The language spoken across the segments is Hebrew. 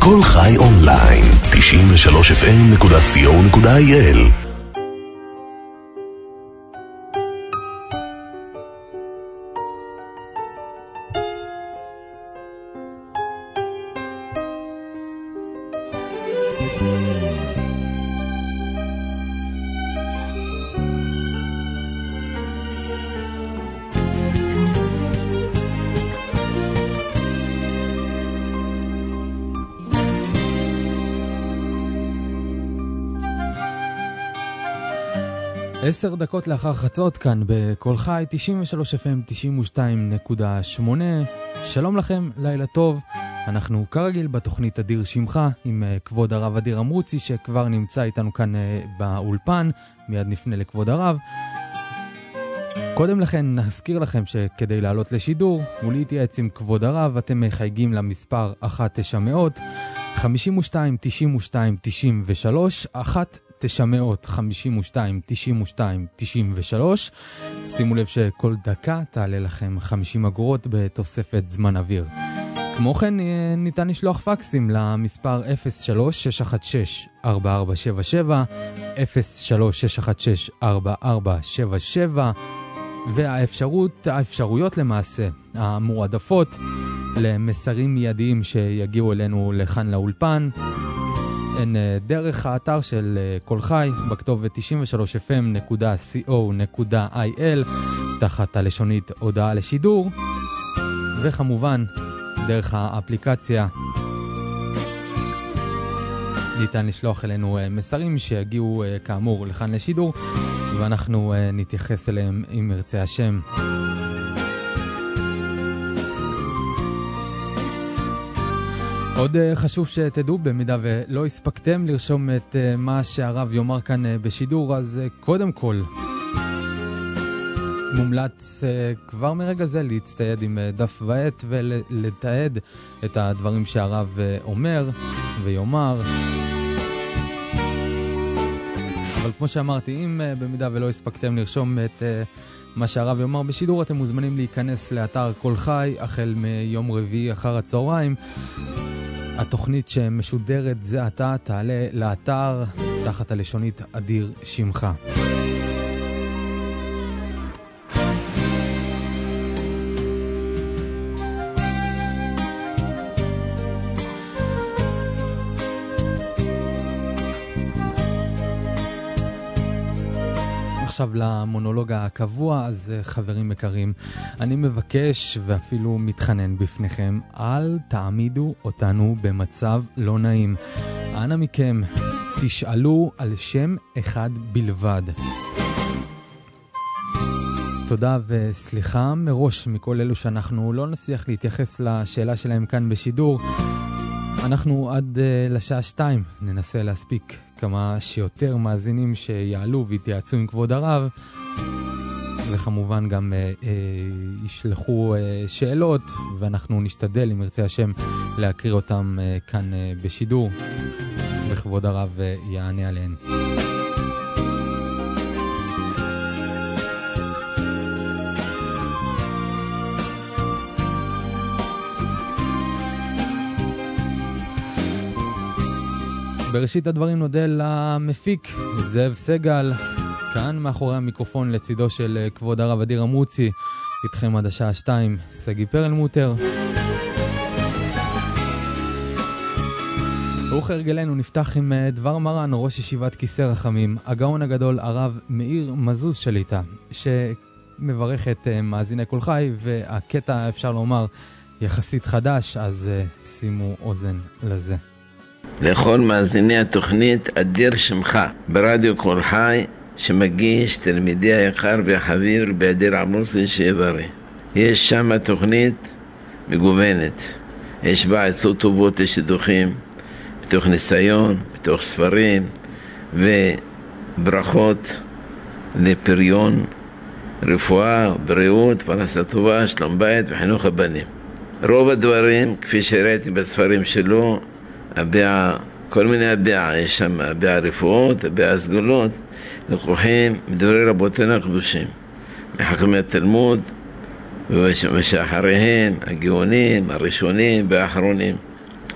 כל חי אונליין 93fm.co.il. עשר דקות לאחר חצות כאן בכל חי 93 FM 92.8. שלום לכם, לילה טוב. אנחנו כרגיל בתוכנית אדיר שמך עם כבוד הרב אדיר אמרוצי שכבר נמצא איתנו כאן באולפן. מיד נפנה לכבוד הרב. קודם לכן נזכיר לכם שכדי לעלות לשידור ולהתייעץ עם כבוד הרב אתם מחייגים למספר 1900 52 92 93 952 92 93. שימו לב שכל דקה תעלה לכם 50 אגורות בתוספת זמן אוויר. כמו כן ניתן לשלוח פקסים למספר 03-616-4477 03-616-4477 והאפשרויות למעשה המועדפות למסרים מיידיים שיגיעו אלינו לכאן לאולפן הן דרך האתר של כל חי בכתובת 93fm.co.il תחת הלשונית הודעה לשידור, וכמובן דרך האפליקציה ניתן לשלוח אלינו מסרים שיגיעו כאמור לכאן לשידור ואנחנו נתייחס אליהם אם ירצה השם. עוד חשוב שתדעו, במידה ולא הספקתם לרשום את מה שהרב יאמר כאן בשידור, אז קודם כל מומלץ כבר מרגע זה להצטייד עם דף ועט ולתעד את הדברים שהרב אומר ויאמר. אבל כמו שאמרתי, אם במידה ולא הספקתם לרשום את מה שהרב יאמר בשידור, אתם מוזמנים להיכנס לאתר כל חי החל מיום רביעי אחר הצהריים. התוכנית שמשודרת זה עתה תעלה לאתר תחת הלשונית אדיר שמך. עכשיו למונולוג הקבוע. אז חברים יקרים, אני מבקש ואפילו מתחנן בפניכם, אל תעמידו אותנו במצב לא נעים. אנא מכם, תשאלו על שם אחד בלבד. תודה וסליחה מראש מכל אלו שאנחנו לא נצליח להתייחס לשאלה שלהם כאן בשידור. אנחנו עד לשעה 2 ננסה להספיק כמה שיותר מאזינים שיעלו ויתייעצו עם כבוד הרב, וכמובן גם ישלחו שאלות, ואנחנו נשתדל אם ירצה השם להקריא אותם כאן בשידור, וכבוד הרב יענה עליהן. בראשית הדברים נודה למפיק זאב סגל, כאן מאחורי המיקרופון לצידו של כבוד הרב אדיר אמרוצי, איתכם עד השעה 2 סגי פרלמוטר. וכהרגלנו נפתח עם דבר מרן ראש ישיבת כיסא רחמים, הגאון הגדול הרב מאיר מזוז שליטה, שמברך את מאזיני כל חי, והקטע אפשר לומר יחסית חדש, אז שימו אוזן לזה. לכל מאזיני התוכנית אדיר שמך ברדיו כל חי שמגיש תלמידי היקר והחביר באדיר אמרוצי שיברא. יש שם תוכנית מגוונת, יש בה עצות טובות לשידוכים, בתוך ניסיון, בתוך ספרים וברכות לפריון, רפואה, בריאות, פרנסה טובה, שלום בית וחינוך הבנים. רוב הדברים כפי שראיתי בספרים שלו, כל מיני הביעה, יש שם הביעה רפואות, הביעה סגולות, לקוחים מדברי רבותינו הקדושים, מחכמי התלמוד ושאחריהם, הגאונים, הראשונים והאחרונים.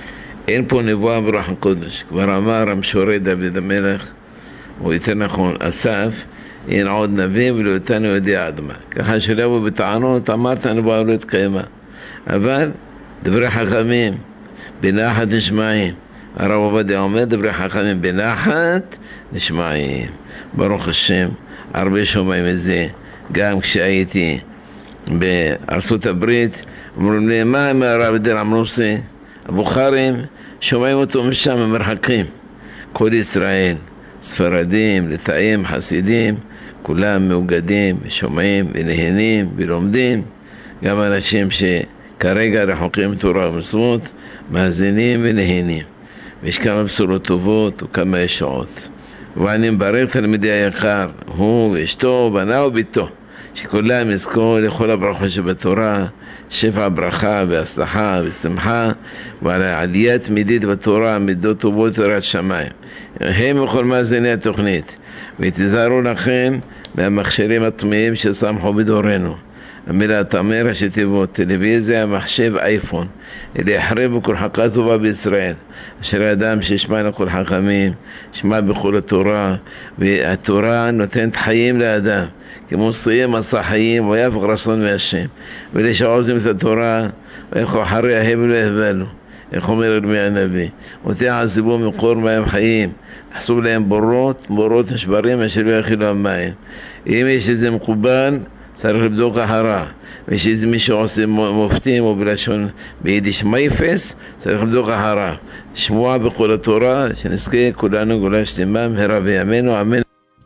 אין פה נבואה ברוח הקודש. כבר אמר המשורר דוד המלך, או יותר נכון אסף, אין עוד נביא ולא איתנו יודע עד מה. ככה שלא יבוא בטענות, אמרת הנבואה לא התקיימה. אבל דברי חכמים בנחת נשמעים. הרב עובדיה אומר דברי חכמים בנחת נשמעים. ברוך השם, הרבה שומעים את זה. גם כשהייתי בארצות הברית, אומרים לי, מה עם הרב דיר עמנוסי? הבוכרים שומעים אותו משם ממרחקים. כל ישראל, ספרדים, לטאים, חסידים, כולם מאוגדים, שומעים ונהנים ולומדים. גם אנשים שכרגע רחוקים תורה ומצוות, מאזינים ונהנים. ויש כמה בשורות טובות וכמה ישועות. ואני מברך תלמידי היקר, הוא ואשתו, בנה וביתו, שכולם יזכו לכל הברכות שבתורה, שפע ברכה והצלחה ושמחה, ועל העלייה תמידית בתורה, מידות טובות תורת שמיים. הם וכל מאזיני התוכנית, ותיזהרו לכם מהמכשירים הטמאים ששמחו בדורנו. המילה תמר ראשי תיבות, טלוויזיה, מחשב, אייפון. אלה יחרבו כל חכה טובה בישראל. אשר האדם שישמע לכל חכמים, שמע בכל התורה, והתורה נותנת חיים לאדם. כמו סיים מסע חיים, ויפק רצון מהשם. ואלה שעוזים את התורה, וילכו אחרי ההבל והבלו. איך אומר ירמיה הנביא, אותי עזבו מקור מים חיים, חסו להם בורות נשברים אשר לא יכילו המים. אם יש איזה מקובל, צריך לבדוק אחרה. ויש איזה מי שעושה מופתים או בלשון ביידיש מייפס, צריך לבדוק אחרה. שמוע בכל התורה, שנזכה כולנו גאולה שלמה מהרה בימינו, אמן.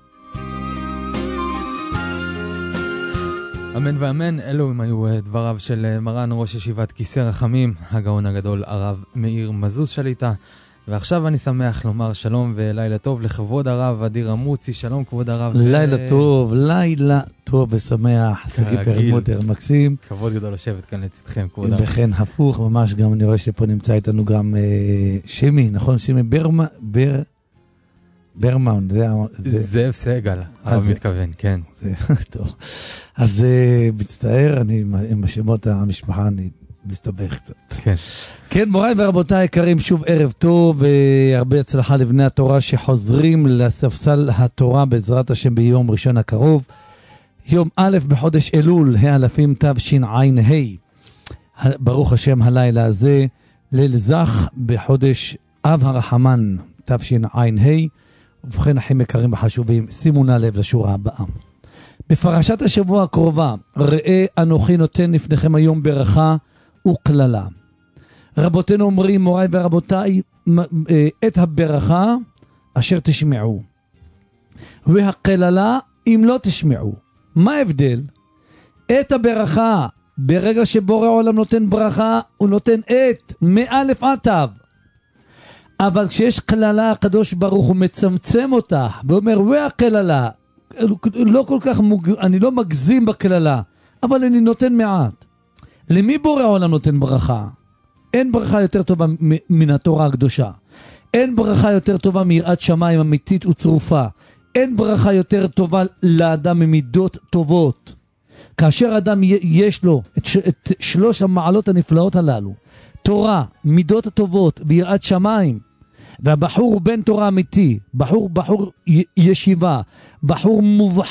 אמן ואמן. אלו הם היו דבריו של מרן ראש ישיבת כיסא רחמים, הגאון הגדול הרב מאיר מזוז שליטה. ועכשיו אני שמח לומר שלום ולילה טוב לכבוד הרב אדיר אמוצי. שלום כבוד הרב. לילה טוב ושמח. סגי פרמוטר מקסים. כבוד גדול לשבת כאן לצדכם כבוד הרב. וכן הפוך ממש, גם אני רואה שפה נמצא איתנו גם שמי, נכון? שמי ברמן, זאב סגל, הרב מתכוון, כן. טוב. אז מצטער, אני עם השמות המשפחה אני מסתבך קצת. כן. כן, מוריי ורבותיי יקרים, שוב ערב טוב והרבה הצלחה לבני התורה שחוזרים לספסל התורה בעזרת השם ביום ראשון הקרוב. יום א' בחודש אלול, האלפים תשע"ה. ברוך השם הלילה הזה, ליל זך בחודש אב הרחמן תשע"ה. ובכן אחים יקרים וחשובים, שימו נא לב לשורה הבאה. בפרשת השבוע הקרובה, ראה אנוכי נותן לפניכם היום ברכה וכללה. רבותינו אומרים, מוריי ורבותיי, את הברכה אשר תשמעו, והכללה אם לא תשמעו. מה ההבדל? את הברכה, ברגע שבורא עולם נותן ברכה, הוא נותן את מאלף עד תו. אבל כשיש כללה, הקדוש ברוך הוא מצמצם אותה, ואומר, והכללה, לא כל כך אני לא מגזים בכללה, אבל אני נותן מעט. למי בורא העולם נותן ברכה? אין ברכה יותר טובה מן התורה הקדושה. אין ברכה יותר טובה מיראת שמיים אמיתית וצרופה. אין ברכה יותר טובה לאדם ממידות טובות. כאשר אדם יש לו את שלוש המעלות הנפלאות הללו, תורה, מידות הטובות ויראת שמיים, והבחור הוא בן תורה אמיתי, בחור ישיבה, בחור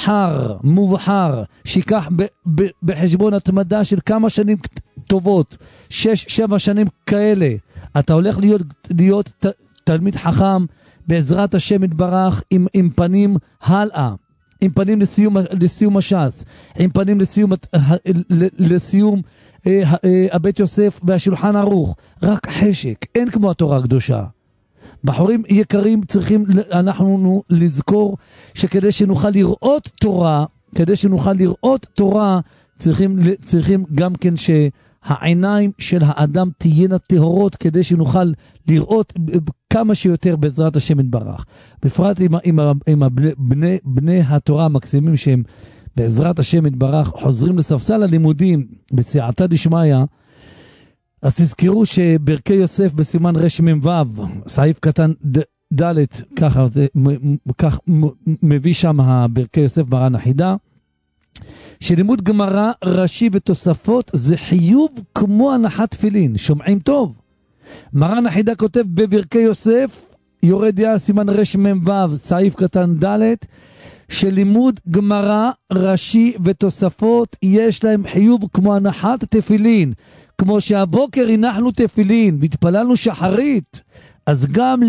מובחר, שיקח בחשבון התמדה של כמה שנים טובות, 6-7 שנים כאלה, אתה הולך להיות תלמיד חכם בעזרת השם יתברך, עם פנים הלאה, עם פנים לסיום הש"ס, עם פנים לסיום הבית יוסף והשולחן ערוך. רק חשק, אין כמו התורה הקדושה. בחורים יקרים, צריכים אנחנו לזכור שכדי שנוכל לראות תורה, צריכים גם כן שהעיניים של האדם תהיינה טהורות, כדי שנוכל לראות כמה שיותר בעזרת השם יתברך. בפרט עם בני התורה המקסימים שהם בעזרת השם יתברך חוזרים לספסל הלימודים בסייעתא דשמיא. אז תזכרו שברכי יוסף בסימן רמ"ו, סעיף קטן ד', כך מביא שם ברכי יוסף מרן החידה, שלימוד גמרא, רש"י ותוספות זה חיוב כמו הנחת תפילין. שומעים טוב? מרן החידה כותב בברכי יוסף, יורד יה סימן רש מ"ו, סעיף קטן ד', שלימוד גמרא, רש"י ותוספות יש להם חיוב כמו הנחת תפילין, כמו שהבוקר הנחנו תפילין והתפללנו שחרית, אז גם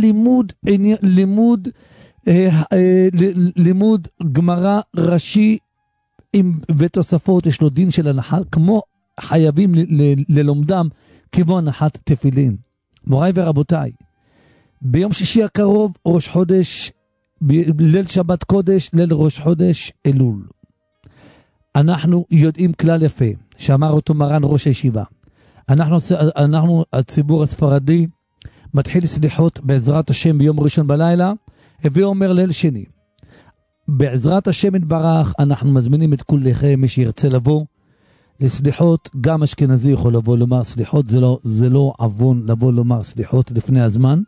לימוד גמרא, רש"י ותוספות יש לו דין של הנחת, כמו חייבים ללומדם כמו הנחת תפילין. מוריי ורבותיי, ביום שישי הקרוב ראש חודש, ליל שבת קודש, ליל ראש חודש אלול. אנחנו יודעים כלל יפה, שאמר אותו מרן ראש הישיבה. אנחנו הציבור הספרדי, מתחיל סליחות בעזרת השם ביום ראשון בלילה, ואומר ליל שני. בעזרת השם יתברך, אנחנו מזמינים את כולכם, מי שירצה לבוא לסליחות, גם אשכנזי יכול לבוא לומר סליחות, זה לא עוון לבוא לומר סליחות לפני הזמן,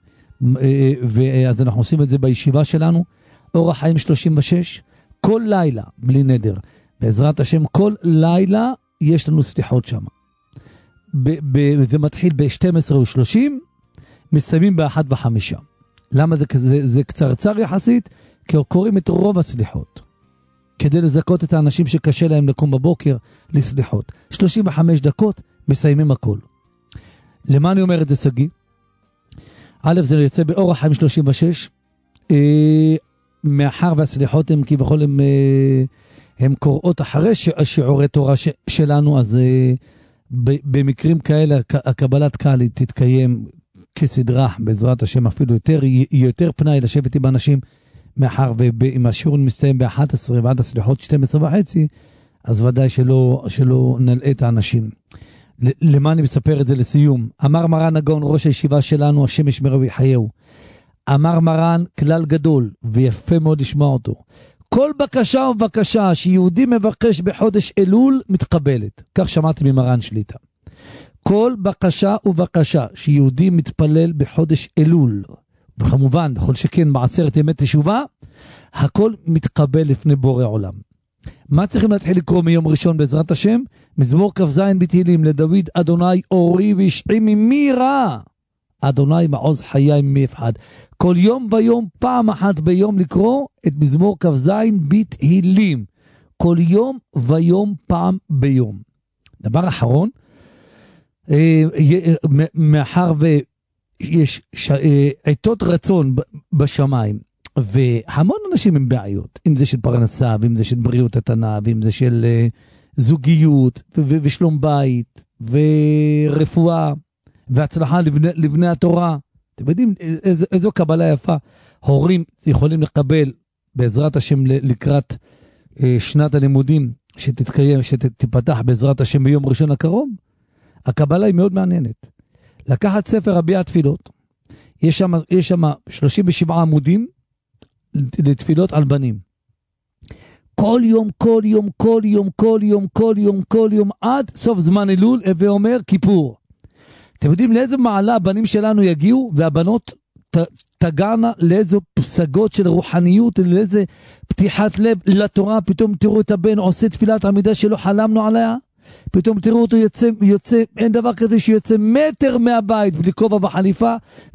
אז אנחנו עושים את זה בישיבה שלנו, אור החיים 36, כל לילה, בלי נדר, בעזרת השם, כל לילה יש לנו סליחות שם. זה מתחיל ב-12:30, מסיימים ב-1:05. למה זה קצרצר יחסית? כי קוראים את רוב הסליחות, כדי לזכות את האנשים שקשה להם לקום בבוקר לסליחות. 35 דקות, מסיימים הכל. למה אני אומר את זה, סגי? א', זה יוצא באור החיים 36, מאחר והסליחות הם כביכול הם קוראות אחרי שיעורי תורה שלנו, אז במקרים כאלה הקבלת קהל תתקיים כסדרה, בעזרת השם אפילו יותר פנאי לשבת עם אנשים, מאחר ואם השיעור מסתיים ב-11 ועד הסליחות 12:30, אז ודאי שלא נלאה את האנשים. למה אני מספר את זה לסיום? אמר מרן הגאון ראש הישיבה שלנו, השם ישמרהו ויחייהו, אמר מרן כלל גדול ויפה מאוד לשמוע אותו, כל בקשה ובקשה שיהודי מבקש בחודש אלול מתקבלת. כך שמעתי ממרן שליטה. כל בקשה ובקשה שיהודי מתפלל בחודש אלול, וכמובן בכל שכן בעשרת ימי תשובה, הכל מתקבל לפני בורא עולם. מה צריכים להתחיל לקרוא מיום ראשון בעזרת השם? מזמור כ"ז בתהילים, לדוד אדוני אורי וישעי ממי רע, אדוני מעוז חיי ממי יפחד. כל יום ויום, פעם אחת ביום לקרוא את מזמור כ"ז בתהילים, כל יום ויום, פעם ביום. דבר אחרון, מאחר ויש עיתות רצון בשמיים, והמון אנשים עם בעיות, אם זה של פרנסה, ואם זה של בריאות התנה, ואם זה של זוגיות, ושלום בית, ורפואה, והצלחה לבני התורה. אתם יודעים איזו קבלה יפה. הורים יכולים לקבל בעזרת השם לקראת שנת הלימודים שתתקיים, שתפתח בעזרת השם ביום ראשון הקרוב. הקבלה היא מאוד מעניינת. לקחת ספר הביע תפילות, יש שם 37 עמודים לתפילות על בנים. כל יום, כל יום, כל יום, כל יום, כל יום, כל יום, עד סוף זמן אלול, ואומר כיפור. אתם יודעים לאיזה מעלה הבנים שלנו יגיעו, והבנות תגענה לאיזו פסגות של רוחניות, לאיזה פתיחת לב לתורה. פתאום תראו את הבן עושה תפילת עמידה שלא חלמנו עליה, פתאום תראו אותו יוצא, אין דבר כזה שיוצא מטר מהבית בלי כובע וחליפה,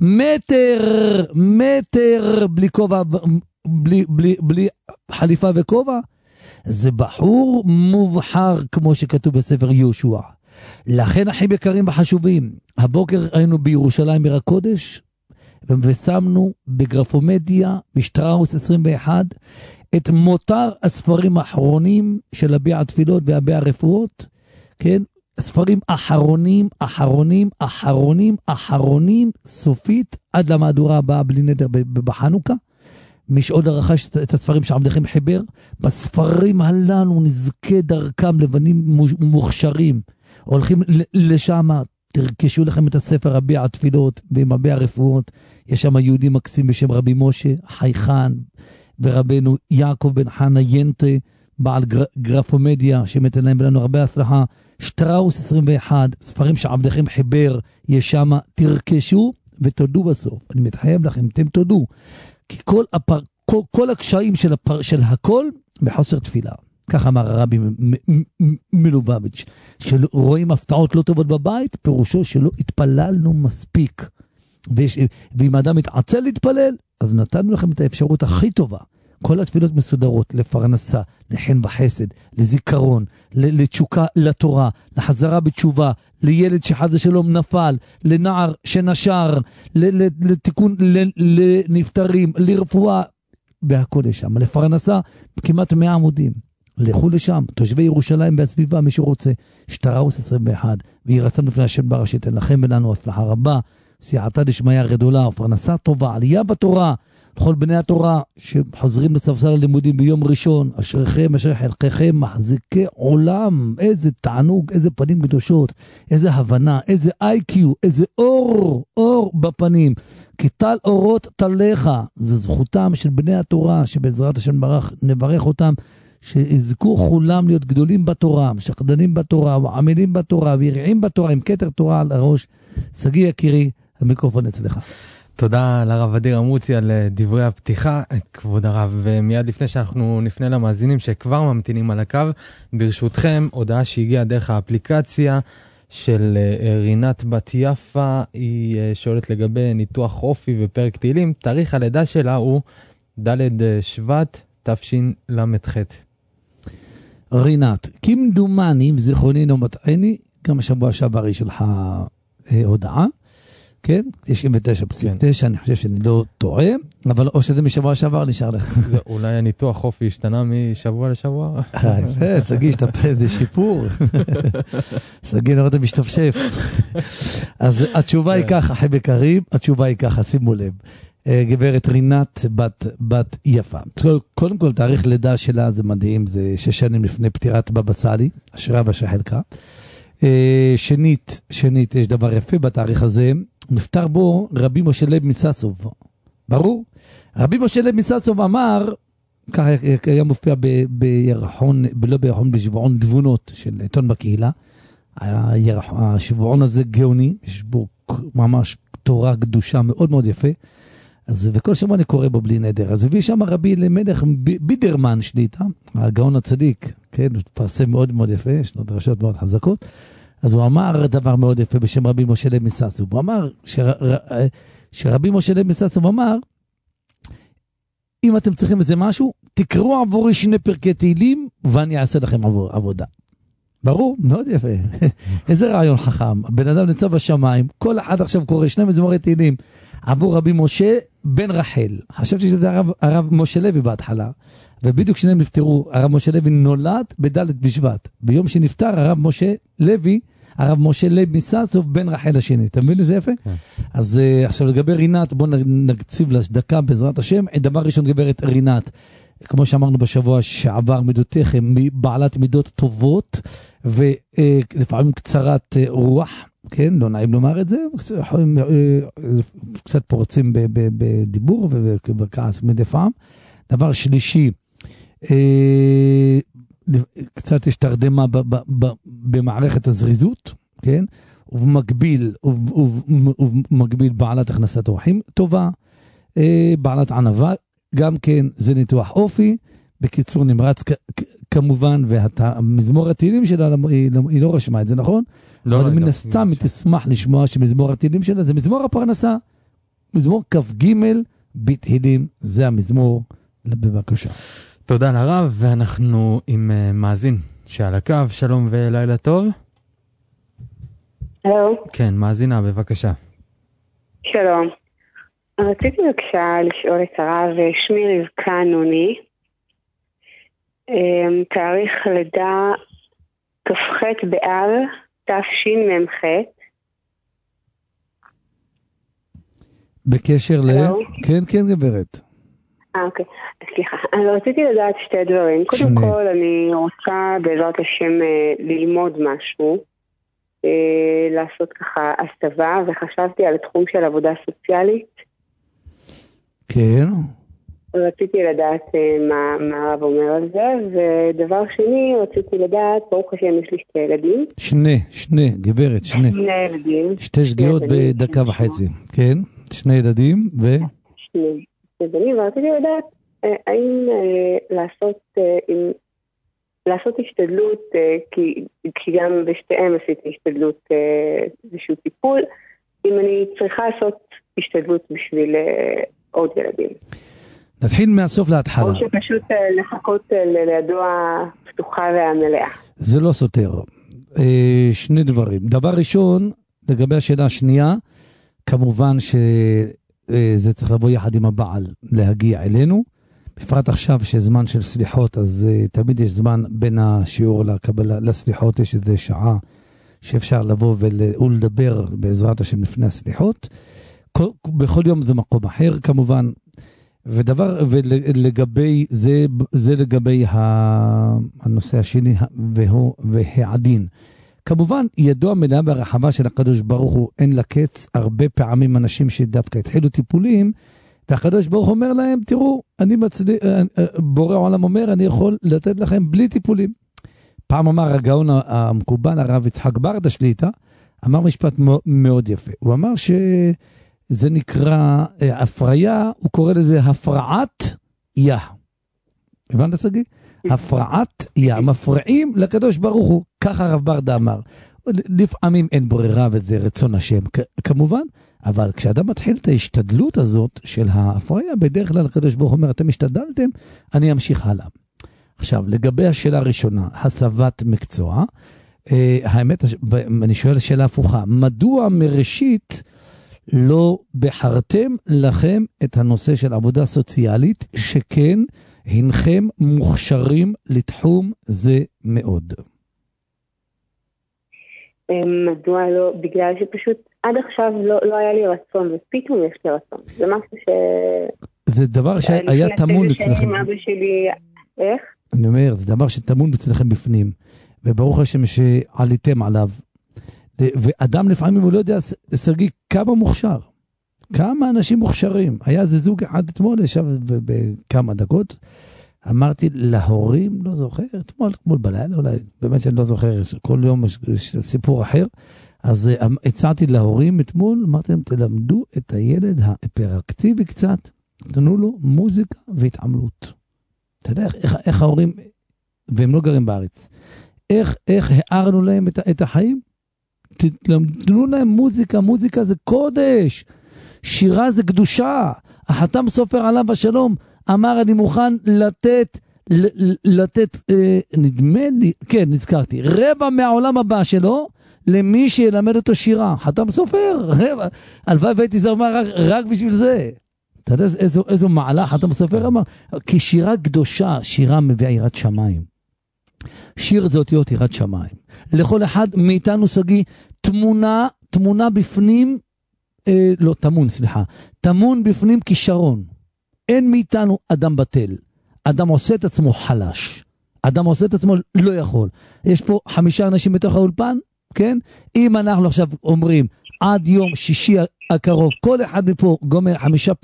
מטר בלי כובע, בלי חליפה וכובע. זה בחור מובחר כמו שכתוב בספר יהושע. לכן אחים יקרים וחשובים, הבוקר היינו בירושלים עיר הקודש, ושמנו בגרפומדיה בשטראוס 21 את מותר הספרים האחרונים של הביע התפילות והביע הרפואות, כן? ספרים אחרונים, סופית, עד למהדורה הבאה בלי נדר בחנוכה. מי שעוד רכש את הספרים שעבדכם חיבר, בספרים הללו נזכה דרכם לבנים מוכשרים, הולכים לשם, תרכשו לכם את הספר הביע התפילות ועם הביע הרפואות. יש שם יהודי מקסים בשם רבי משה חייכן, ורבנו יעקב בן חנה ינטה, בעל גרפומדיה, שמתן להם לנו הרבה הצלחה. שטראוס 21, ספרים שעבדכם חיבר, יש שם, תרכשו ותודו בסוף. אני מתחייב לכם, אתם תודו, כי כל הקשיים של הכל בחוסר תפילה. כך אמר הרבי מלובביץ', שרואים הפתעות לא טובות בבית, פירושו שלא התפללנו מספיק. ואם האדם מתעצל להתפלל, אז נתנו לכם את האפשרות הכי טובה. כל התפילות מסודרות, לפרנסה, לחן וחסד, לזיכרון, לתשוקה לתורה, לחזרה בתשובה, לילד שחז שלום נפל, לנער שנשר, לתיקון לנפטרים, לרפואה, בהכל לשם. לפרנסה, כמעט 100 עמודים. לכו לשם, תושבי ירושלים והסביבה, מי שרוצה, שטראוס 21, ויהי רצון לפני השם ברוך שייתן לכם ולנו הצלחה רבה, סייעתא דשמיא גדולה, ופרנסה טובה, עלייה בתורה, לכל בני התורה שחוזרים לספסל הלימודים ביום ראשון, אשריכם, אשרי חלקכם, מחזיקי עולם, איזה תענוג, איזה פנים קדושות, איזה הבנה, איזה IQ, איזה אור בפנים, כי טל אורות תליך, זה זכותם של בני התורה, שבעזרת השם נברך אותם, שיזכו כולם להיות גדולים בתורה, משחדנים בתורה, ועמלים בתורה, וירעים בתורה, עם כתר תורה על הראש. סגי יקירי, המיקרופון אצלך. תודה לרב אדיר אמוצי על דברי הפתיחה, כבוד הרב, ומיד לפני שאנחנו נפנה למאזינים שכבר ממתינים על הקו, ברשותכם, הודעה שהגיעה דרך האפליקציה של רינת בת יפה, היא שואלת לגבי ניתוח אופי ופרק תהילים, תאריך הלידה שלה הוא ד' שבט תשל"ח. רינת, כמדומני, אם זיכרוני לא מטעני, גם השבוע שעבר היא שלחה הודעה, כן? 99.9, אני חושב שאני לא טועה, אבל או שזה משבוע שעבר נשאר לך. אולי הניתוח אופי השתנה משבוע לשבוע? יפה, סגי, שתפה, זה שיפור. סגי, נראה אתה משתפשף. אז התשובה היא ככה, אחי בקרים, התשובה היא ככה, שימו לב. גברת רינת בת יפה. קודם כל, תאריך לידה שלה זה מדהים, זה 6 שנים לפני פטירת בבא סאלי, אשרה ושחלקה. שנית, יש דבר יפה בתאריך הזה, נפטר בו רבי משה לייב מססוב. ברור? רבי משה לייב מססוב אמר, ככה היה מופיע בירחון, לא בירחון, בשבועון דבונות של עיתון בקהילה, השבועון הזה גאוני, יש בו ממש תורה קדושה מאוד מאוד יפה, אז וכל שבוע אני קורא בו בלי נדר. אז הביא שם רבי למלך בידרמן שליטה, הגאון הצדיק, כן, הוא התפרסם מאוד מאוד יפה, יש לו דרשות מאוד חזקות. אז הוא אמר דבר מאוד יפה בשם רבי משה לייב מססוב. הוא אמר שרבי משה לייב מססוב אמר, אם אתם צריכים איזה משהו, תקראו עבורי 2 פרקי תהילים, ואני אעשה לכם עבודה. ברור, מאוד יפה. איזה רעיון חכם. הבן אדם נמצא בשמיים, כל אחד עכשיו קורא 2 מזמורי תהילים, עבור רבי משה בן רחל. חשבתי שזה הרב משה לוי בהתחלה, ובדיוק כשהם נפטרו, הרב משה לוי נולד בד' בשבט. ביום שנפטר הרב משה לוי, הרב משה לייב מססוב בן רחל השני. אתה מבין איזה יפה? אז עכשיו לגבי רינת, בואו נקציב לה דקה בעזרת השם. דבר ראשון, גברת רינת, כמו שאמרנו בשבוע שעבר, מידותיכם מבעלת מידות טובות, ולפעמים קצרת רוח, כן, לא נעים לומר את זה, קצת פורצים בדיבור ובכעס מדי פעם. דבר שלישי, קצת יש תרדמה במערכת הזריזות, כן? ובמקביל בעלת הכנסת אורחים טובה, בעלת ענווה, גם כן זה ניתוח אופי, בקיצור נמרץ כמובן, והמזמור התהילים שלה, היא לא רשמה את זה, נכון? אבל מן הסתם היא תשמח לשמוע שמזמור התהילים שלה זה מזמור הפרנסה, מזמור כ"ג בתהילים, זה המזמור, בבקשה. תודה לרב, ואנחנו עם מאזין שעל הקו, שלום ולילה טוב. הלו. כן, מאזינה, בבקשה. שלום. רציתי בבקשה לשאול את הרב, שמי רבקה נוני, תאריך לידה כ"ח באב תשמ"ח. בקשר כן, כן, גברת. אוקיי, סליחה. אני רציתי לדעת 2 דברים. קודם כל, אני רוצה בעזרת השם ללמוד משהו, לעשות ככה הסבה, וחשבתי על התחום של עבודה סוציאלית. כן. רציתי לדעת מה הרב אומר על זה, ודבר שני, רציתי לדעת, ברוך השם יש לי 2 ילדים. שני, גברת, 2 ילדים. 2 שגיאות בדקה וחצי. כן, 2 ילדים ו... 2 ילדים, ורציתי לדעת האם לעשות עם לעשות השתדלות, כי גם בשתיהם עשיתי השתדלות, איזשהו טיפול, אם אני צריכה לעשות השתדלות בשביל עוד ילדים. נתחיל מהסוף להתחלה. או שפשוט לחכות לידו הפתוחה והמלאה. זה לא סותר. שני דברים. דבר ראשון, לגבי השאלה השנייה, כמובן שזה צריך לבוא יחד עם הבעל להגיע אלינו, בפרט עכשיו שזמן של סליחות, אז תמיד יש זמן בין השיעור לקבלה, לסליחות, יש איזו שעה שאפשר לבוא ולדבר בעזרת השם לפני הסליחות. בכל יום זה מקום אחר כמובן, ולגבי זה לגבי הנושא השני והעדין. כמובן ידוע מלאה והרחבה של הקדוש ברוך הוא אין לה קץ. הרבה פעמים אנשים שדווקא התחילו טיפולים, והקדוש ברוך אומר להם, תראו, בורא עולם אומר, אני יכול לתת לכם בלי טיפולים. פעם אמר הגאון המקובל, הרב יצחק ברדה שליטה, אמר משפט מאוד יפה. הוא אמר שזה נקרא הפריה, הוא קורא לזה הפרעת יה. הבנת סגי? הפרעת יה, מפרעים לקדוש ברוך הוא, ככה הרב ברדה אמר. לפעמים אין ברירה וזה רצון השם, כמובן, אבל כשאדם מתחיל את ההשתדלות הזאת של ההפריה, בדרך כלל הקדוש ברוך הוא אומר, אתם השתדלתם, אני אמשיך הלאה. עכשיו, לגבי השאלה הראשונה, הסבת מקצוע, האמת, אני שואל שאלה הפוכה, מדוע מראשית לא בחרתם לכם את הנושא של עבודה סוציאלית, שכן הנכם מוכשרים לתחום זה מאוד? מדוע לא? בגלל שפשוט עד עכשיו לא היה לי רצון, ופתאום יש לי רצון. זה משהו זה דבר שהיה תמון אצלכם. אבא שלי, איך? אני אומר, זה דבר שתמון אצלכם בפנים, וברוך השם שעליתם עליו. ואדם לפעמים הוא לא יודע, סרגי, כמה מוכשר. כמה אנשים מוכשרים. היה זה זוג אחד אתמול, ישב בכמה דקות, אמרתי להורים, לא זוכר, אתמול בלילה, אולי באמת שאני לא זוכר, כל יום יש סיפור אחר, אז הצעתי להורים אתמול, אמרתי להם, תלמדו את הילד ההיפראקטיבי קצת, תנו לו מוזיקה והתעמלות. אתה יודע איך ההורים, והם לא גרים בארץ, איך הערנו להם את החיים? תנו להם מוזיקה, מוזיקה זה קודש, שירה זה קדושה. החתם סופר עליו השלום אמר, אני מוכן לתת נדמה לי, כן, נזכרתי, רבע מהעולם הבא שלו למי שילמד אותו שירה. חתם סופר, רבע, הלוואי והייתי זרמה רק בשביל זה. אתה יודע איזו מעלה חתם סופר אמר? כי שירה קדושה, שירה מביאה יראת שמיים. שיר זה אותיות יראת שמיים. לכל אחד מאיתנו סגי תמונה בפנים, לא תמון, סליחה, תמון בפנים כישרון. אין מאיתנו אדם בטל. אדם עושה את עצמו חלש. אדם עושה את עצמו לא יכול. יש פה 5 אנשים בתוך האולפן, כן? אם אנחנו עכשיו אומרים, עד יום שישי הקרוב, כל אחד מפה גומר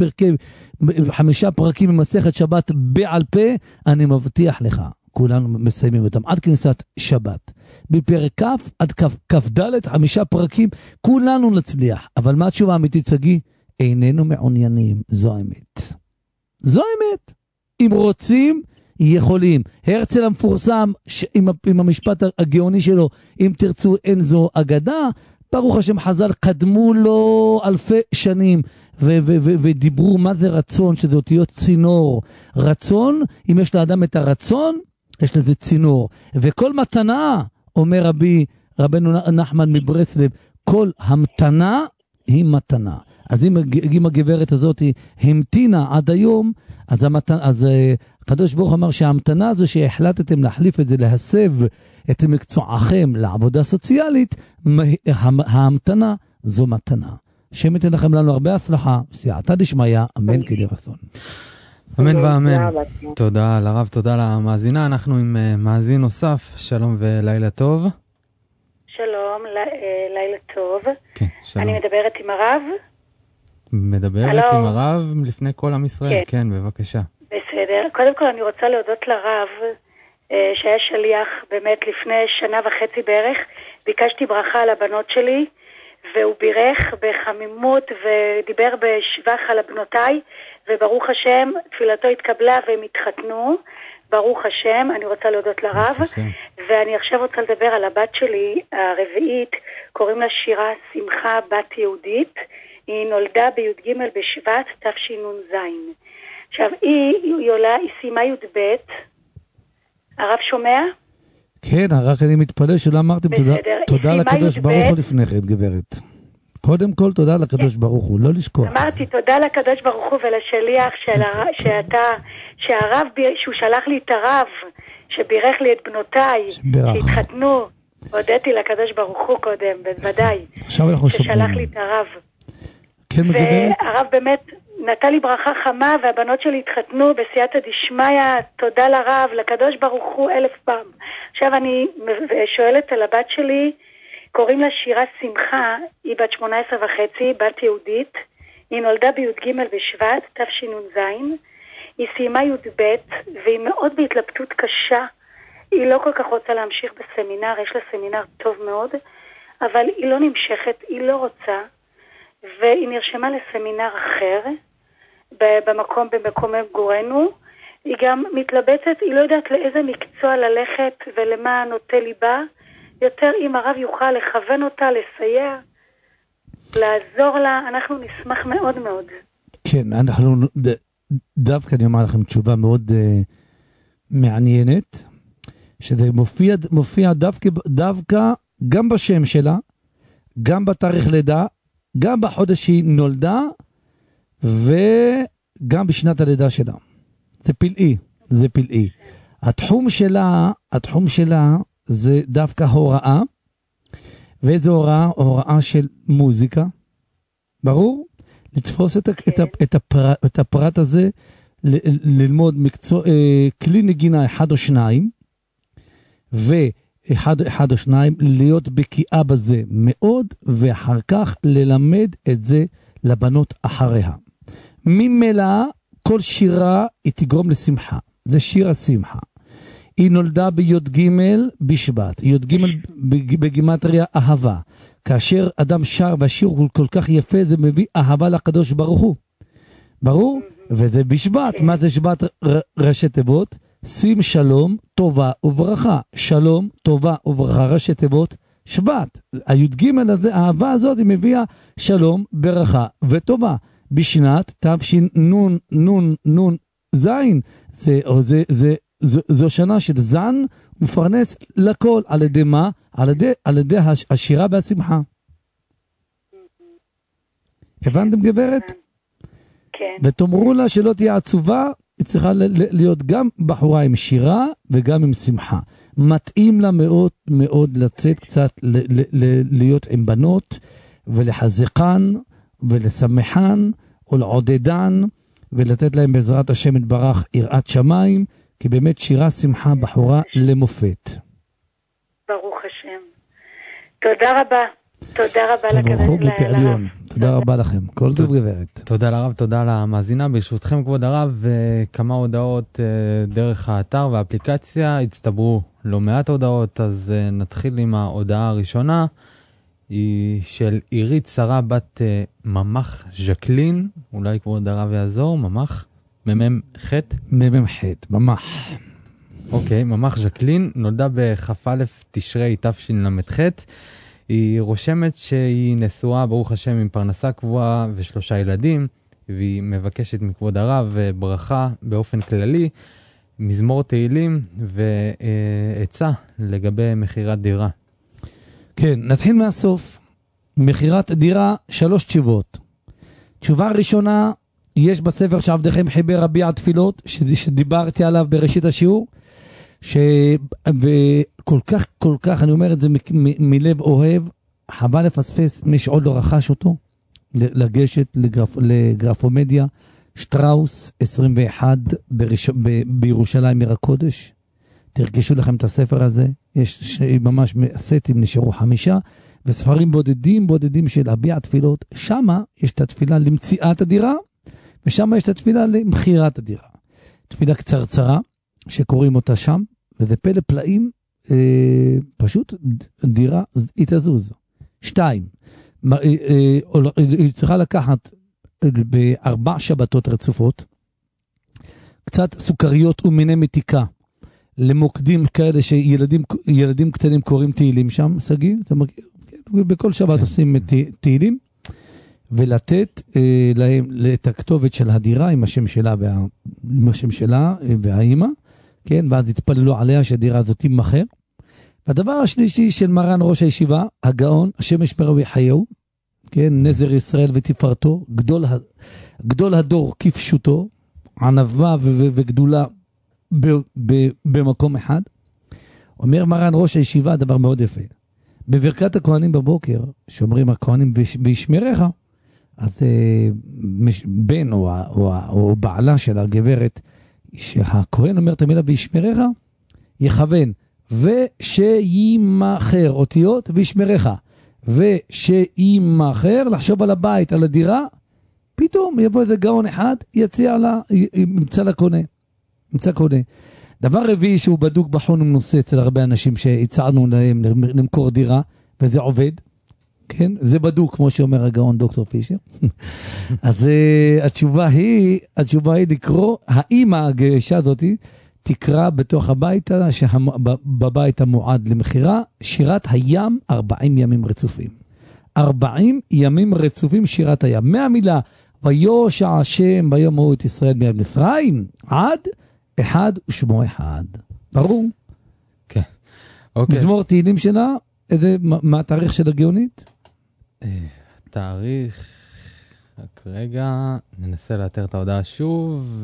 5 פרקים ממסכת שבת בעל פה, אני מבטיח לך, כולנו מסיימים אותם עד כניסת שבת. בפרק כף עד כף ד' 5 פרקים, כולנו נצליח. אבל מה התשובה האמיתית סגי? איננו מעוניינים, זו האמת. זו האמת. אם רוצים, יכולים. הרצל המפורסם, עם המשפט הגאוני שלו, אם תרצו אין זו אגדה, ברוך השם חז"ל קדמו לו אלפי שנים, ודיברו מה זה רצון, שזה אותיות צינור. רצון, אם יש לאדם את הרצון, יש לזה צינור. וכל מתנה, אומר רבנו נחמן מברסלב, כל המתנה היא מתנה. אז אם הגברת הזאת המתינה עד היום, אז הקדוש ברוך אמר שההמתנה הזו שהחלטתם להחליף את זה, להסב את מקצועכם לעבודה סוציאלית, ההמתנה זו מתנה. שם ייתן לכם לנו הרבה הצלחה, סייעתא דשמיא, אמן כן יהי רצון. אמן ואמן. תודה לרב, תודה למאזינה. אנחנו עם מאזין נוסף, שלום ולילה טוב. שלום, לילה טוב. כן, שלום. אני מדברת עם הרב. מדברת עם הרב לפני כל עם ישראל, כן, בבקשה. בסדר, קודם כל אני רוצה להודות לרב שהיה שליח באמת לפני 1.5 שנה בערך, ביקשתי ברכה על הבנות שלי והוא בירך בחמימות ודיבר בשבח על הבנותיי, וברוך השם תפילתו התקבלה והם התחתנו, ברוך השם, אני רוצה להודות לרב, ואני עכשיו רוצה לדבר על הבת שלי הרביעית, קוראים לה שירה שמחה בת יהודית, היא נולדה בי"ג בשבט תשנ"ז. עכשיו היא סיימה י"ב, הרב שומע? כן, רק אני מתפלא שלא אמרתם תודה לקדוש ברוך הוא לפני כן, גברת. קודם כל תודה לקדוש ברוך הוא, לא לשכוח. אמרתי תודה לקדוש ברוך הוא ולשליח שהרב, שהוא שלח לי את הרב, שבירך לי את בנותיי, שהתחתנו, הודיתי לקדוש ברוך הוא קודם, בוודאי, ששלח לי את הרב. כן, מגברת? והרב באמת נתן לי ברכה חמה, והבנות שלי התחתנו בסייעתא דשמיא, תודה לרב, לקדוש ברוך הוא 1000 פעם. עכשיו אני שואלת על הבת שלי, קוראים לה שירה שמחה, היא בת 18 וחצי, בת יהודית, היא נולדה בי"ג בשבט תשנ"ז, היא סיימה י"ב, והיא מאוד בהתלבטות קשה, היא לא כל כך רוצה להמשיך בסמינר, יש לה סמינר טוב מאוד, אבל היא לא נמשכת, היא לא רוצה, והיא נרשמה לסמינר אחר, במקום מגורנו, היא גם מתלבטת, היא לא יודעת לאיזה מקצוע ללכת ולמה נוטה ליבה, יותר אם הרב יוכל לכוון אותה, לסייע, לעזור לה, אנחנו נשמח מאוד מאוד. כן, אנחנו דווקא אני אומר לכם תשובה מאוד מעניינת, שזה מופיע דווקא גם בשם שלה, גם בתאריך לידה, גם בחודש שהיא נולדה, וגם בשנת הלידה שלה. זה פלאי, זה פלאי. התחום שלה זה דווקא הוראה, ואיזו הוראה? הוראה של מוזיקה, ברור? לתפוס את הפרט הזה, ללמוד כלי נגינה אחד או שניים, אחד או שניים, להיות בקיאה בזה מאוד, ואחר כך ללמד את זה לבנות אחריה. ממילא כל שירה היא תגרום לשמחה, זה שיר השמחה. היא נולדה בי"ג בשבט, י"ג בגימטריה אהבה. כאשר אדם שר והשיר הוא כל כך יפה, זה מביא אהבה לקדוש ברוך הוא. ברור? וזה בשבט. מה זה שבט? ראשי תיבות? שים שלום, טובה וברכה. שלום, טובה וברכה, ראשי תיבות, שבט. הי"ג הזה, האהבה הזאת, היא מביאה שלום, ברכה וטובה. בשנת תשנ"ז, זו שנה של זן, מפרנס לכל. על ידי מה? על ידי השירה והשמחה. הבנתם גברת? כן. ותאמרו לה שלא תהיה עצובה, היא צריכה להיות גם בחורה עם שירה וגם עם שמחה. מתאים לה מאוד מאוד לצאת קצת, להיות עם בנות, ולחזקן, ולשמחן, ולעודדן, ולתת להם בעזרת השם יתברך יראת שמיים, כי באמת שירה שמחה בחורה למופת. ברוך השם. תודה רבה. תודה רבה לרב. תודה רבה לכם. כל טוב גברת. תודה לרב, תודה למאזינה. ברשותכם כבוד הרב, כמה הודעות דרך האתר והאפליקציה. הצטברו לא מעט הודעות, אז נתחיל עם ההודעה הראשונה. היא של עירית שרה בת ממח ז'קלין. אולי כבוד הרב יעזור, ממח. ממח. ממח. אוקיי, ממח ז'קלין נולדה בכ"א תשרי תשל"ח. היא רושמת שהיא נשואה ברוך השם עם פרנסה קבועה ו3 ילדים, והיא מבקשת מכבוד הרב ברכה באופן כללי, מזמור תהילים ועצה לגבי מחירת דירה. כן, נתחיל מהסוף. מחירת דירה, 3 תשובות. תשובה ראשונה, יש בספר שעבדכם חיבר רביע התפילות, שדיברתי עליו בראשית השיעור, וכל כך, אני אומר את זה מלב אוהב, חבל לפספס, מי שעוד לא רכש אותו, לגשת לגרפומדיה, שטראוס 21 בירושלים עיר הקודש. תרגשו לכם את הספר הזה, יש ממש סטים, נשארו 5, וספרים בודדים של רביע התפילות. שמה יש את התפילה למציאת הדירה, ושם יש את התפילה למחירת הדירה. תפילה קצרצרה, שקוראים אותה שם, וזה פלא פלאים, פשוט דירה, היא תזוז. 2, היא צריכה לקחת ב4 שבתות רצופות, קצת סוכריות ומיני מתיקה למוקדים כאלה שילדים קטנים קוראים תהילים שם, סגי, אתה מכיר? בכל שבת עושים תהילים, ולתת להם את הכתובת של הדירה עם השם שלה והאימא, כן, ואז התפללו עליה שהדירה הזאת תימכר. והדבר השלישי של מרן ראש הישיבה, הגאון, השם ישמרהו ויחיהו, כן, נזר ישראל ותפארתו, גדול הדור כפשוטו, ענווה וגדולה במקום אחד. אומר מרן ראש הישיבה דבר מאוד יפה. בברכת הכהנים בבוקר, שאומרים הכהנים בישמרך, אז בן או בעלה של הגברת, שהכהן אומר את המילה בישמרך, יכוון, ושימחר, אותיות וישמרך, ושימחר, לחשוב על הבית, על הדירה, פתאום יבוא איזה גאון אחד, יציע לה, ימצא לה קונה. דבר רביעי שהוא בדוק בחון ומנוסה אצל הרבה אנשים שהצענו להם למכור דירה, וזה עובד, כן? זה בדוק, כמו שאומר הגאון דוקטור פישר. אז התשובה היא לקרוא, האמא הגאישה הזאת תקרא בתוך הבית, בבית המועד למחירה, שירת הים 40 ימים רצופים. 40 ימים רצופים שירת הים. מהמילה, ויושע השם ביום ההוא את ישראל מיד מצרים, עד אחד ושמו אחד. ברור? כן. אוקיי. מזמור תהילים שלה, מה התאריך של הגאונית? תאריך, רק רגע, ננסה לאתר את ההודעה שוב.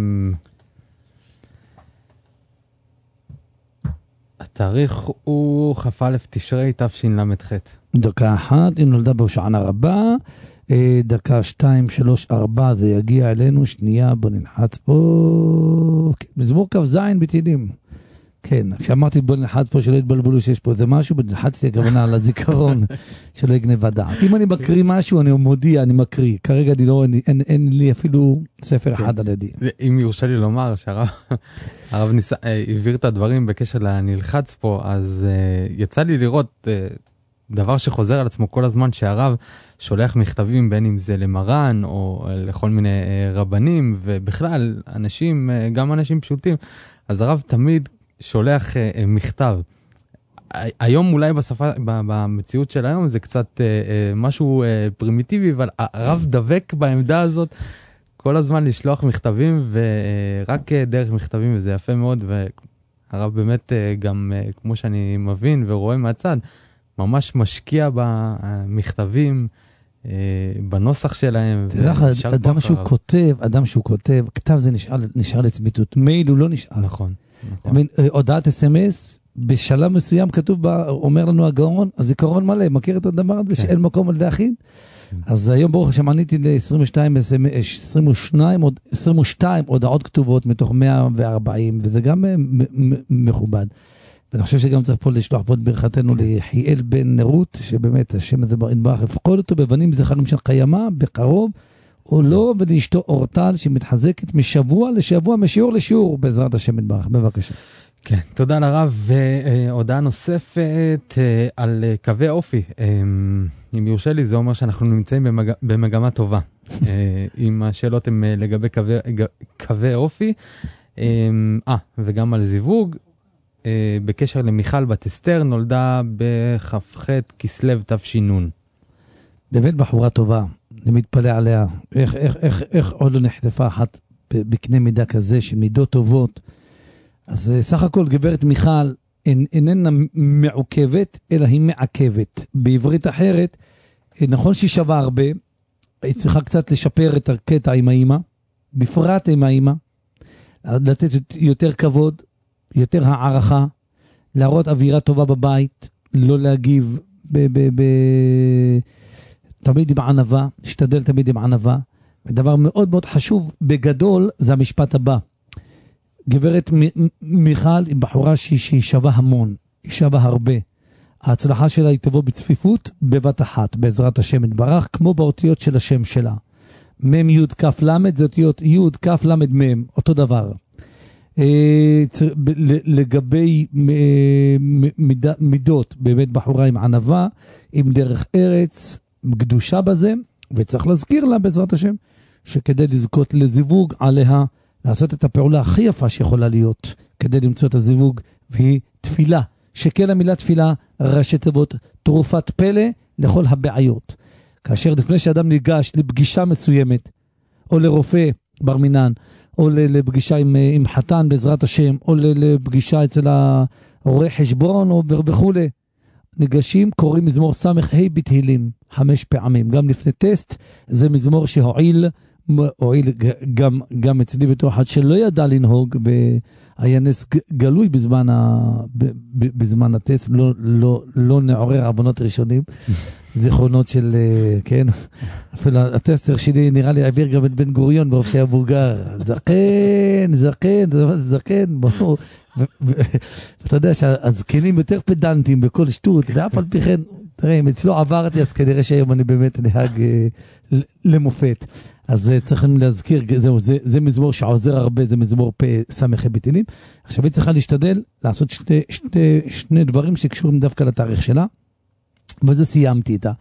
התאריך הוא כ"א תשרי תשל"ח. דקה אחת, היא נולדה בהושענא רבה, דקה 2, 3, 4, זה יגיע אלינו, שנייה, בוא נלחץ פה, מזמור כ"ז בתהילים. כן, כשאמרתי בוא נלחץ פה שלא יתבלבלו שיש פה איזה משהו, נלחצתי הכוונה על הזיכרון שלא יגנב דעת. אם אני מקריא משהו, אני מודיע, אני מקריא. כרגע אין לי אפילו ספר אחד על ידי. אם יורשה לי לומר שהרב העביר את הדברים בקשר לנלחץ פה, אז יצא לי לראות דבר שחוזר על עצמו כל הזמן, שהרב שולח מכתבים בין אם זה למרן או לכל מיני רבנים, ובכלל אנשים, גם אנשים פשוטים, אז הרב תמיד שולח מכתב. היום אולי במציאות של היום זה קצת משהו פרימיטיבי, אבל הרב דבק בעמדה הזאת כל הזמן לשלוח מכתבים, ורק דרך מכתבים, וזה יפה מאוד, והרב באמת גם, כמו שאני מבין ורואה מהצד, ממש משקיע במכתבים, בנוסח שלהם. תראה לך, אדם שהוא כותב, כתב זה נשאר לצמיתות, מייל הוא לא נשאר. נכון. הודעת אס-אמס, בשלב מסוים כתוב, אומר לנו הגאון, הזיכרון מלא, מכיר את הדבר הזה שאין מקום על דאחין? אז היום ברוך השם עניתי ל-22 הודעות כתובות מתוך 140, וזה גם מכובד. ואני חושב שגם צריך פה לשלוח פה את ברכתנו ליחיאל בן נרות, שבאמת השם הזה יתברך, לפקוד אותו בבנים זכרנו של קיימה, בקרוב, או לא, ולאשתו אורטל שמתחזקת משבוע לשבוע, משיעור לשיעור, בעזרת השם יתברך. בבקשה. כן, תודה לרב. והודעה נוספת על קווי אופי. אם יורשה לי, זה אומר שאנחנו נמצאים במגמה טובה. אם השאלות הן לגבי קווי אופי, וגם על זיווג, בקשר למיכל בת אסתר, נולדה בכ"ח כסלו תש"ן. באמת בחורה טובה, אני מתפלא עליה. איך עוד לא נחטפה אחת בקנה מידה כזה של מידות טובות. אז סך הכל גברת מיכל איננה מעוכבת, אלא היא מעכבת. בעברית אחרת, נכון שהיא שווה הרבה, היא צריכה קצת לשפר את הקטע עם האמא, בפרט עם האמא, לתת יותר כבוד, יותר הערכה, להראות אווירה טובה בבית, לא להגיב תמיד עם ענווה, להשתדל תמיד עם ענווה. ודבר מאוד מאוד חשוב, בגדול, זה המשפט הבא. גברת מיכל היא בחורה שהיא שווה המון, היא שווה הרבה. ההצלחה שלה היא תבוא בצפיפות, בבת אחת, בעזרת השם יתברך, כמו באותיות של השם שלה. מם י' כ' למד, זה אותיות י' כ' למד מם, אותו דבר. לגבי מידות, באמת בחורה עם ענווה, עם דרך ארץ, קדושה בזה, וצריך להזכיר לה בעזרת השם, שכדי לזכות לזיווג עליה לעשות את הפעולה הכי יפה שיכולה להיות, כדי למצוא את הזיווג, והיא תפילה. שכן המילה תפילה, ראשי תיבות, תרופת פלא לכל הבעיות. כאשר לפני שאדם ניגש לפגישה מסוימת, או לרופא בר מינן, או לפגישה עם חתן בעזרת השם, או לפגישה אצל העורך חשבון, או וכו'. ניגשים, קוראים מזמור סמך ה' בתהילים, 5 פעמים. גם לפני טסט, זה מזמור שהועיל גם אצלי בתור אחד שלא ידע לנהוג, היה נס גלוי בזמן הטסט, לא נעורר עוונות ראשונים, זיכרונות של, כן, אפילו הטסטר שלי נראה לי העביר גם את בן גוריון ברוב שהיה בוגר, זקן, בואו, ואתה יודע שהזקנים יותר פדנטים בכל שטות, ואף על פי כן, תראה, אם אצלו עברתי, אז כנראה שהיום אני באמת נהג למופת. אז צריכים להזכיר, זה מזמור שעוזר הרבה, זה מזמור פה סמך בתהילים. עכשיו היא צריכה להשתדל לעשות שני דברים שקשורים דווקא לתאריך שלה, וזה סיימתי איתה.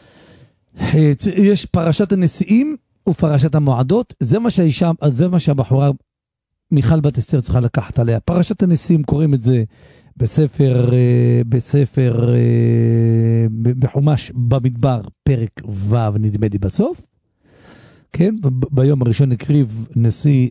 יש פרשת הנשיאים ופרשת המועדות, זה מה שהבחורה מיכל בת אסתר צריכה לקחת עליה. פרשת הנשיאים קוראים את זה בחומש במדבר, פרק ו' נדמה לי בסוף. כן, ביום הראשון הקריב נשיא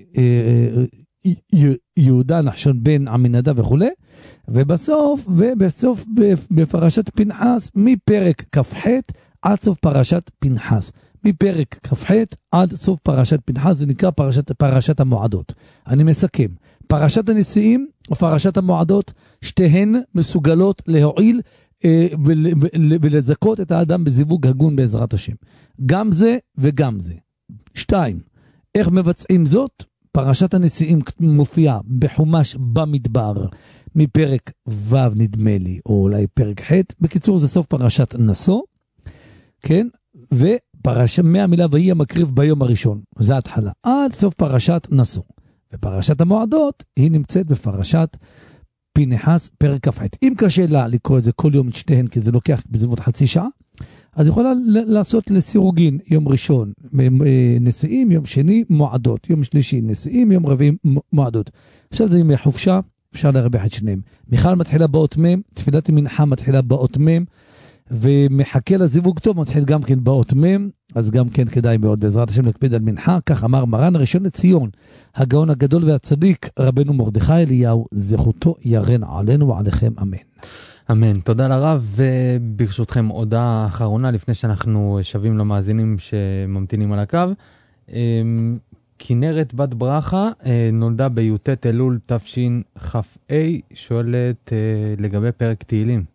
יהודה נחשון בן עמינדב וכו', ובסוף בפרשת פנחס, מפרק כ"ח עד סוף פרשת פנחס. מפרק כ"ח עד סוף פרשת פנחס, זה נקרא פרשת המועדות. אני מסכם, פרשת הנשיאים ופרשת המועדות, שתיהן מסוגלות להועיל ולזכות את האדם בזיווג הגון בעזרת השם. גם זה וגם זה. 2. איך מבצעים זאת? פרשת הנשיאים מופיעה בחומש במדבר, מפרק ו' נדמה לי, או אולי פרק ח', בקיצור זה סוף פרשת נשוא, כן? מהמילה ויהי המקריב ביום הראשון, זה ההתחלה, עד סוף פרשת נשוא. ופרשת המועדות היא נמצאת בפרשת פנחס פרק כ"ח. אם קשה לה לקרוא את זה כל יום את שתיהן, כי זה לוקח בסביבות חצי שעה, אז יכולה לעשות לסירוגין, יום ראשון נשיאים, יום שני מועדות, יום שלישי נשיאים, יום רביעי מועדות. עכשיו זה ימי חופשה, אפשר להרביח את שניהם. מיכל מתחילה באות מם, תפילת מנחה מתחילה באות מם, ומחכה לזיווג טוב מתחיל גם כן באות מם, אז גם כן כדאי מאוד בעזרת השם להקפיד על מנחה. כך אמר מרן הראשון לציון, הגאון הגדול והצדיק רבנו מרדכי אליהו, זכותו ירן עלינו ועליכם אמן. אמן. תודה לרב, וברשותכם הודעה אחרונה לפני שאנחנו שווים למאזינים שממתינים על הקו. כנרת בת ברכה נולדה בי"ט אלול תשכ"ה, שואלת לגבי פרק תהילים.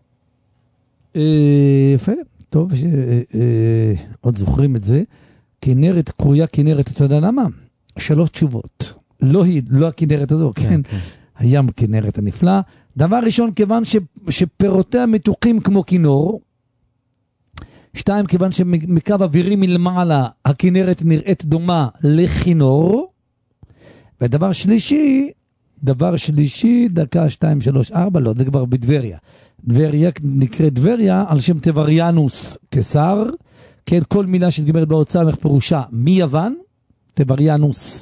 יפה, טוב, עוד זוכרים את זה. כנרת קרויה כנרת, אתה יודע למה? 3 תשובות. לא הכנרת הזו, כן. הים כנרת הנפלא. דבר ראשון, כיוון שפירותיה מתוחים כמו כינור. 2, כיוון שמקו אווירי מלמעלה, הכנרת נראית דומה לכינור. ודבר שלישי, דקה 2, 3, 4, לא, זה כבר בדבריה. דבריה נקראת דבריה על שם טבריאנוס קיסר. כן, כל מילה שתגמרת בהוצאה פירושה מיוון, טבריאנוס,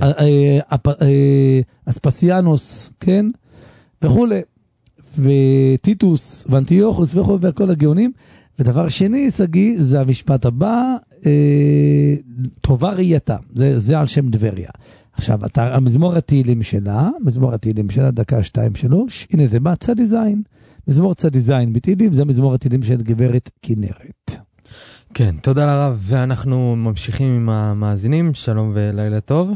אספסיאנוס, כן, וכו', וטיטוס, ואנטיוכוס וכו', וכל הגאונים. ודבר שני, סגי, זה המשפט הבא, טובה ראייתה, זה על שם דבריה. עכשיו, המזמור התהילים שלה, דקה 2, 3, הנה זה בא צדי זין, מזמור צדי זין בתהילים, זה מזמור התהילים של גברת כנרת. כן, תודה לרב, ואנחנו ממשיכים עם המאזינים, שלום ולילה טוב.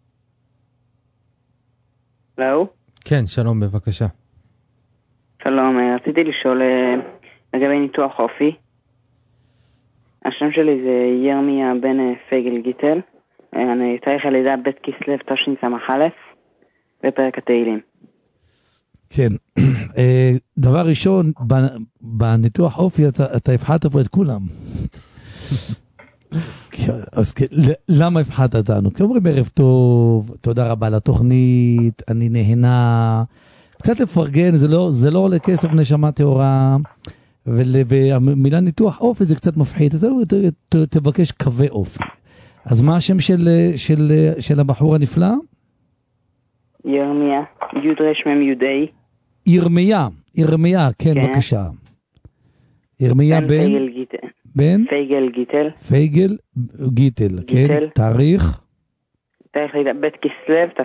לא? כן, שלום, בבקשה. שלום, רציתי לשאול לגבי ניתוח אופי. השם שלי זה ירמיה בן פייגל גיטל. אני תאריך הלידה ב' כסלו תשס"א בפרק התהילים. כן, דבר ראשון, בניתוח אופי אתה הבחרת פה את כולם. אז למה הבחרת אותנו? כי אומרים ערב טוב, תודה רבה על התוכנית, אני נהנה, קצת לפרגן, זה לא עולה כסף נשמה תאורה, והמילה ניתוח אופי זה קצת מפחיד, אז תבקש קווי אופי. אז מה השם של הבחור הנפלא? ירמיה, י' ירמיה, כן, בבקשה. ירמיה בן פייגל גיטל, כן, תאריך לידה בית כסלו,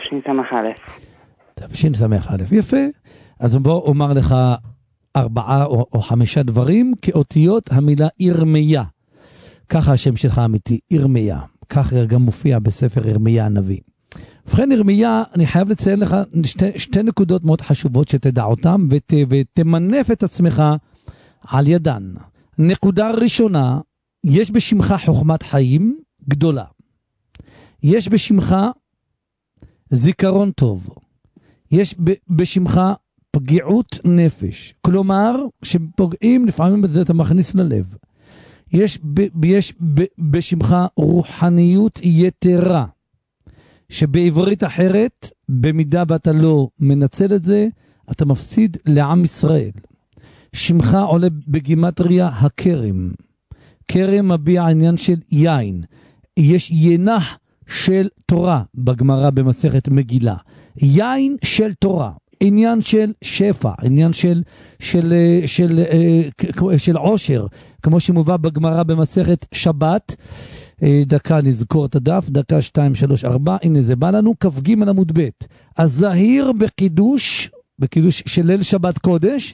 תשס"א. יפה. אז בוא אומר לך 4 או 5 דברים כאותיות המילה ירמיה. ככה השם שלך אמיתי, ירמיה. ככה גם מופיע בספר ירמיה הנביא. ובכן ירמיה, אני חייב לציין לך שתי נקודות מאוד חשובות שתדע אותם ותמנף את עצמך על ידן. נקודה ראשונה, יש בשמך חוכמת חיים גדולה. יש בשמך זיכרון טוב. יש בשמך פגיעות נפש. כלומר, כשפוגעים לפעמים בזה אתה מכניס ללב. יש בשמך רוחניות יתרה. שבעברית אחרת, במידה ואתה לא מנצל את זה, אתה מפסיד לעם ישראל. שמך עולה בגימטריה הכרם. כרם מביע עניין של יין. יש ינח של תורה בגמרא במסכת מגילה. יין של תורה. עניין של שפע, עניין של עושר, כמו שמובא בגמרא במסכת שבת. דקה נזכור את הדף, דקה 2, 3, 4, הנה זה בא לנו, כ"ג עמוד ב'. אז זהיר בקידוש של ליל שבת קודש,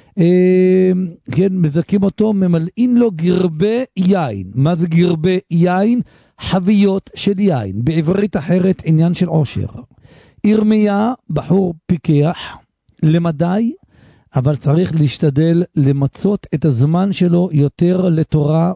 כן, מזכים אותו, ממלאים לו גרבי יין. מה זה גרבי יין? חביות של יין. בעברית אחרת עניין של עושר. ירמיה, בחור פיקח, למדי, אבל צריך להשתדל למצות את הזמן שלו יותר לתורה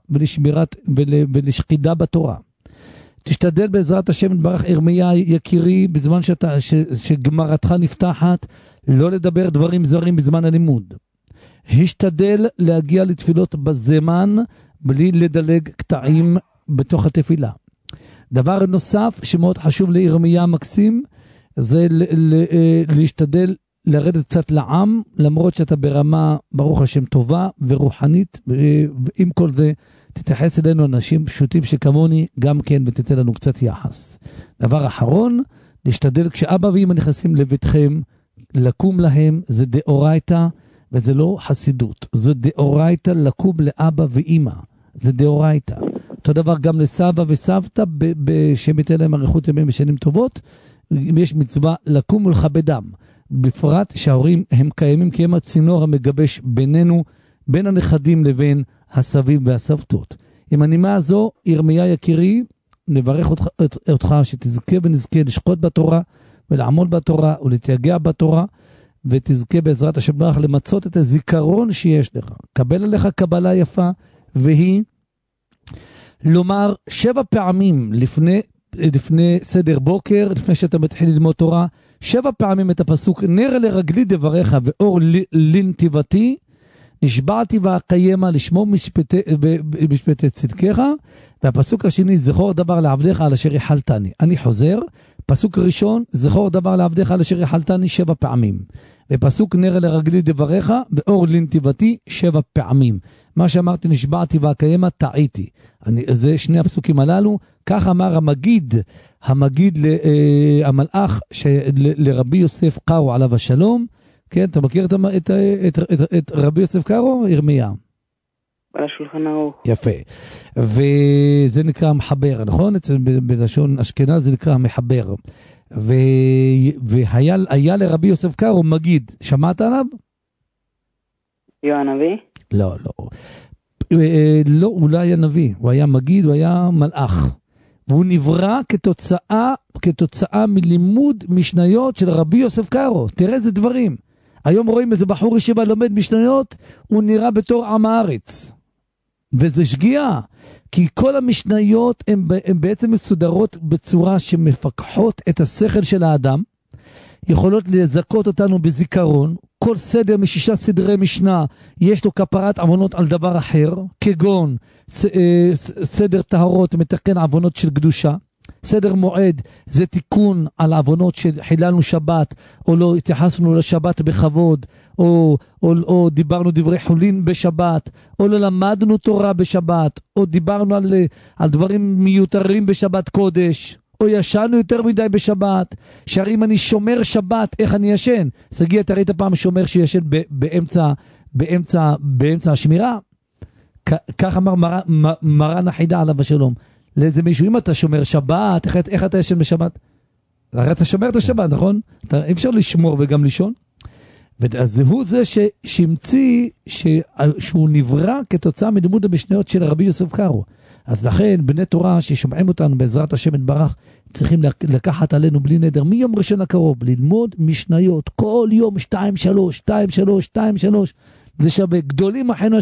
ולשקידה בתורה. תשתדל בעזרת השם יתברך ירמיה יקירי, בזמן שגמרתך נפתחת, לא לדבר דברים זרים בזמן הלימוד. השתדל להגיע לתפילות בזמן, בלי לדלג קטעים בתוך התפילה. דבר נוסף שמאוד חשוב לירמיה מקסים, זה להשתדל לרדת קצת לעם, למרות שאתה ברמה, ברוך השם, טובה ורוחנית, ועם כל זה תתייחס אלינו אנשים פשוטים שכמוני, גם כן, ותתן לנו קצת יחס. דבר אחרון, להשתדל כשאבא ואמא נכנסים לביתכם, לקום להם, זה דאורייתא, וזה לא חסידות, זה דאורייתא לקום לאבא ואמא, זה דאורייתא. אותו דבר גם לסבא וסבתא, שמיתן להם אריכות ימים ושנים טובות, יש מצווה לקום ולכבדם, בפרט שההורים הם קיימים כי הם הצינור המגבש בינינו, בין הנכדים לבין הסבים והסבתות. עם הנימה הזו, ירמיה יקירי, נברך אותך שתזכה ונזכה לשקוט בתורה ולעמוד בתורה ולהתייגע בתורה, ותזכה בעזרת השם ברך למצות את הזיכרון שיש לך. קבל עליך קבלה יפה, והיא לומר 7 פעמים לפני סדר בוקר, לפני שאתה מתחיל ללמוד תורה, 7 פעמים את הפסוק, נר לרגלי דבריך ואור לנתיבתי, נשבעתי ואקיימה לשמור משפטי צדקך. והפסוק השני, זכור דבר לעבדיך על אשר יחלתני. אני חוזר, פסוק ראשון, זכור דבר לעבדיך על אשר יחלתני 7 פעמים. ופסוק נר לרגלי דבריך ואור לנתיבתי 7 פעמים. מה שאמרתי נשבעתי ואקיימה, טעיתי. זה שני הפסוקים הללו. כך אמר המגיד המלאך לרבי יוסף קארו עליו השלום. כן, אתה מכיר את רבי יוסף קארו, ירמיה? על השולחן ערוך. יפה. וזה נקרא מחבר, נכון? בלשון אשכנז זה נקרא מחבר. והיה לרבי יוסף קארו מגיד, שמעת עליו? הנביא? לא. לא, הוא לא היה נביא, הוא היה מגיד, הוא היה מלאך. והוא נברא כתוצאה מלימוד משניות של רבי יוסף קארו. תראה איזה דברים. היום רואים איזה בחור ישיבה לומד משניות, הוא נראה בתור עם הארץ. וזה שגיאה, כי כל המשניות הן בעצם מסודרות בצורה שמפקחות את השכל של האדם, יכולות לזכות אותנו בזיכרון. כל סדר מ6 סדרי משנה יש לו כפרת עוונות על דבר אחר, כגון סדר טהרות מתקן עוונות של קדושה, סדר מועד זה תיקון על עוונות שחיללנו שבת, או לא התייחסנו לשבת בכבוד, או דיברנו דברי חולין בשבת, או לא למדנו תורה בשבת, או דיברנו על דברים מיותרים בשבת קודש, או ישנו יותר מדי בשבת, שהרי אם אני שומר שבת, איך אני ישן? סגי, אתה ראית פעם שומר שישן באמצע השמירה? כך אמר מרן החידה עליו השלום. לאיזה מישהו, אם אתה שומר שבת, איך אתה ישן בשבת? הרי אתה שומר את השבת, נכון? אי אפשר לשמור וגם לישון. אז הוא זה שהמציא שהוא נברא כתוצאה מלימוד המשניות של רבי יוסף קארו. אז לכן בני תורה ששומעים אותנו בעזרת השם יתברך צריכים לקחת עלינו בלי נדר מיום ראשון הקרוב ללמוד משניות כל יום 2-3 זה שווה גדולים אחינו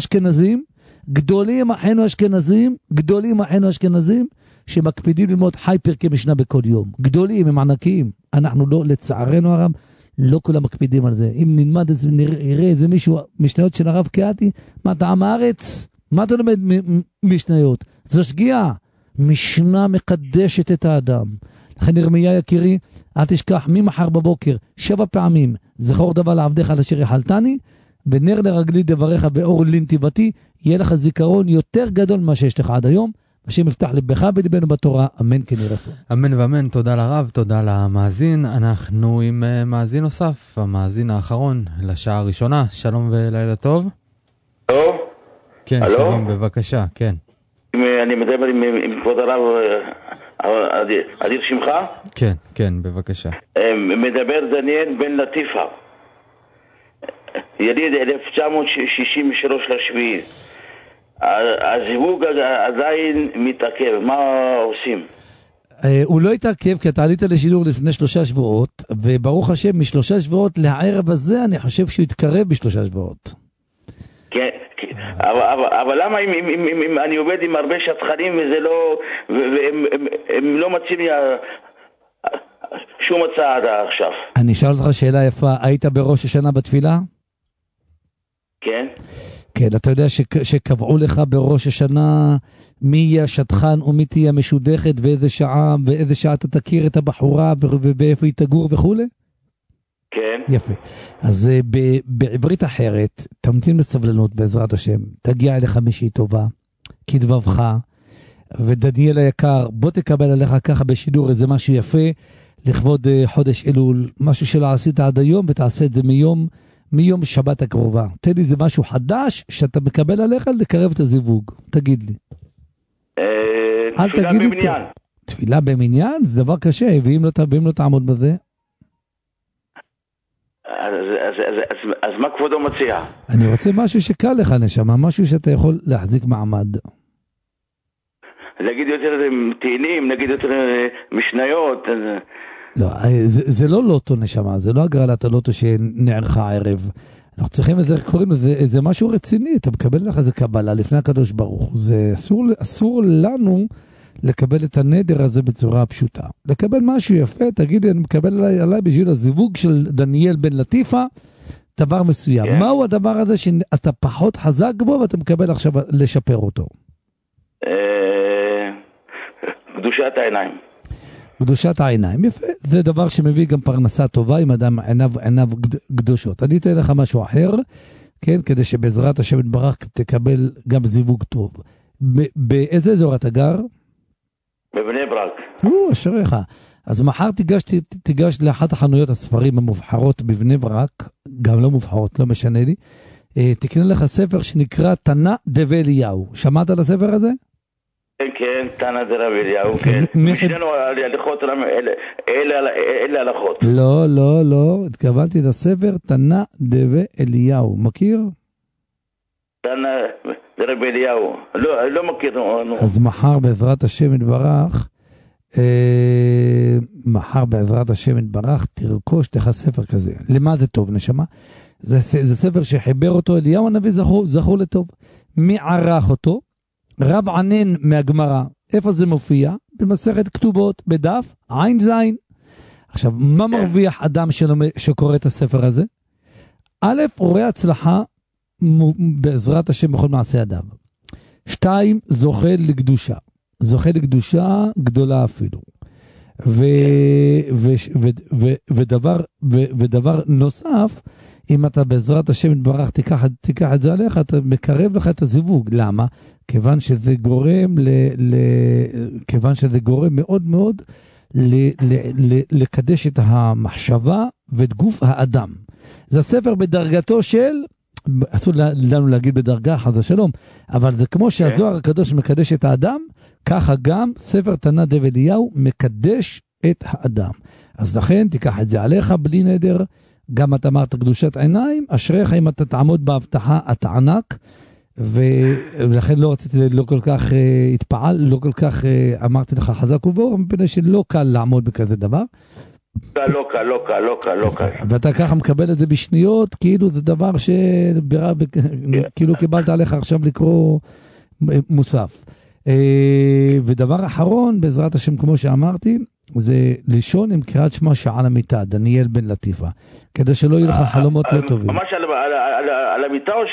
אשכנזים שמקפידים ללמוד חי פרקי משנה בכל יום. גדולים הם ענקיים, אנחנו לא, לצערנו הרב לא כולם מקפידים על זה. אם נלמד איזה, נראה איזה מישהו משניות של הרב קהתי, מה אתה עם הארץ? מה אתה לומד משניות? זו שגיאה. משנה מקדשת את האדם. לכן ירמיה יקירי, אל תשכח ממחר בבוקר 7 פעמים, זכור דבר לעבדך על אשר יחלתני, ונר לרגלי דבריך באור לנתיבתי, יהיה לך זיכרון יותר גדול ממה שיש לך עד היום. השם יפתח לבך ולבנו בתורה, אמן כן יהי רצון. אמן ואמן, תודה לרב, תודה למאזין. אנחנו עם מאזין נוסף, המאזין האחרון לשעה הראשונה. שלום ולילה טוב. טוב. כן, הלו? שלום, בבקשה, כן. אני מדבר עם כבוד הרב אדיר שמך? כן, כן, בבקשה. מדבר דניאל בן לטיפה. יליד 1963 לשביעי. הזיווג עדיין מתעכב, מה עושים? הוא לא התעכב כי אתה עלית לשידור לפני 3 שבועות, וברוך השם מ3 שבועות לערב הזה אני חושב שהוא יתקרב ב3 שבועות. כן, אבל למה אם אני עובד עם הרבה שטחנים וזה לא, והם לא מציעים לי שום הצעה עד עכשיו? אני אשאל אותך שאלה יפה, היית בראש השנה בתפילה? כן. כן, אתה יודע שקבעו לך בראש השנה מי יהיה השטחן ומי תהיה משודכת ואיזה שעה אתה תכיר את הבחורה ואיפה היא תגור וכו'? כן. יפה. אז בעברית אחרת, תמתין בסבלנות בעזרת השם, תגיע אליך מישהי טובה, כדבבך, ודניאל היקר, בוא תקבל עליך ככה בשידור איזה משהו יפה, לכבוד חודש אלול, משהו שלא עשית עד היום ותעשה את זה מיום שבת הקרובה. תן לי זה משהו חדש שאתה מקבל עליך לקרב את הזיווג. תגיד לי. תפילה במניין. תפילה במניין? זה דבר קשה, ואם לא תעמוד בזה? אז מה כבודו מציע? אני רוצה משהו שקל לך נשמה, משהו שאתה יכול להחזיק מעמד. נגיד יותר תהילים, נגיד יותר משניות. לא, זה לא לוטו נשמה, זה לא הגרלת הלוטו שנערכה הערב. אנחנו צריכים קוראים לזה, זה משהו רציני, אתה מקבל לך איזה קבלה לפני הקדוש ברוך. זה אסור לנו לקבל את הנדר הזה בצורה פשוטה. לקבל משהו יפה, תגידי, אני מקבל עליי בשביל הזיווג של דניאל בן לטיפה, דבר מסוים. כן. מהו הדבר הזה שאתה פחות חזק בו ואתה מקבל עכשיו לשפר אותו? קדושת העיניים. קדושת העיניים, יפה. זה דבר שמביא גם פרנסה טובה עם אדם עיניו קדושות. אני אתן לך משהו אחר, כן, כדי שבעזרת השם יתברך תקבל גם זיווג טוב. באיזה אזור אתה גר? בבני ברק. אשריך. אז מחר תיגש לאחת החנויות הספרים המובחרות בבני ברק, גם לא מובחרות, לא משנה לי, תקנה לך ספר שנקרא תנא דבי אליהו. שמעת על הספר הזה? כן, תנא דבי אליהו, כן. משננו הלכות, אלה הלכות. לא, התכוונתי לספר תנא דבי אליהו. מכיר? תנא דבי אליהו. לא מכיר. אז מחר בעזרת השם יתברך, תרכוש לך ספר כזה. למה זה טוב נשמה? זה ספר שחיבר אותו אליהו הנביא, זכור לטוב. מי ערך אותו? רב ענן מהגמרא. איפה זה מופיע? במסכת כתובות, בדף עין זין. עכשיו, מה מרוויח אדם שקורא את הספר הזה? א', רואה הצלחה בעזרת השם בכל מעשה אדם. 2, זוכה לקדושה גדולה אפילו. ודבר נוסף, אם אתה בעזרת השם יתברך תיקח את זה עליך, אתה מקרב לך את הזיווג. למה? כיוון שזה גורם מאוד מאוד לקדש את המחשבה ואת גוף האדם. זה ספר בדרגתו של, אסור לנו להגיד בדרגה חס ושלום, אבל זה כמו שהזוהר הקדוש מקדש את האדם, ככה גם ספר תנא דב אליהו מקדש את האדם. אז לכן תיקח את זה עליך בלי נדר, גם אתה אמרת קדושת עיניים, אשריך אם אתה תעמוד בהבטחה, אתה ענק, ולכן לא רציתי, לא כל כך התפעל, לא כל כך אמרתי לך חזק וברוך, מפני שלא קל לעמוד בכזה דבר. לא קל. ואתה ככה מקבל את זה בשניות, כאילו זה דבר כאילו קיבלת עליך עכשיו לקרוא מוסף. ודבר אחרון, בעזרת השם, כמו שאמרתי, זה לישון עם קריאת שמע שעה על המיטה, דניאל בן לטיפה, כדי שלא יהיו לך חלומות לא טובים. ממש על המיטה או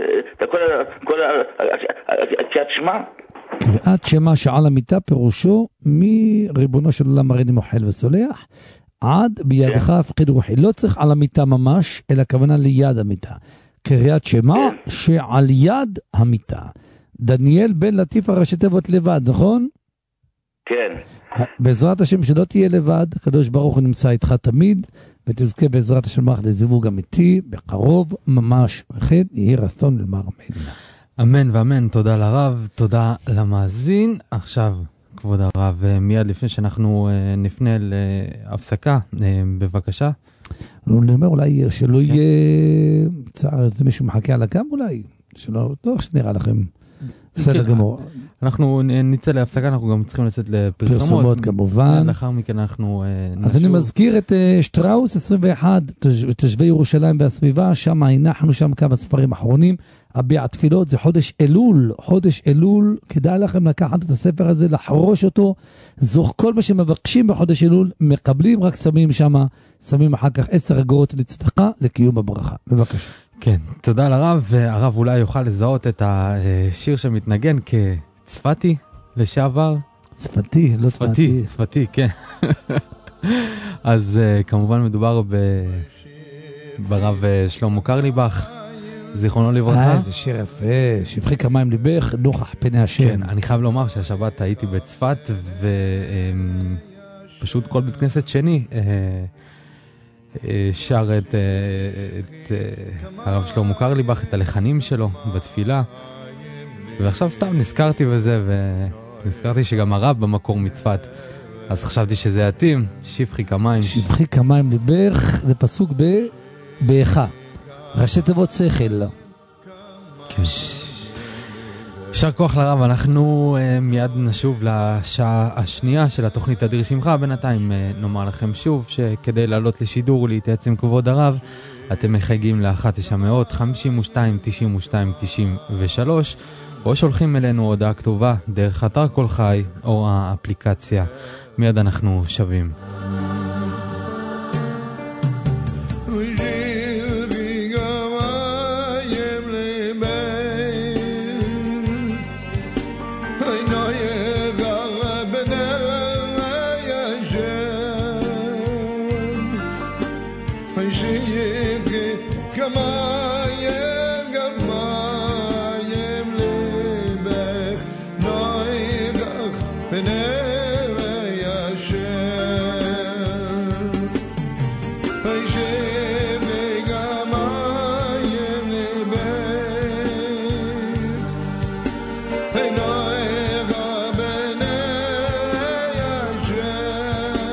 כל קריאת שמע? קריאת שמע שעה על המיטה פירושו מריבונו של עולם הריני מוחל וסולח, עד בידך הפחיד רוחי. לא צריך על המיטה ממש, אלא כוונה ליד המיטה. קריאת שמע שעל יד המיטה. דניאל בן לטיפה ראשי תיבות לבד, נכון? כן. בעזרת השם שלא תהיה לבד, הקדוש ברוך הוא נמצא איתך תמיד, ותזכה בעזרת השם לזיווג אמיתי, בקרוב ממש, וכן יהיה רצון למר המדינה. אמן ואמן, תודה לרב, תודה למאזין. עכשיו, כבוד הרב, מיד לפני שאנחנו נפנה להפסקה, בבקשה. אני אומר אולי שלא יהיה צער, איזה מישהו מחכה על הקו אולי, שלא, איך שנראה לכם. בסדר גמור. אנחנו נצא להפסקה, אנחנו גם צריכים לצאת לפרסומות. פרסומות כמובן. לאחר מכן אנחנו נשוב. אז אני מזכיר את שטראוס 21, תושבי ירושלים והסביבה, שם הנחנו שם כמה ספרים אחרונים, הביע תפילות, זה חודש אלול, כדאי לכם לקחת את הספר הזה, לחרוש אותו, זוך כל מה שמבקשים בחודש אלול, מקבלים, רק שמים אחר כך 10 אגורות לצדקה, לקיום הברכה. בבקשה. כן, תודה לרב, והרב אולי יוכל לזהות את השיר שמתנגן כצפתי לשעבר. צפתי, לא צפתי. צפתי, כן. אז כמובן מדובר ברב שלמה קרליבך, זיכרונו לברכה. איזה שיר יפה, שפכי כמים ליבך, נוכח פני השם. כן, אני חייב לומר שהשבת הייתי בצפת, ופשוט כל בית כנסת שני שר את הרב שלמה קרליבך, את הלחנים שלו בתפילה, ועכשיו סתם נזכרתי בזה, ונזכרתי שגם הרב במקור מצפת, אז חשבתי שזה יתאים, שפכי כמים. שפכי כמים ליבך, זה פסוק באיכה, ראשי תיבות שכל. כן. יישר כוח לרב, אנחנו מיד נשוב לשעה השנייה של התוכנית אדיר שמך. בינתיים נאמר לכם שוב שכדי לעלות לשידור ולהתייעץ עם כבוד הרב, אתם מחייגים ל-1-900-52-92-93, או שולחים אלינו הודעה כתובה דרך אתר כל חי או האפליקציה. מיד אנחנו שווים.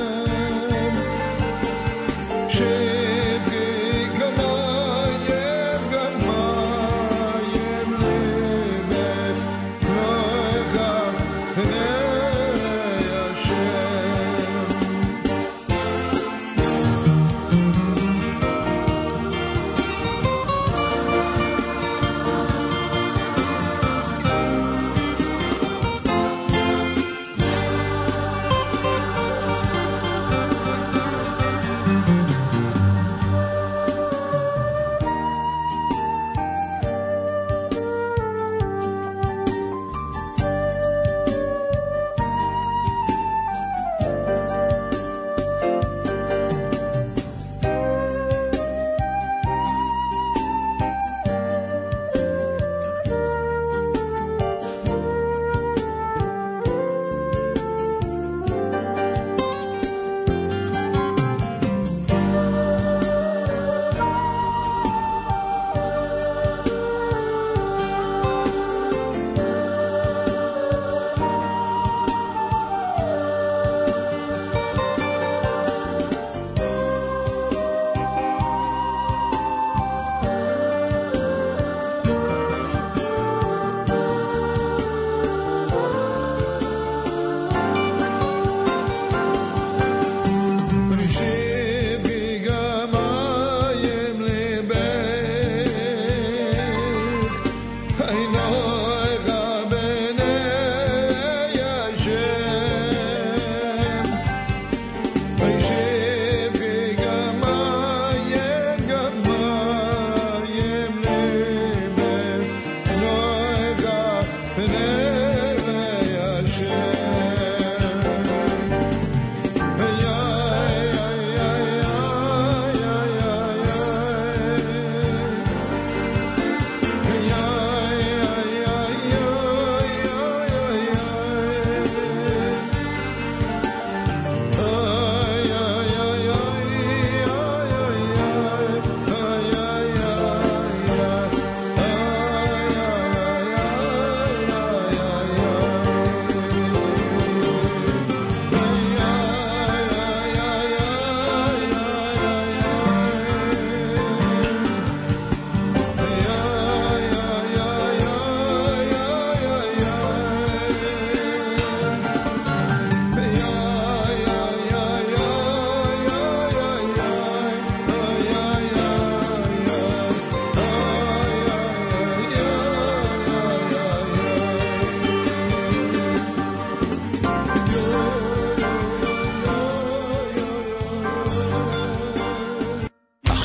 Yeah.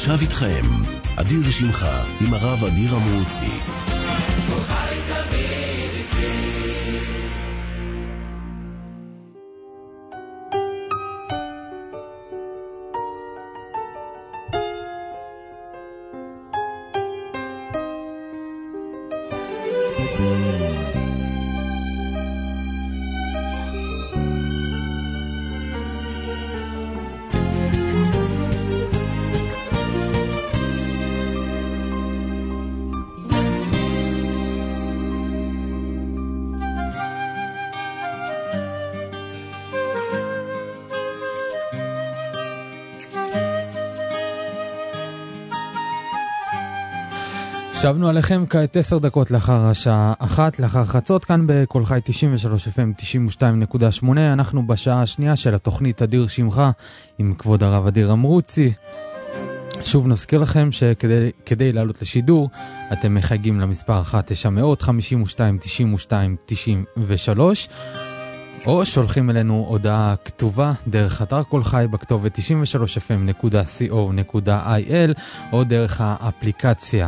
ועכשיו איתכם, אדיר שמחה עם הרב אדיר אמרוצי. שבנו עליכם כעת 10 דקות לאחר השעה 1, לאחר חצות, כאן בכל חי 93 FM 92.8. אנחנו בשעה השנייה של התוכנית אדיר שמך עם כבוד הרב אדיר אמרוצי. שוב נזכיר לכם שכדי לעלות לשידור אתם מחייגים למספר 1-952-92-93 או שולחים אלינו הודעה כתובה דרך אתר כל חי בכתובת 93fm.co.il או דרך האפליקציה.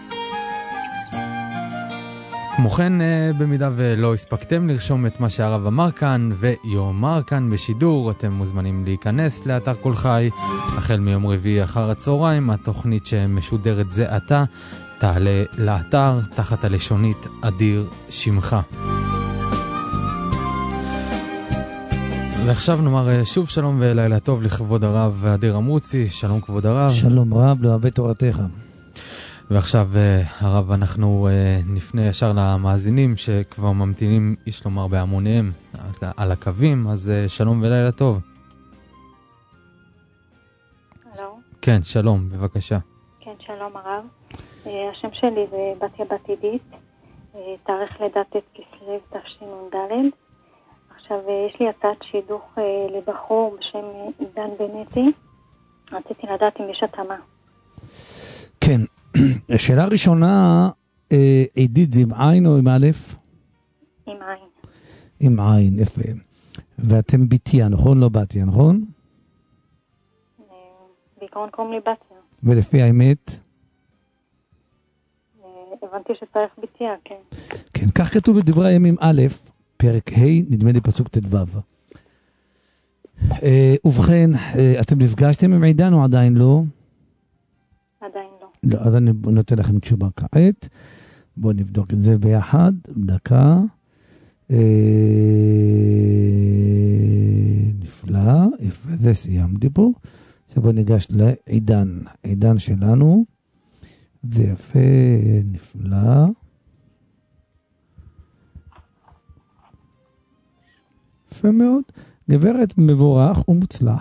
כמו כן, במידה ולא הספקתם לרשום את מה שהרב אמר כאן ויומר כאן בשידור, אתם מוזמנים להיכנס לאתר כל חי. החל מיום רביעי אחר הצהריים, התוכנית שמשודרת זה עתה תעלה לאתר תחת הלשונית אדיר שמך. ועכשיו נאמר שוב שלום ולילה טוב לכבוד הרב אדיר אמרוצי. שלום כבוד הרב. שלום רב, לא אוהב תורתך. ועכשיו הרב, אנחנו נפנה ישר למאזינים שכבר ממתינים, יש לומר בהמוניהם על הקווים, אז שלום ולילה טוב. שלום. כן, שלום, בבקשה. כן, שלום הרב. השם שלי זה בתיה בת עידית, תאריך לידת כסלו תשנ"ד. עכשיו יש לי הצעת שידוך לבחור בשם עידן בנטי. רציתי לדעת אם יש התאמה. כן. השאלה הראשונה, עידית זה עם עין או עם א'? עם עין. עם עין, יפה. ואתם בתיה, נכון? לא בתיה, נכון? בעיקרון קוראים לי בתיה. ולפי האמת? הבנתי שצריך בתיה, כן. כן, כך כתוב בדברי הימים א', פרק ה', נדמה לי פסוק ט"ו. ובכן, אתם נפגשתם עם עידן או עדיין לא? עדיין לא. לא, אז אני נותן לכם תשובה כעת. בואו נבדוק את זה ביחד. דקה. נפלא. יפה, זה סיימתי פה. עכשיו בואו ניגש לעידן. עידן שלנו. זה יפה, נפלא. יפה מאוד. גברת מבורך ומוצלח.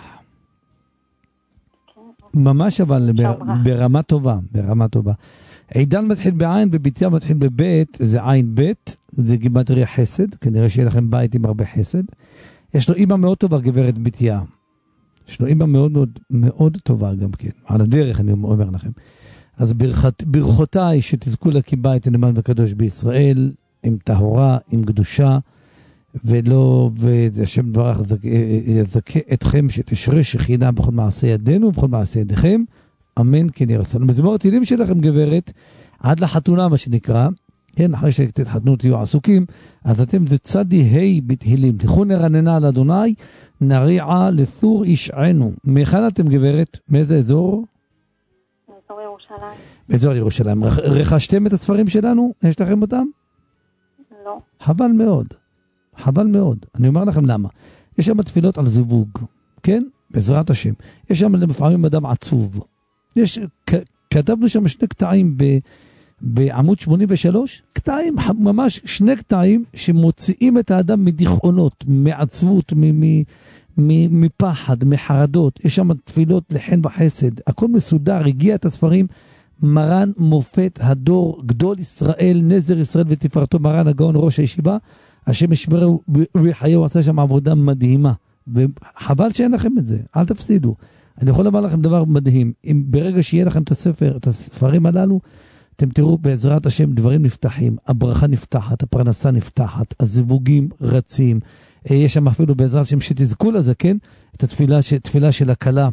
ממש אבל ברמה טובה, ברמה טובה. עידן מתחיל בעין ובתיה מתחיל בבית, זה עין בית, זה גימטריה חסד, כנראה שיהיה לכם בית עם הרבה חסד. יש לו אמא מאוד טובה, גברת בתיה. יש לו אמא מאוד מאוד מאוד טובה גם כן. על הדרך אני אומר לכם. אז ברכותיי שתזכו להקים בית נאמן וקדוש בישראל, עם טהרה, עם קדושה, ולא, והשם ברך יזכה אתכם שתשרה שכינה בכל מעשה ידינו ובכל מעשה ידיכם, אמן כן יהי רצון. מזמור התהילים שלכם גברת, עד לחתונה מה שנקרא, כן, אחרי שתתחתנו תהיו עסוקים, אז אתם זה צדי ה' בתהילים, תכו נרננה על אדוני, נריעה לצור ישענו. מאיכן אתם גברת? מאיזה אזור? באזור ירושלים. באזור ירושלים. רכשתם את הספרים שלנו? יש לכם אותם? לא. חבל מאוד. חבל מאוד. אני אומר לכם למה. יש שם תפילות על זיווג, כן? בעזרת השם. יש שם לפעמים אדם עצוב. כתבנו שם שני קטעים בעמוד 83, קטעים, ממש שני קטעים שמוציאים את האדם מדיכאונות, מעצבות, מפחד, מחרדות. יש שם תפילות לחן וחסד. הכל מסודר, הגיע את הספרים. מרן מופת הדור, גדול ישראל, נזר ישראל ותפארתו, מרן הגאון ראש הישיבה, השם ישמרהו ויחיהו, עשה שם עבודה מדהימה, וחבל שאין לכם את זה, אל תפסידו. אני יכול לומר לכם דבר מדהים, אם ברגע שיהיה לכם את הספרים הללו, אתם תראו בעזרת השם דברים נפתחים, הברכה נפתחת, הפרנסה נפתחת, הזיווגים רצים, יש שם אפילו בעזרת השם שתזכו לזה, כן? את התפילה של הכלה,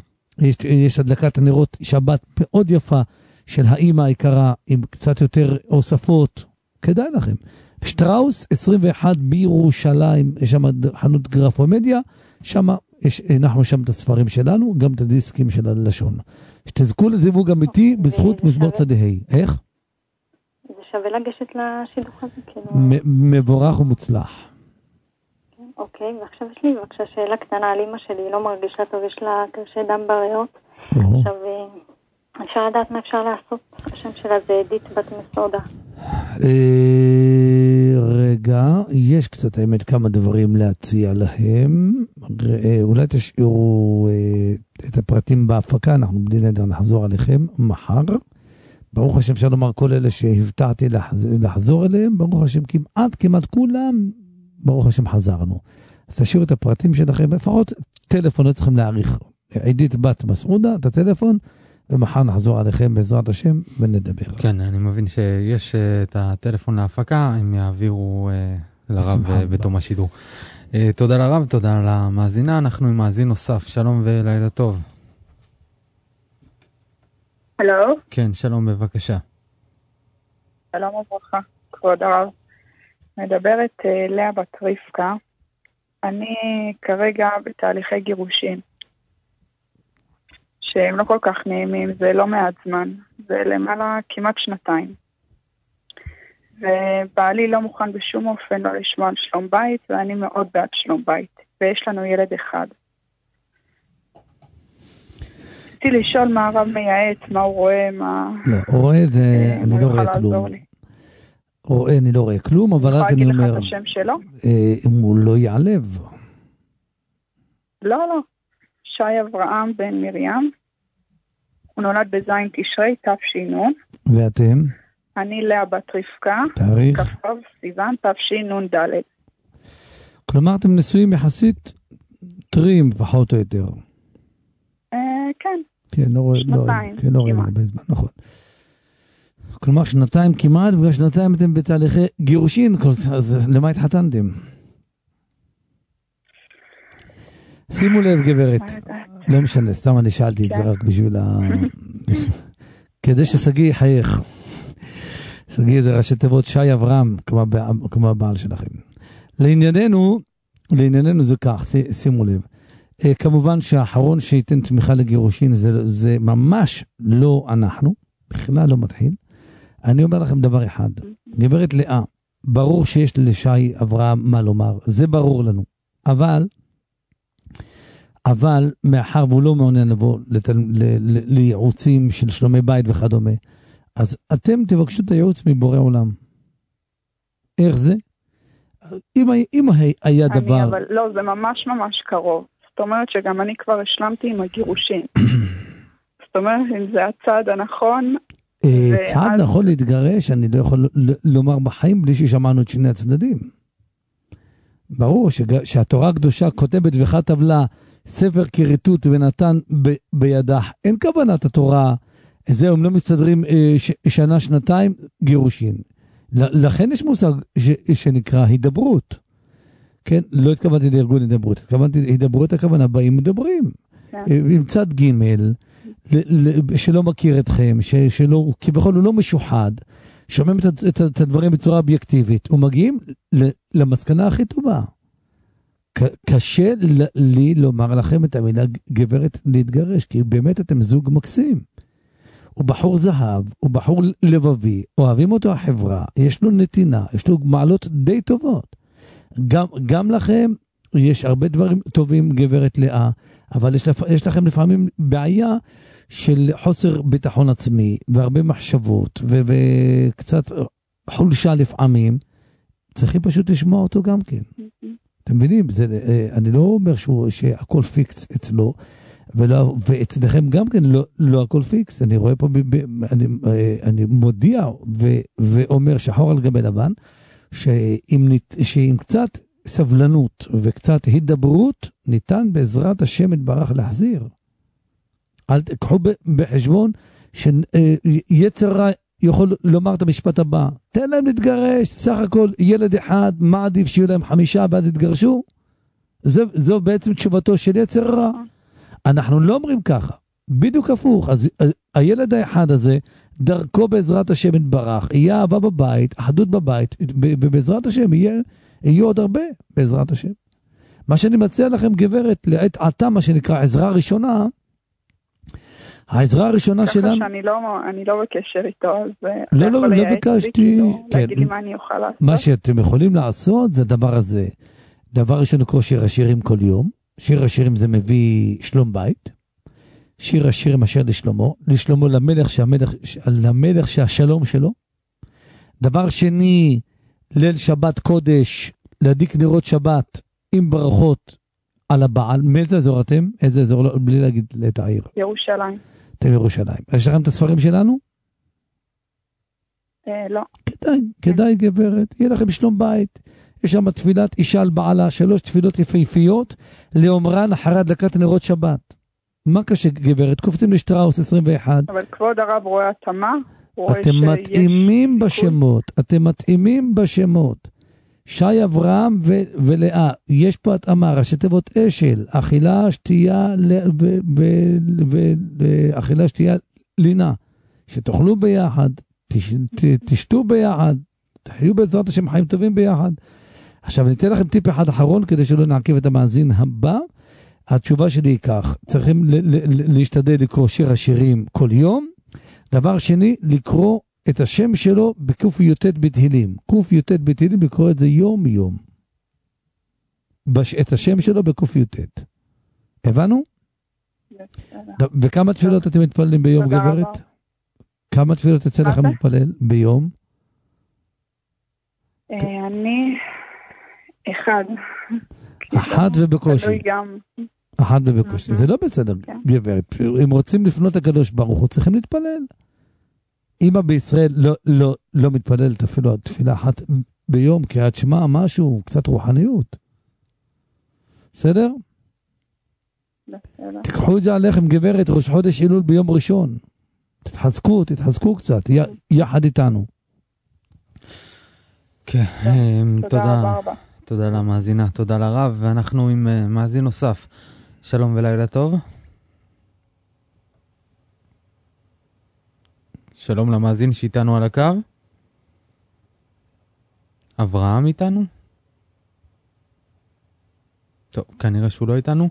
יש הדלקת הנרות שבת מאוד יפה של האמא היקרה, עם קצת יותר הוספות, כדאי לכם. שטראוס 21 בירושלים, יש שם חנות גרפומדיה, שם אנחנו שם את הספרים שלנו, גם את הדיסקים של הלשון. שתזכו לזיווג אמיתי בזכות מזמור צדהי. איך? זה שווה לגשת לשידוך הזה, מבורך ומוצלח. אוקיי, ועכשיו יש לי בבקשה שאלה קטנה על אמא שלי, היא לא מרגישה טוב, יש לה קרשי דם בריאות. עכשיו, אפשר לדעת מה אפשר לעשות? השם שלה זה עדית בת מסודה. רגע, יש קצת האמת כמה דברים להציע להם. אולי תשאירו את הפרטים בהפקה, אנחנו בדיוק נחזור עליכם מחר. ברוך השם, אפשר לומר כל אלה שהבטחתי לחזור אליהם, ברוך השם כמעט כולם, ברוך השם חזרנו. אז תשאירו את הפרטים שלכם, לפחות טלפון, לא צריכים להעריך. עדית בת מסעודה, את הטלפון, ומחר נחזור עליכם בעזרת השם ונדבר. כן, אני מבין שיש את הטלפון להפקה, הם יעבירו לרב בתום השידור. תודה לרב, תודה למאזינה, אנחנו עם מאזין נוסף, שלום ולילה טוב. הלו? כן, שלום בבקשה. שלום וברכה, כבוד הרב. מדברת לאה בת רבקה. אני כרגע בתהליכי גירושים, שהם לא כל כך נעימים, זה לא מעט זמן, זה למעלה כמעט שנתיים. ובעלי לא מוכן בשום אופן לא לשמוע על שלום בית, ואני מאוד בעד שלום בית, ויש לנו ילד אחד. רציתי לשאול מה הרב מייעץ, מה הוא רואה, מה... לא, רואה זה, אני לא רואה כלום. רואה, אני לא רואה כלום, אבל רק אני אומר... אני יכולה להגיד לך את השם שלו? אם הוא לא יעלב. לא. שי אברהם בן מרים. הוא נולד בזין תשרי, תש"ן. ואתם? אני לאה בת רבקה. תאריך? כ"ו סיוון, תשנ"ד. כלומר, אתם נשואים יחסית טריים, פחות או יותר. כן. כן, לא רואה. שנתיים. כן, לא רואה הרבה זמן, נכון. כלומר, שנתיים כמעט, ובגלל שנתיים אתם בתהליכי גירושין, אז למה התחתנתם? שימו לב גברת, לא משנה, סתם אני שאלתי את זה רק בשביל כדי שסגי יחייך. סגי זה ראשי תיבות שי אברהם, כמו הבעל שלכם. לענייננו זה כך, שימו לב. כמובן שהאחרון שייתן תמיכה לגירושין זה ממש לא אנחנו, בכלל לא מתחיל. אני אומר לכם דבר אחד, גברת לאה, ברור שיש לשי אברהם מה לומר, זה ברור לנו, אבל מאחר והוא לא מעוניין לבוא לייעוצים של שלומי בית וכדומה, אז אתם תבקשו את הייעוץ מבורא עולם. איך זה? אם היה דבר... אבל לא, זה ממש ממש קרוב. זאת אומרת שגם אני כבר השלמתי עם הגירושים. זאת אומרת, אם זה הצעד הנכון... צעד נכון להתגרש, אני לא יכול לומר בחיים בלי ששמענו את שני הצדדים. ברור שהתורה הקדושה כותבת וכתב לה ספר כריתות ונתן בידך. אין כוונת התורה, זהו, הם לא מסתדרים שנה, שנתיים, גירושין. לכן יש מושג שנקרא הידברות. כן, לא התכוונתי לארגון הידברות, התכוונתי הידברות, הכוונה באים מדברים. עם צד ג' שלא מכיר אתכם, כבכל הוא לא משוחד, שומעים את הדברים בצורה אובייקטיבית, ומגיעים למסקנה הכי טובה. קשה לי לומר לכם את המילה גברת להתגרש, כי באמת אתם זוג מקסים. הוא בחור זהב, הוא בחור לבבי, אוהבים אותו החברה, יש לו נתינה, יש לו מעלות די טובות. גם לכם יש הרבה דברים טובים גברת לאה, אבל יש לכם לפעמים בעיה של חוסר ביטחון עצמי, והרבה מחשבות, וקצת חולשה לפעמים, צריכים פשוט לשמוע אותו גם כן. אתם מבינים? אני לא אומר שהכל פיקס אצלו, ואצלכם גם כן לא הכל פיקס. אני רואה פה, אני מודיע ואומר שחור על גבי לבן, שעם קצת סבלנות וקצת הידברות, ניתן בעזרת השם יתברך להחזיר. קחו בחשבון שיצר רע יכול לומר את המשפט הבא, תן להם להתגרש, סך הכל ילד אחד, מה עדיף שיהיו להם 5 ואז יתגרשו? זו בעצם תשובתו של יצר רע. אנחנו לא אומרים ככה, בדיוק הפוך. אז הילד האחד הזה, דרכו בעזרת השם יתברך, יהיה אהבה בבית, אחדות בבית, ובעזרת השם יהיו עוד הרבה, בעזרת השם. מה שאני מציע לכם, גברת, לעת עתה, מה שנקרא עזרה ראשונה, העזרה הראשונה שלנו... ככה שאני לא בקשר איתו, אז... לא ביקשתי... להגיד לי מה אני אוכל לעשות. מה שאתם יכולים לעשות זה דבר הזה. דבר ראשון לקרוא שיר השירים כל יום. שיר השירים זה מביא שלום בית. שיר השירים אשר לשלמה למלך שהשלום שלו. דבר שני, ליל שבת קודש, להדליק נרות שבת עם ברכות על הבעל. מאיזה אזור אתם? איזה אזור? בלי להגיד את העיר. ירושלים. אתם ירושלים. יש לכם את הספרים שלנו? לא. כדאי גברת. יהיה לכם שלום בית. יש שם תפילת אישה על בעלה, 3 תפילות יפהפיות, לאומרן אחרי הדלקת נרות שבת. מה קשה גברת? קופצים לשטראוס 21. אבל כבוד הרב רואה התאמה? אתם מתאימים בשמות. אתם מתאימים בשמות. שי אברהם ולאה. יש פה התאמה, ראשי תיבות אשל. אכילה, שתייה אכילה, שתייה, לינה. שתאכלו ביחד, תשתו ביחד, תחיו בעזרת השם חיים טובים ביחד. עכשיו אני אתן לכם טיפ אחד אחרון כדי שלא נעכב את המאזין הבא. התשובה שלי היא כך, צריכים להשתדל לקרוא שיר השירים כל יום. דבר שני, לקרוא את השם שלו בק"י"ט בתהילים. ק"י"ט בתהילים, לקרוא את זה יום יום. את השם שלו בק"י"ט. הבנו? וכמה תפילות אתם מתפללים ביום גברת? כמה תפילות יצא לכם להתפלל ביום? אני אחד ובקושי. אחד ובקושי. זה לא בסדר, גברת. אם רוצים לפנות לקדוש ברוך הוא, צריכים להתפלל. אמא בישראל לא מתפללת אפילו תפילה אחת ביום, קריאת שמע, משהו, קצת רוחניות. בסדר? תיקחו את זה עליכם, גברת, ראש חודש אלול ביום ראשון. תתחזקו קצת, יחד איתנו. כן, תודה. תודה למאזינה, תודה לרב, ואנחנו עם מאזין נוסף. שלום ולילה טוב. שלום למאזין שאיתנו על הקו. אברהם איתנו? טוב, כנראה שהוא לא איתנו.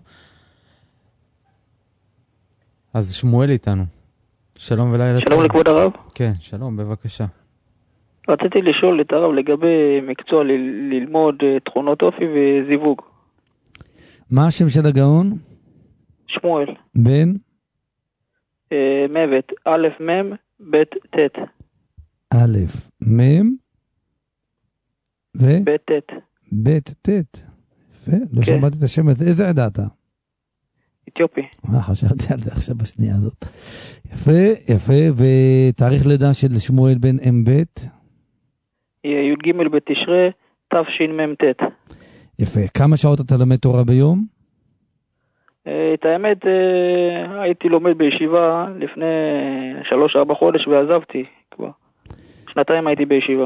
אז שמואל איתנו. שלום ולילה טוב. שלום לכבוד הרב. כן, שלום, בבקשה. רציתי לשאול את הרב לגבי מקצוע ללמוד תכונות אופי וזיווג. מה השם של הגאון? שמואל. בן? מבת. א' מ' ב' ת'. א' מ' ו? ב' ת'. ב' ת'. יפה, לא שמעתי את השם הזה. איזה עדה אתה? אתיופי. חשבתי על זה עכשיו בשנייה הזאת. יפה, ותאריך לידה של שמואל בן אם ב'? י"ג בתשרי תשמ"ט. יפה. כמה שעות אתה לומד תורה ביום? את האמת, הייתי לומד בישיבה לפני 3-4 חודש ועזבתי כבר. 2 הייתי בישיבה.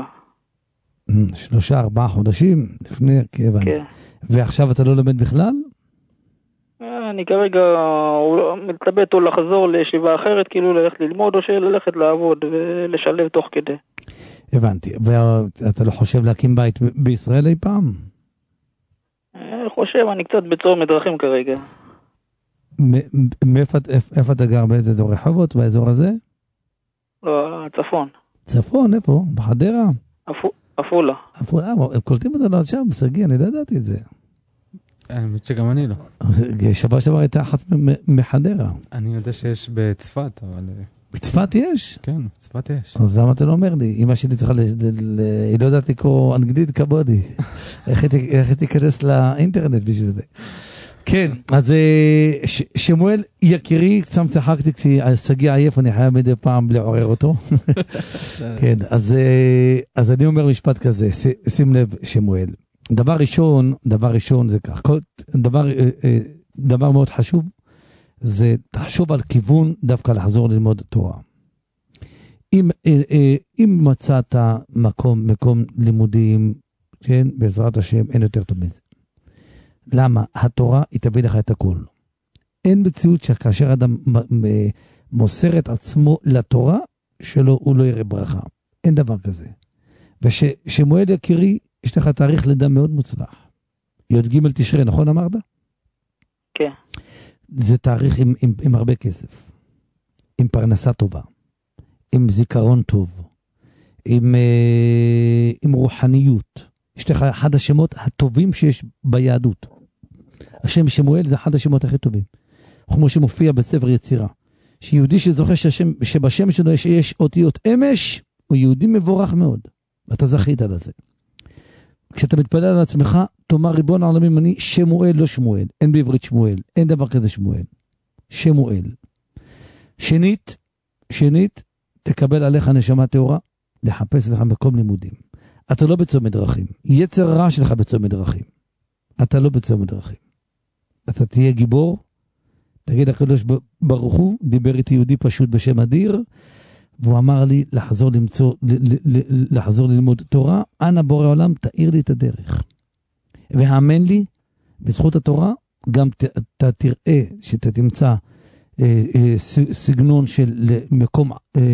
3-4 חודשים לפני, הבנתי. כן. ועכשיו אתה לא לומד בכלל? אני כרגע מתלבט או לחזור לישיבה אחרת, כאילו ללכת ללמוד או ללכת לעבוד ולשלב תוך כדי. הבנתי. ואתה לא חושב להקים בית בישראל אי פעם? אני חושב, אני קצת בצומת דרכים כרגע. איפה אתה גר? באיזה אזור? רחובות? באזור הזה? לא, צפון. צפון? איפה? בחדרה? עפולה. עפולה? הם קולטים אותנו עד שם, סגי, אני לא ידעתי את זה. האמת שגם אני לא. שבוע שעבר הייתה אחת מחדרה. אני יודע שיש בצפת, אבל... בצפת יש? כן, בצפת יש. אז למה אתה לא אומר לי? אמא שלי צריכה, היא לא יודעת לקרוא אנגלית כבודי. איך היא תיכנס לאינטרנט בשביל זה? כן, אז שמואל יקירי, קצת צחקתי כשסגי עייף, אני חייב מדי פעם לעורר אותו. כן, אז אני אומר משפט כזה, שים לב שמואל. דבר ראשון זה כך, דבר מאוד חשוב, זה תחשוב על כיוון דווקא לחזור ללמוד תורה. אם מצאת מקום לימודים, כן, בעזרת השם, אין יותר טוב מזה. למה? התורה היא תביא לך את הכל. אין מציאות שכאשר אדם מוסר את עצמו לתורה, שלו הוא לא יראה ברכה. אין דבר כזה. ושמואל יקירי, יש לך תאריך לידה מאוד מוצלח. י"ג תשרי, נכון אמרת? כן. זה תאריך עם הרבה כסף. עם פרנסה טובה. עם זיכרון טוב. עם רוחניות. יש לך אחד השמות הטובים שיש ביהדות. השם שמואל זה אחד השמות הכי טובים. כמו שמופיע בספר יצירה. שיהודי שזוכה שבשם שלו יש אותיות אמש, הוא יהודי מבורך מאוד. ואתה זכית על זה. כשאתה מתפלל על עצמך, תאמר ריבון העולמים אני שמואל לא שמואל. אין בעברית שמואל. אין דבר כזה שמואל. שמואל. שנית, תקבל עליך נשמה טהורה, לחפש לך מקום לימודים. אתה לא בצומת דרכים. יצר רע שלך בצומת דרכים. אתה לא בצומת דרכים. אתה תהיה גיבור. תגיד הקדוש ברוך הוא, דיבר איתי יהודי פשוט בשם אדיר, והוא אמר לי לחזור ללמוד תורה, אנא בורא עולם תאיר לי את הדרך. והאמן לי, בזכות התורה, גם אתה תראה שאתה תמצא סגנון של מקום,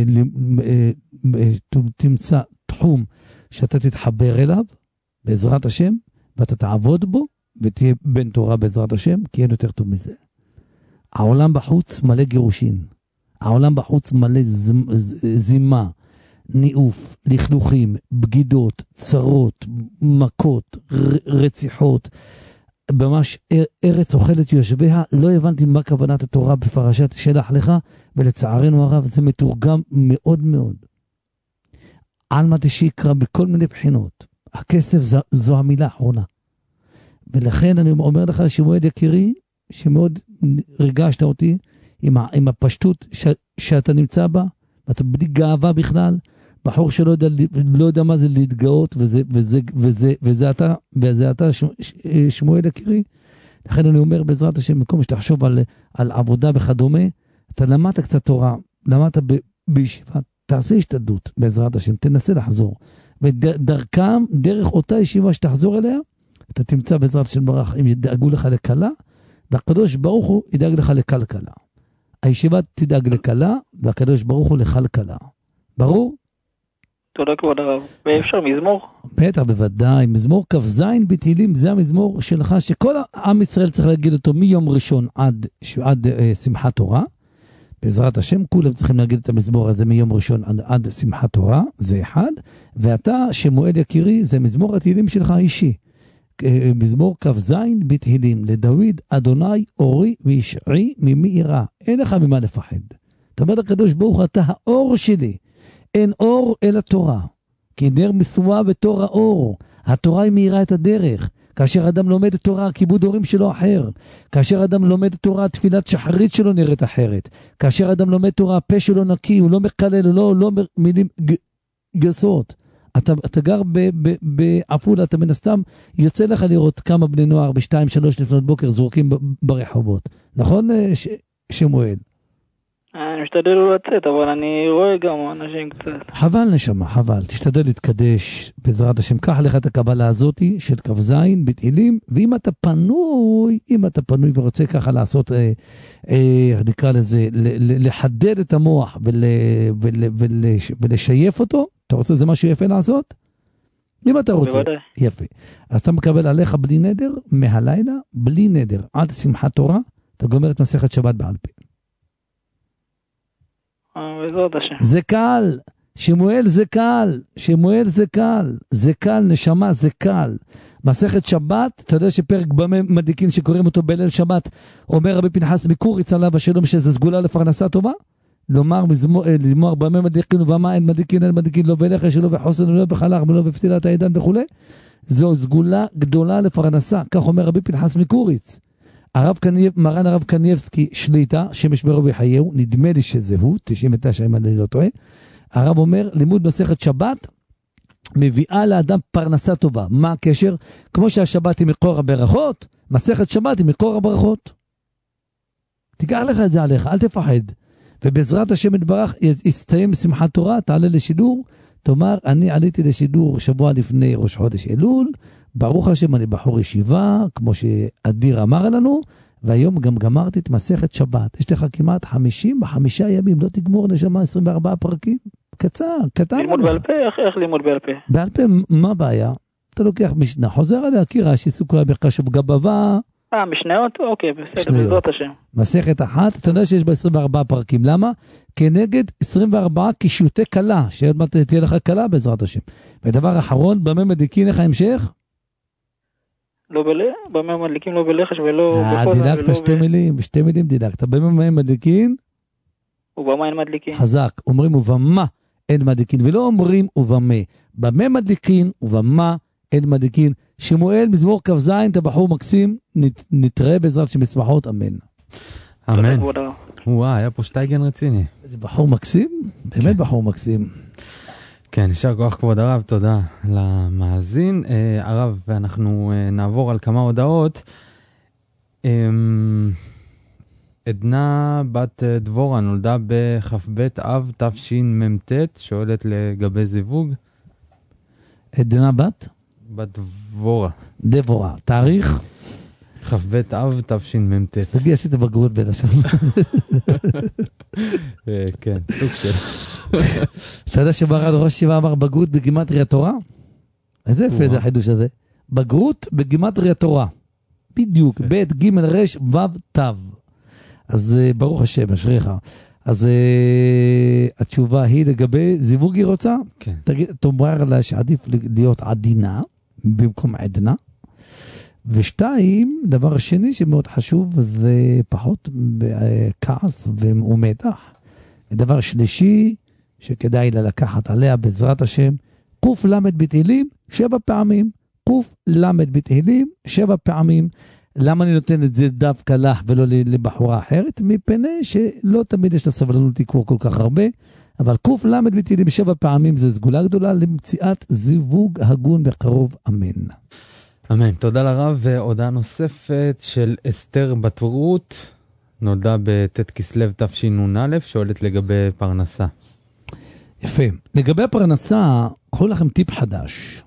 תמצא תחום שאתה תתחבר אליו, בעזרת השם, ואתה תעבוד בו, ותהיה בן תורה בעזרת השם, כי אין יותר טוב מזה. העולם בחוץ מלא גירושין. העולם בחוץ מלא זימה, ניאוף, לכלוכים, בגידות, צרות, מכות, רציחות. ממש ארץ אוכלת יושביה. לא הבנתי מה כוונת התורה בפרשת שלח לך, ולצערנו הרב זה מתורגם מאוד מאוד. עלמא דשיקרא בכל מיני בחינות. הכסף זו המילה האחרונה. ולכן אני אומר לך שמואל יקירי, שמאוד רגשת אותי עם הפשטות שאתה נמצא בה, ואתה בלי גאווה בכלל, בחור שלא יודע מה זה להתגאות, וזה אתה שמואל יקירי. לכן אני אומר בעזרת השם, במקום שתחשוב על עבודה וכדומה, אתה למדת קצת תורה, למדת בישיבה, תעשה השתדלות בעזרת השם, תנסה לחזור. ודרכם, דרך אותה ישיבה שתחזור אליה, אתה תמצא בעזרת השם ברוך, אם ידאגו לך לקלה, והקדוש ברוך הוא ידאג לך לכלכלה. הישיבה תדאג לקלה, והקדוש ברוך הוא לכלכלה. ברור? תודה כבוד הרב. ואפשר מזמור? בטח, בוודאי. מזמור כ"ז בתהילים, זה המזמור שלך, שכל עם ישראל צריך להגיד אותו מיום ראשון עד שמחת תורה. בעזרת השם, כולם צריכים להגיד את המזמור הזה מיום ראשון עד שמחת תורה, זה אחד. ואתה, שמואל יקירי, זה מזמור התהילים שלך האישי. מזמור כ"ז בתהילים, לדוד אדוני אורי וישעי ממי ירא. אין לך ממה לפחד. אתה אומר לקדוש ברוך הוא, אתה האור שלי. אין אור אלא תורה. כי נר מסועה בתור האור. התורה היא מאירה את הדרך. כאשר אדם לומד תורה, כיבוד הורים שלו אחר. כאשר אדם לומד תורה, תפילת שחרית שלו נראית אחרת. כאשר אדם לומד תורה, הפה שלו נקי, הוא לא מקלל, הוא לא מילים גסות. אתה גר בעפולה, אתה מן הסתם יוצא לך לראות כמה בני נוער ב2-3 לפנות בוקר זורקים ברחובות. נכון, שמואל? אני משתדל לא לצאת, אבל אני רואה גם אנשים קצת. חבל נשמה, חבל. תשתדל להתקדש בעזרת השם. קח לך את הקבלה הזאת של כ"ז בתהילים, ואם אתה פנוי ורוצה ככה לעשות, נקרא לזה, לחדד את המוח ולשייף אותו, אתה רוצה זה משהו יפה לעשות? אם אתה רוצה. בוודאי. יפה. אז אתה מקבל עליך בלי נדר, מהלילה, בלי נדר, עד שמחת תורה, אתה גומר את מסכת שבת בעל פה. בעזרת השם. זה קל, שמואל זה קל, זה קל, נשמה זה קל. מסכת שבת, אתה יודע שפרק במדיקין שקוראים אותו בליל שבת, אומר רבי פנחס מקוריץ עליו השלום שזה סגולה לפרנסה טובה? לומר במה מדיקין ובמה אין מדיקין, לא בלך שלא בחוסן ולא בחלך ולא בפתילת העידן וכו'. זו סגולה גדולה לפרנסה, כך אומר רבי פנחס מקוריץ. מרן הרב קניבסקי שליטה, שמש ברבי חייהו, נדמה לי שזה הוא, 99 אם אני לא טועה. הרב אומר, לימוד מסכת שבת, מביאה לאדם פרנסה טובה. מה הקשר? כמו שהשבת היא מקור הברכות, מסכת שבת היא מקור הברכות. תיקח לך את זה עליך, אל תפחד. ובעזרת השם יתברך, יסתיים שמחת תורה, תעלה לשידור, תאמר, אני עליתי לשידור שבוע לפני ראש חודש אלול, ברוך השם אני בחור ישיבה, כמו שאדיר אמר לנו, והיום גם גמרתי את מסכת שבת. יש לך כמעט 55 ימים, לא תגמור נשמה 24 פרקים. קצר, קטן. ללמוד בעל פה, איך ללמוד בעל פה? בעל פה, מה הבעיה? אתה לוקח משנה, חוזר עליה, קירה שסוכרה בחשב גבבה. משניות? אוקיי, בסדר, בעזרת השם. מסכת אחת, אתה יודע שיש בה 24 פרקים. למה? כנגד 24 קישוטי קלה, שעוד מעט תהיה לך קלה בעזרת השם. ודבר אחרון, במה מדליקין לך המשך? לא במה מדליקים לא בלחש ולא בחוזר. דילגת שתי מילים דילגת. במה מדליקין? ובמה אין מדליקין. חזק, אומרים ובמה אין מדליקין, ולא אומרים ובמה. במה מדליקין ובמה אין מדליקין. שמואל, מזמור כ"ז, אתה בחור מקסים, נתראה בעזרת שמסמכות, אמן. אמן. וואו, היה פה שטייגן רציני. זה בחור מקסים? באמת בחור מקסים. כן, נשאר כוח כבוד הרב, תודה למאזין. הרב, ואנחנו נעבור על כמה הודעות. עדנה בת דבורה נולדה בכ"ב אב תשמ"ט, שואלת לגבי זיווג. עדנה בת? בת דבורה. דבורה, תאריך? כ"ב אב תשמ"ט. סגי, עשית בגרות בין השם. כן, סוג של. אתה יודע שמרן ראש ישיבה אמר בגרות בגימטריה תורה? איזה יפה זה החידוש הזה. בגרות בגימטריה תורה. בדיוק, ב' ג' ר' ו' ת'. אז ברוך השם, אשריך. אז התשובה היא לגבי זיווג היא רוצה? כן. תאמר לה שעדיף להיות עדינה במקום עדנה. ושתיים, דבר שני שמאוד חשוב זה פחות כעס ומתח. ודבר שלישי שכדאי לקחת עליה בעזרת השם, קוף למד בתהילים 7 פעמים. קוף למד בתהילים 7 פעמים. למה אני נותן את זה דווקא לך ולא לבחורה אחרת? מפני שלא תמיד יש לה סבלנות לקרוא כל כך הרבה, אבל קוף למד בתהילים 7 פעמים זה סגולה גדולה למציאת זיווג הגון בקרוב, אמן. אמן. תודה לרב. והודעה נוספת של אסתר בת רות, נולדה בט' כסלו תשנ"א, שואלת לגבי פרנסה. יפה. לגבי הפרנסה, קחו לכם טיפ חדש.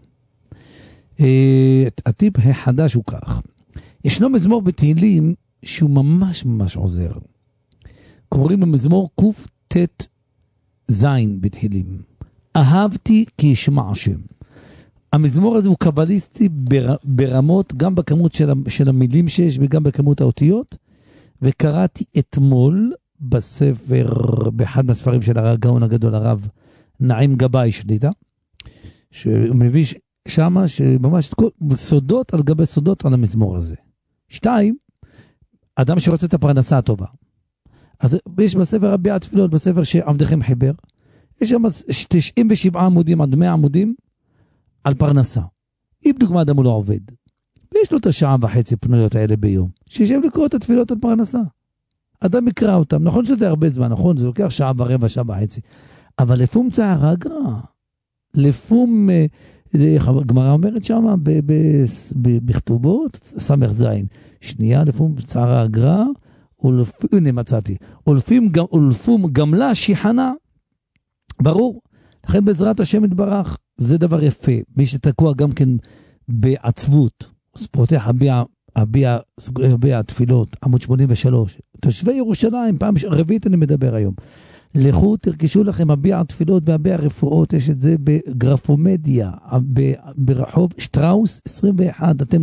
הטיפ החדש הוא כך. ישנו מזמור בתהילים שהוא ממש ממש עוזר. קוראים לו מזמור קט"ז בתהילים. אהבתי כי ישמע השם. המזמור הזה הוא קבליסטי ברמות, גם בכמות של המילים שיש וגם בכמות האותיות. וקראתי אתמול בספר, באחד מהספרים של הגאון הגדול הרב נעים גבאי שליטה, שהוא מביא שמה שממש סודות על גבי סודות על המזמור הזה. 2, אדם שרוצה את הפרנסה הטובה. אז יש בספר רבי התפילות, בספר שעבדכם חיבר, יש שם 97 עמודים עד 100 עמודים על פרנסה. אם דוגמה אדם הוא לא עובד, ויש לו את השעה וחצי פנויות האלה ביום, שישב לקרוא את התפילות על פרנסה. אדם יקרא אותם, נכון שזה הרבה זמן, נכון? זה לוקח שעה ורבע, שעה וחצי. אבל לפום צער הגרע, לפום, גמרא אומרת שמה, בכתובות, סמך זין, שנייה, לפום צער הגרע, הנה מצאתי, ולפום גמלה שיחנה, ברור, לכן בעזרת השם יתברך, זה דבר יפה, מי שתקוע גם כן בעצבות, אז פותח הביע התפילות, עמוד 83, תושבי ירושלים, פעם רביעית אני מדבר היום, לכו תרכשו לכם הביע התפילות והביע הרפואות, יש את זה בגרפומדיה, ברחוב שטראוס 21, אתם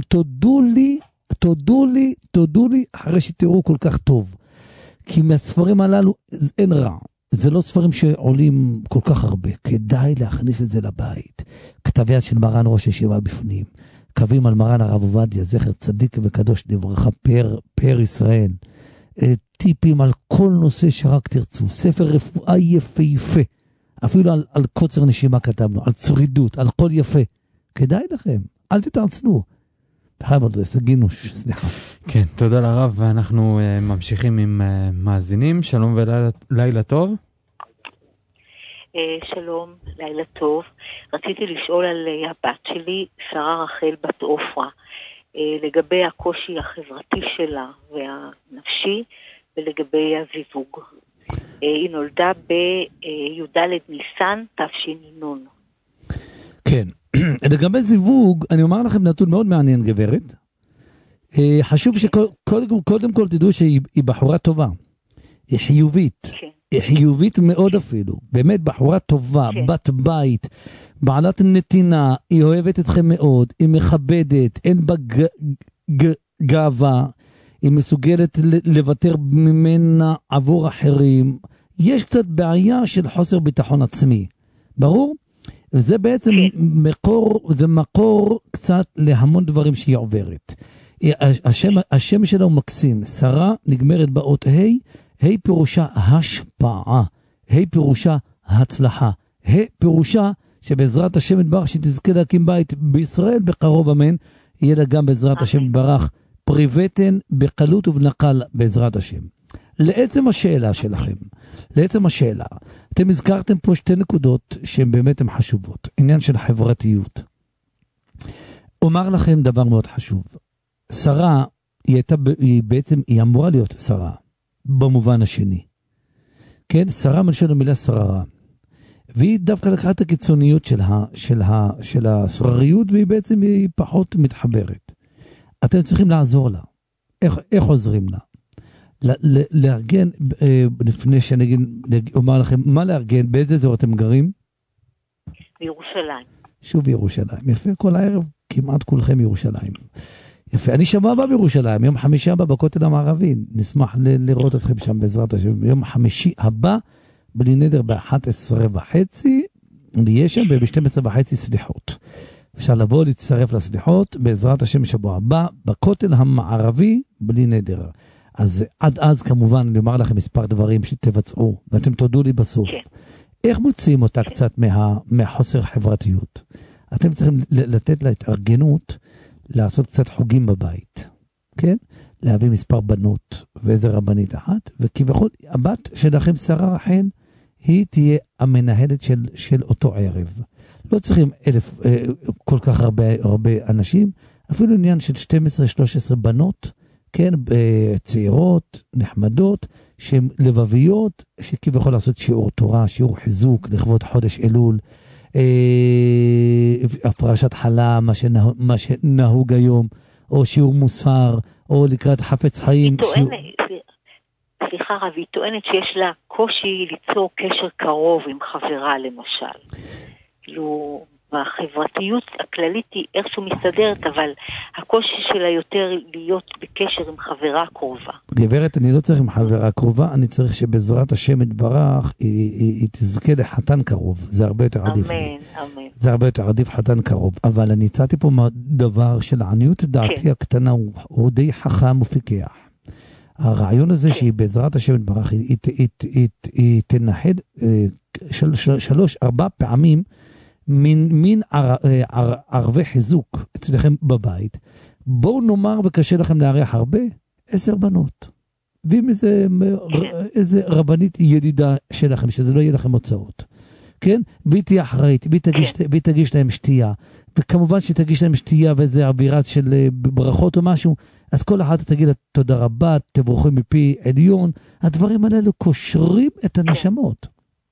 תודו לי, אחרי שתראו כל כך טוב, כי מהספרים הללו אין רע, זה לא ספרים שעולים כל כך הרבה, כדאי להכניס את זה לבית, כתב יד של מרן ראש הישיבה בפנים, קווים על מרן הרב עובדיה, זכר צדיק וקדוש לברכה, פאר ישראל, טיפים על כל נושא שרק תרצו, ספר רפואה יפה, אפילו על קוצר נשימה כתבנו, על צרידות, על קול יפה, כדאי לכם, אל תתעצנו. חייב עוד סגינוש, סליחה. כן, תודה לרב, ואנחנו ממשיכים עם מאזינים, שלום ולילה טוב. שלום, לילה טוב. רציתי לשאול על הבת שלי, שרה רחל בת עופרה, לגבי הקושי החברתי שלה והנפשי, ולגבי הזיווג. היא נולדה בי"ד ניסן תש"ן. כן, לגבי זיווג, אני אומר לכם נתון מאוד מעניין גברת. חשוב שקודם כל תדעו שהיא בחורה טובה. היא חיובית. היא חיובית מאוד אפילו. באמת בחורה טובה, בת בית, בעלת נתינה, היא אוהבת אתכם מאוד, היא מכבדת, אין בה גאווה, היא מסוגלת לוותר ממנה עבור אחרים. יש קצת בעיה של חוסר ביטחון עצמי. ברור? וזה בעצם מקור קצת להמון דברים שהיא עוברת. השם שלה הוא מקסים. שרה נגמרת באות ה' פירושה השפעה. פירושה הצלחה. פירושה שבעזרת השם יתברך שתזכה להקים בית בישראל בקרוב אמן. יהיה לה גם בעזרת השם יתברך פריבטן בקלות ובנקל בעזרת השם. לעצם השאלה שלכם, לעצם השאלה, אתם הזכרתם פה שתי נקודות שהן באמת הן חשובות. עניין של חברתיות. אומר לכם דבר מאוד חשוב. שרה, היא אמורה להיות שרה, במובן השני. כן, שרה מלשון המילה שררה. והיא דווקא לקחה את הקיצוניות של השרריות, והיא בעצם פחות מתחברת. אתם צריכים לעזור לה. איך עוזרים לה? לארגן, לפני שאני אומר לכם, מה לארגן? באיזה אזור אתם גרים? בירושלים. שוב בירושלים. יפה, כל הערב כמעט כולכם ירושלים. יפה, אני שבוע הבא בירושלים, יום חמישי הבא בכותל המערבי, נשמח לראות אתכם שם בעזרת השם, יום חמישי הבא, בלי נדר ב-11:30, נהיה שם ב-12:30 סליחות. אפשר לבוא להצטרף לסליחות, בעזרת השם שבוע הבא, בכותל המערבי, בלי נדר. אז עד אז כמובן אני אומר לכם מספר דברים שתבצעו, ואתם תודו לי בסוף. איך מוצאים אותה קצת מהחוסר חברתיות? אתם צריכים לתת לה התארגנות, לעשות קצת חוגים בבית, כן? להביא מספר בנות ואיזה רבנית אחת, וכביכול הבת שלכם שרה רחל, היא תהיה המנהלת של אותו ערב. לא צריכים כל כך הרבה אנשים, אפילו עניין של 12-13 בנות, כן, צעירות, נחמדות, שהן לבביות, שכביכול לעשות שיעור תורה, שיעור חיזוק, לכבוד חודש אלול, הפרשת חלה, מה שנהוג היום, או שיעור מוסר, או לקראת חפץ חיים. סליחה רב, היא טוענת שיש לה קושי ליצור קשר קרוב עם חברה למשל. כאילו, והחברתיות הכללית היא איכשהו מסתדרת, אבל הקושי שלה יותר להיות בקשר עם חברה קרובה. גברת, אני לא צריך עם חברה קרובה, אני צריך שבעזרת השם יתברך, היא תזכה לחתן קרוב. זה הרבה יותר עדיף לי. אמן. זה הרבה יותר עדיף חתן קרוב. אבל אני הצעתי פה דבר של עניות דעתי הקטנה, הוא די חכם ופיקח. הרעיון הזה שהיא בעזרת השם יתברך, היא תנחד 3-4 פעמים, מין ערבי חיזוק אצלכם בבית. בואו נאמר וקשה לכם להריח הרבה, 10 בנות. ואם איזה רבנית ידידה שלכם, שזה לא יהיה לכם הוצאות. כן? והיא תהיה אחראית, והיא תגיש להם שתייה. וכמובן שתגיש להם שתייה ואיזה אווירת של ברכות או משהו, אז כל אחד תגיד לה תודה רבה, תברכו מפי עליון. הדברים האלו קושרים את הנשמות.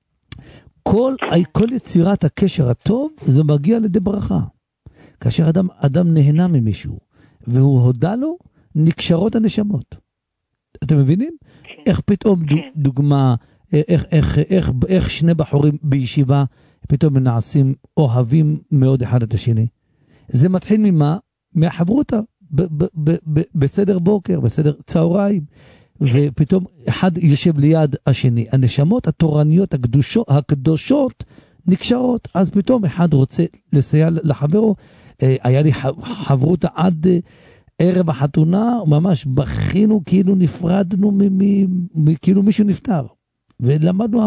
כל יצירת הקשר הטוב, זה מגיע לידי ברכה. כאשר אדם נהנה ממישהו, והוא הודע לו, נקשרות הנשמות. אתם מבינים? איך פתאום דוגמה, איך שני בחורים בישיבה, פתאום נעשים אוהבים מאוד אחד את השני. זה מתחיל ממה? מהחברותה, בסדר בוקר, בסדר צהריים. ופתאום אחד יושב ליד השני. הנשמות התורניות הקדושות נקשרות. אז פתאום אחד רוצה לסייע לחברו. היה לי חברות עד ערב החתונה, ממש בכינו כאילו נפרדנו, כאילו מישהו נפטר. ולמדנו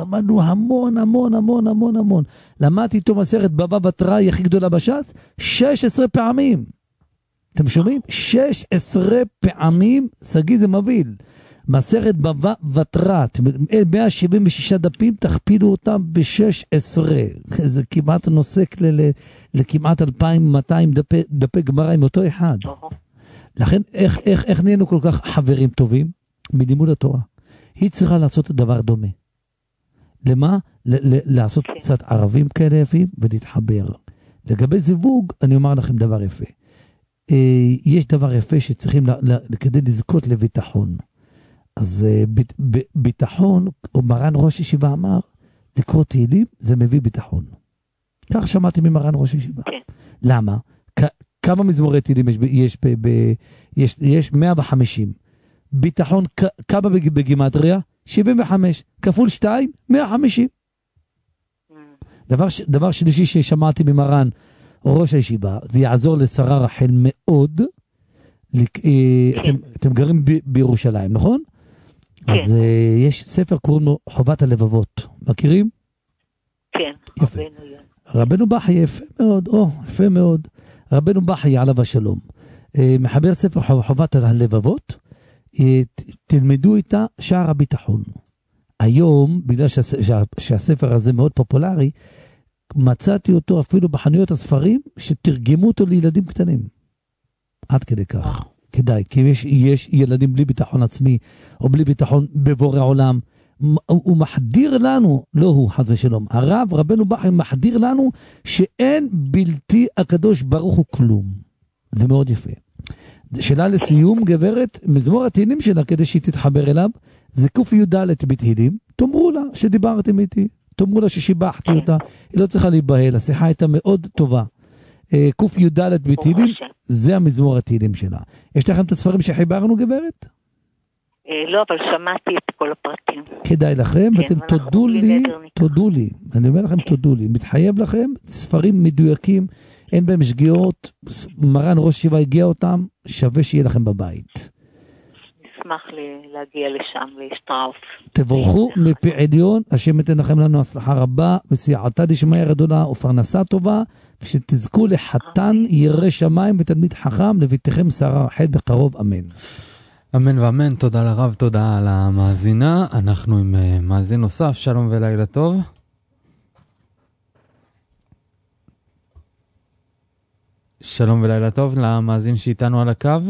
המון. למדתי איתו מסכת בבא בתרא, הכי גדולה בש"ס, 16 פעמים. אתם שומעים? 16 פעמים, סגי זה מביא. מסכת בבא בתרא, 176 דפים, תכפילו אותם ב-16. זה כמעט נוסק לכמעט 2,200 דפי גמרא עם אותו אחד. לכן, איך נהיינו כל כך חברים טובים? מלימוד התורה. היא צריכה לעשות דבר דומה. למה? לעשות קצת ערבים כאלה יפים ולהתחבר. לגבי זיווג, אני אומר לכם דבר יפה. יש דבר יפה שצריכים כדי לזכות לביטחון. אז ביטחון, או מרן ראש ישיבה אמר, לקרוא תהילים זה מביא ביטחון. כך שמעתי ממרן ראש ישיבה. למה? כמה מזמורי תהילים יש 150. ביטחון כמה בגימטריה? 75. כפול 2, 150. דבר שלישי ששמעתי ממרן ראש הישיבה, זה יעזור לשרה רחל מאוד. אתם גרים בירושלים, נכון? אז יש ספר קוראים לו חובת הלבבות. מכירים? כן. יפה. רבנו בחי, יפה מאוד, יפה מאוד. רבנו בחי עליו השלום. מחבר ספר חובת הלבבות, תלמדו איתה שער הביטחון. היום, בגלל שהספר הזה מאוד פופולרי, מצאתי אותו אפילו בחנויות הספרים, שתרגמו אותו לילדים קטנים. עד כדי כך. כדאי, כי יש ילדים בלי ביטחון עצמי, או בלי ביטחון בבורא עולם, הוא מחדיר לנו, לא הוא חס ושלום, הרב רבנו בחי מחדיר לנו, שאין בלתי הקדוש ברוך הוא כלום. זה מאוד יפה. שאלה לסיום, גברת, מזמור התהילים שלה, כדי שהיא תתחבר אליו, זה ק"י"ד בתהילים, תאמרו לה שדיברתם איתי, תאמרו לה ששיבחתי אותה, היא לא צריכה להיבהל, השיחה הייתה מאוד טובה. ק"י"ד בתהילים, זה המזמור התהילים שלה. יש לכם את הספרים שחיברנו, גברת? לא, אבל שמעתי את כל הפרטים. כדאי לכם, ואתם תודו לי, אני אומר לכם תודו לי, מתחייב לכם, ספרים מדויקים, אין בהם שגיאות, מרן ראש ישיבה הגיע אותם, שווה שיהיה לכם בבית. נשמח להגיע לשם, להשתרף. תבורכו מפי עליון, השם ייתן לכם לנו הצלחה רבה, וסייעתא דשמיא גדולה ופרנסה טובה, ושתזכו לחתן ירא שמיים ותלמיד חכם, לביתכם שרה רחל בקרוב, אמן. אמן ואמן, תודה לרב, תודה על המאזינה. אנחנו עם מאזין נוסף, שלום ולילה טוב. שלום ולילה טוב למאזין שאיתנו על הקו.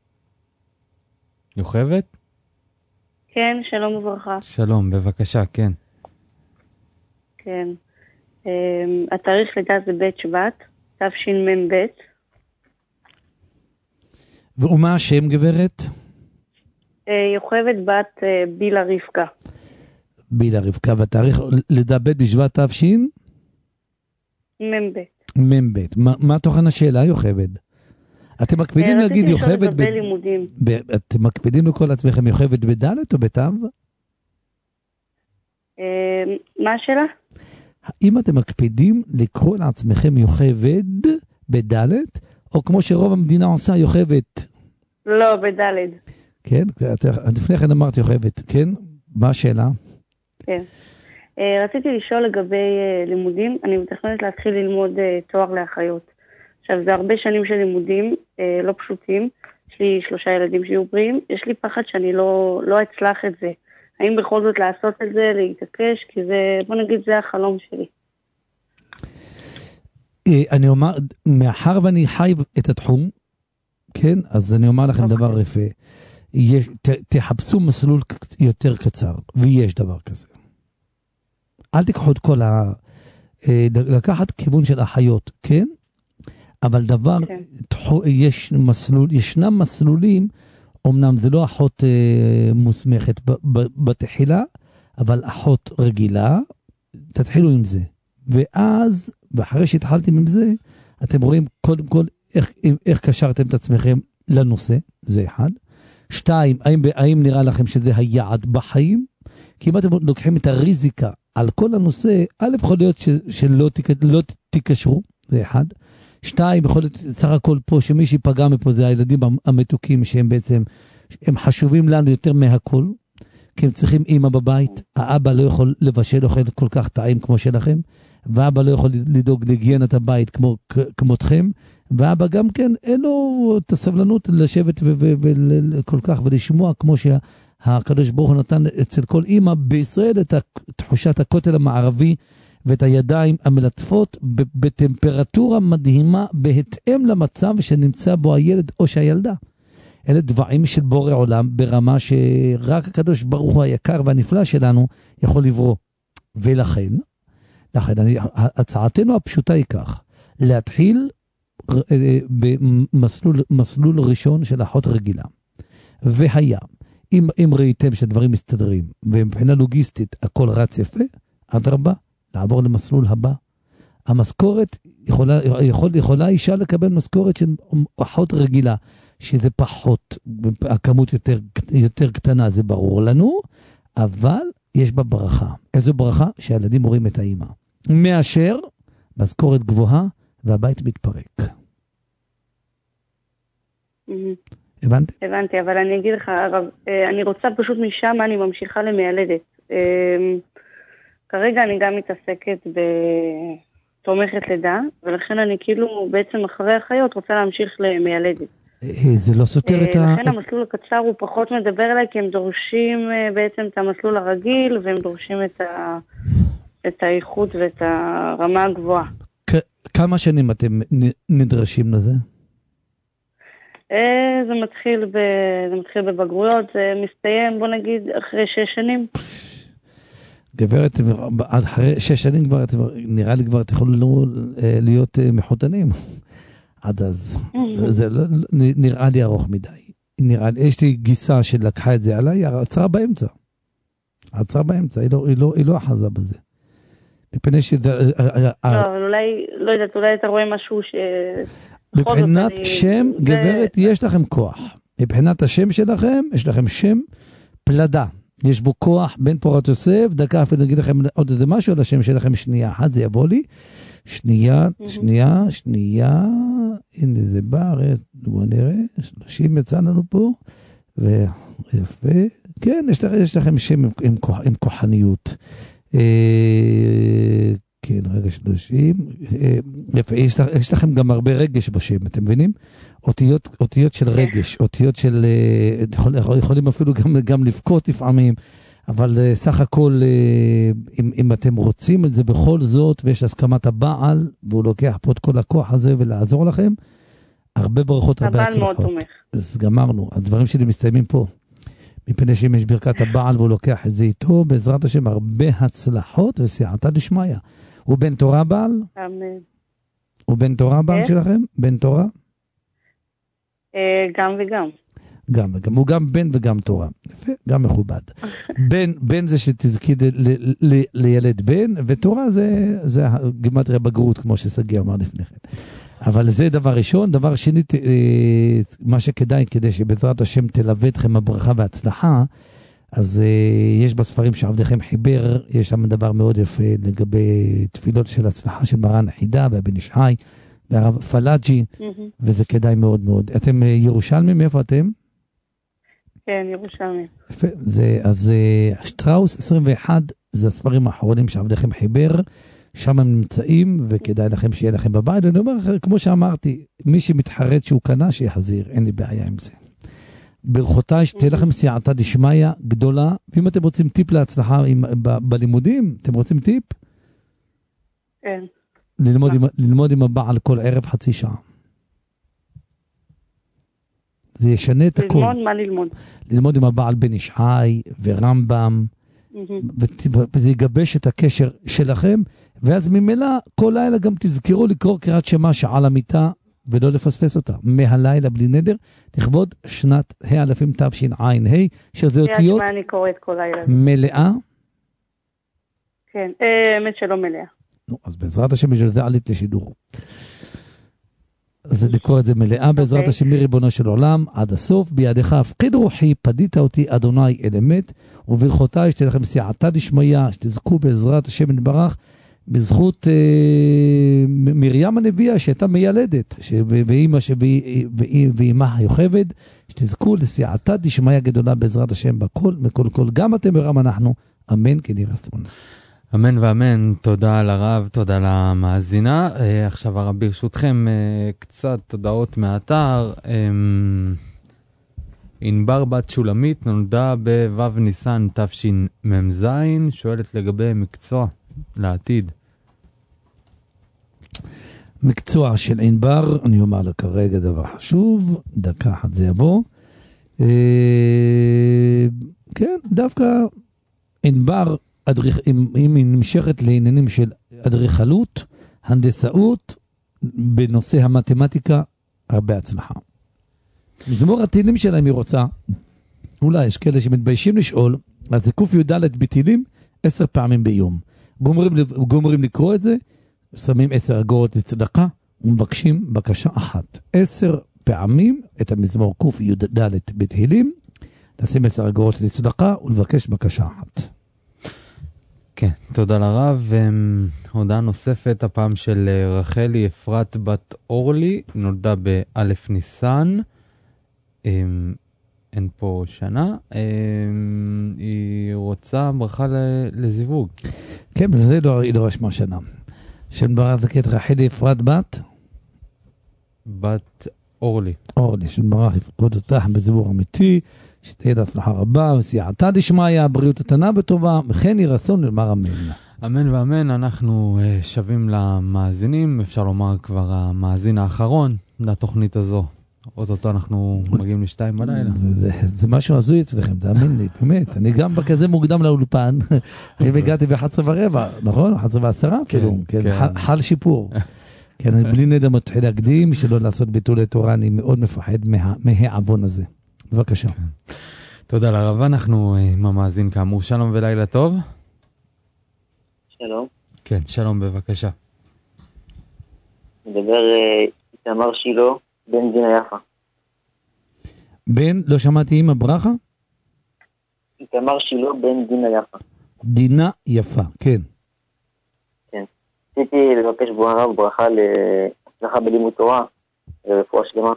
יוכבת? כן, שלום וברכה. שלום, בבקשה, כן. כן. התאריך לידה זה בית שבט, תשמ"ב. ומה השם, גברת? יוכבת בת בילה רבקה. בילה רבקה, והתאריך לידה בית בשבט תשמ"ב. מ"ב. מה תוכן השאלה, יוכבד? אתם מקפידים להגיד יוכבד אתם מקפידים לכל עצמכם יוכבד בדלת או בתו? מה השאלה? האם אתם מקפידים לקרוא לעצמכם יוכבד בדלת, או כמו שרוב המדינה עושה יוכבד? לא, בדלת. כן? לפני כן אמרת יוכבד, כן? מה השאלה? כן. רציתי לשאול לגבי לימודים, אני מתכננת להתחיל ללמוד תואר לאחיות. עכשיו, זה הרבה שנים של לימודים, לא פשוטים, יש לי 3 ילדים שיהיו בריאים, יש לי פחד שאני לא אצלח את זה. האם בכל זאת לעשות את זה, להתעקש, כי זה, בוא נגיד, זה החלום שלי. אני אומר, מאחר ואני חי את התחום, כן, אז אני אומר לכם דבר יפה, תחפשו מסלול יותר קצר, ויש דבר כזה. אל תיקחו את כל לקחת כיוון של אחיות, כן? אבל דבר, ישנם מסלולים, אמנם זה לא אחות מוסמכת בתחילה, אבל אחות רגילה, תתחילו עם זה. ואז, ואחרי שהתחלתם עם זה, אתם רואים קודם כל איך קשרתם את עצמכם לנושא, זה אחד. 2, האם נראה לכם שזה היעד בחיים? כי אם אתם לוקחים את הריזיקה על כל הנושא, א' יכול להיות שלא תיקשרו, זה אחד. 2, יכול להיות סך הכל פה שמי שיפגע מפה זה הילדים המתוקים שהם בעצם, הם חשובים לנו יותר מהכל, כי הם צריכים אמא בבית, האבא לא יכול לבשל אוכל כל כך טעים כמו שלכם, ואבא לא יכול לדאוג להגיינת הבית כמותכם, ואבא גם כן אין לו את הסבלנות לשבת וכל כך ולשמוע כמו שהקדוש ברוך הוא נתן אצל כל אמא בישראל את תחושת הכותל המערבי ואת הידיים המלטפות בטמפרטורה מדהימה בהתאם למצב שנמצא בו הילד או שהילדה. אלה דברים של בורא עולם ברמה שרק הקדוש ברוך הוא היקר והנפלא שלנו יכול לברוא. ולכן, הצעתנו הפשוטה היא כך, להתחיל במסלול ראשון של אחות רגילה. והיה, אם ראיתם שדברים מסתדרים, ומבחינה לוגיסטית הכל רץ יפה, עד רבה, לעבור למסלול הבא. המשכורת, יכולה אישה לקבל משכורת של אחות רגילה, שזה פחות, הכמות יותר קטנה, זה ברור לנו, אבל יש בה ברכה. איזו ברכה? שהילדים רואים את האמא. מאשר משכורת גבוהה, והבית מתפרק. הבנתי, אבל אני אגיד לך, הרב, אני רוצה פשוט משם, אני ממשיכה למיילדת. כרגע אני גם מתעסקת בתומכת לידה, ולכן אני כאילו בעצם אחרי החיות רוצה להמשיך למיילדת. זה לא סותר את ה... לכן המסלול הקצר הוא פחות מדבר אליי, כי הם דורשים בעצם את המסלול הרגיל, והם דורשים את האיכות ואת הרמה הגבוהה. כמה שנים אתם נדרשים לזה? זה מתחיל בבגרויות, זה מסתיים, בוא נגיד, אחרי 6 שנים. גברת, עד אחרי 6 שנים כבר, נראה לי כבר תוכלו להיות מחותנים. עד אז. זה נראה לי ארוך מדי. יש לי גיסה שלקחה את זה עליי, עצרה באמצע. היא לא אחזה בזה. מפני שזה... לא, אבל אולי, לא יודעת, אולי אתה רואה משהו ש... מבחינת שם, גברת, יש לכם כוח. מבחינת השם שלכם, יש לכם שם פלדה. יש בו כוח בין פורת יוסף, דקה אפילו נגיד לכם עוד איזה משהו על השם שלכם, שנייה אחת, זה יבוא לי. שנייה, הנה זה בא, בואו נראה, 30 יצא לנו פה, ויפה, כן, יש לכם שם עם כוחניות. כן, רגע 30, יפה, יש לכם גם הרבה רגש בשם, אתם מבינים? אותיות של רגש, אותיות של, יכולים אפילו גם לבכות לפעמים, אבל סך הכל, אם אתם רוצים את זה בכל זאת, ויש הסכמת הבעל, והוא לוקח פה את כל הכוח הזה ולעזור לכם, הרבה ברכות, הרבה הצלחות. הבעל מאוד תומך. אז גמרנו, הדברים שלי מסתיימים פה. מפני שאם יש ברכת הבעל והוא לוקח את זה איתו, בעזרת השם הרבה הצלחות וסייעתא דשמיא. הוא בן תורה בעל? אמן. הוא בן תורה בעל שלכם? בן תורה? גם וגם. גם וגם. הוא גם בן וגם תורה. יפה, גם מכובד. בן זה שתזכי לילד בן, ותורה זה גימטריה בגרות, כמו שסגי אמר לפני כן. אבל זה דבר ראשון. דבר שני, מה שכדאי, כדי שבעזרת השם תלווה אתכם הברכה וההצלחה, אז יש בספרים שעבדכם חיבר, יש שם דבר מאוד יפה לגבי תפילות של הצלחה של מרן חידה והבן איש חי והרב פלאג'י, וזה כדאי מאוד מאוד. אתם ירושלמים? מאיפה אתם? כן, ירושלמים. יפה, אז שטראוס 21 זה הספרים האחרונים שעבדכם חיבר, שם הם נמצאים, וכדאי לכם שיהיה לכם בבית. אני אומר, כמו שאמרתי, מי שמתחרט שהוא קנה, שיחזיר, אין לי בעיה עם זה. ברכותיי, שתהיה לכם סייעתא דשמיא גדולה, ואם אתם רוצים טיפ להצלחה בלימודים, אתם רוצים טיפ? כן. ללמוד עם הבעל כל ערב חצי שעה. זה ישנה את הכל. ללמוד מה ללמוד? ללמוד עם הבעל בן איש חי ורמב"ם, וזה יגבש את הקשר שלכם, ואז ממילא כל לילה גם תזכרו לקרוא קריאת שמע שעה למיטה, ולא לפספס אותה, מהלילה בלי נדר, לכבוד שנת האלפים תשע"ה, שזה אותיות אני קוראת כל לילה. מלאה? כן, האמת שלא מלאה. אז בעזרת השם בשביל זה עלית לשידור. אז לקרוא את זה מלאה, בעזרת השם מריבונו של עולם, עד הסוף, בידיך הפקיד רוחי, פדית אותי אדוני אל אמת, וברכותיי שתהיה לכם סייעתא דשמיא, שתזכו בעזרת השם יתברך, בזכות מרים הנביאה שהייתה מיילדת, ואימה היוכבד, שתזכו לסייעתא דשמיא גדולה בעזרת השם בכל, מכל כל, גם אתם וגם אנחנו, אמן כן יהי רצון. אמן ואמן, תודה לרב, תודה למאזינה. עכשיו הרב ברשותכם, קצת הודעות מהאתר. ענבר בת שולמית נולדה בו' ניסן תשמ"ז, שואלת לגבי מקצוע לעתיד. מקצוע של ענבר, אני אומר לה כרגע דבר חשוב, דקה אחת זה יבוא. כן, דווקא ענבר, אם היא נמשכת לעניינים של אדריכלות, הנדסאות, בנושא המתמטיקה, הרבה הצלחה. מזמור התהילים שלהם היא רוצה, אולי יש כאלה שמתביישים לשאול, אז זה קוף י"ד בתהילים 10 פעמים ביום. גומרים לקרוא את זה, שמים 10 אגורות לצדקה, ומבקשים בקשה אחת. 10 פעמים את המזמור קוף י"ד בתהילים, לשים 10 אגורות לצדקה, ולבקש בקשה אחת. כן, תודה לרב. הודעה נוספת, הפעם של רחלי אפרת בת אורלי, נולדה באלף ניסן, אין פה שנה, היא רוצה ברכה לזיווג. כן, בזה היא לא רשמה שנה. שם ברזקת רחלי אפרת בת אורלי. אורלי, שם ברח יפקוד אותך בזיווג אמיתי, שתהיה להצלחה רבה, וסייעתא דשמיא, בריאות התנה בטובה, וכן יהי רצון לומר אמן. אמן ואמן. אנחנו שווים למאזינים, אפשר לומר כבר המאזין האחרון לתוכנית הזו. אותו אנחנו מגיעים ל2 בלילה. זה משהו הזוי אצלכם, תאמין לי, באמת. אני גם בכזה מוקדם לאולפן, אני הגעתי ב11:15, נכון? 11:10 אפילו, חל שיפור. כן, בלי נדר מתחיל להקדים, שלא לעשות ביטולי תורה, אני מאוד מפחד מהעוון הזה. בבקשה. תודה לרב, אנחנו עם המאזין כאמור. שלום ולילה טוב. שלום. כן, שלום בבקשה. מדבר איתמר שילה, בן דינה יפה. בן, לא שמעתי עם הברכה? איתמר שילה, בן דינה יפה. דינה יפה, כן. כן. רציתי לבקש ברכה להצלחה בלימוד תורה ורפואה שלמה.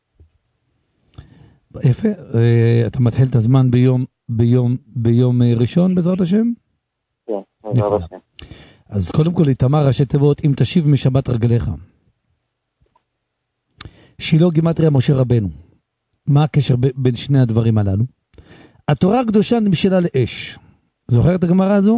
יפה, אתה מתחיל את הזמן ביום ראשון בעזרת השם? כן, בעזרת השם. אז קודם כל, איתמר ראשי תיבות, אם תשיב משבת רגליך. שילה גימטריה משה רבנו. מה הקשר בין שני הדברים הללו? התורה הקדושה נמשלה לאש. זוכר את הגמרא הזו?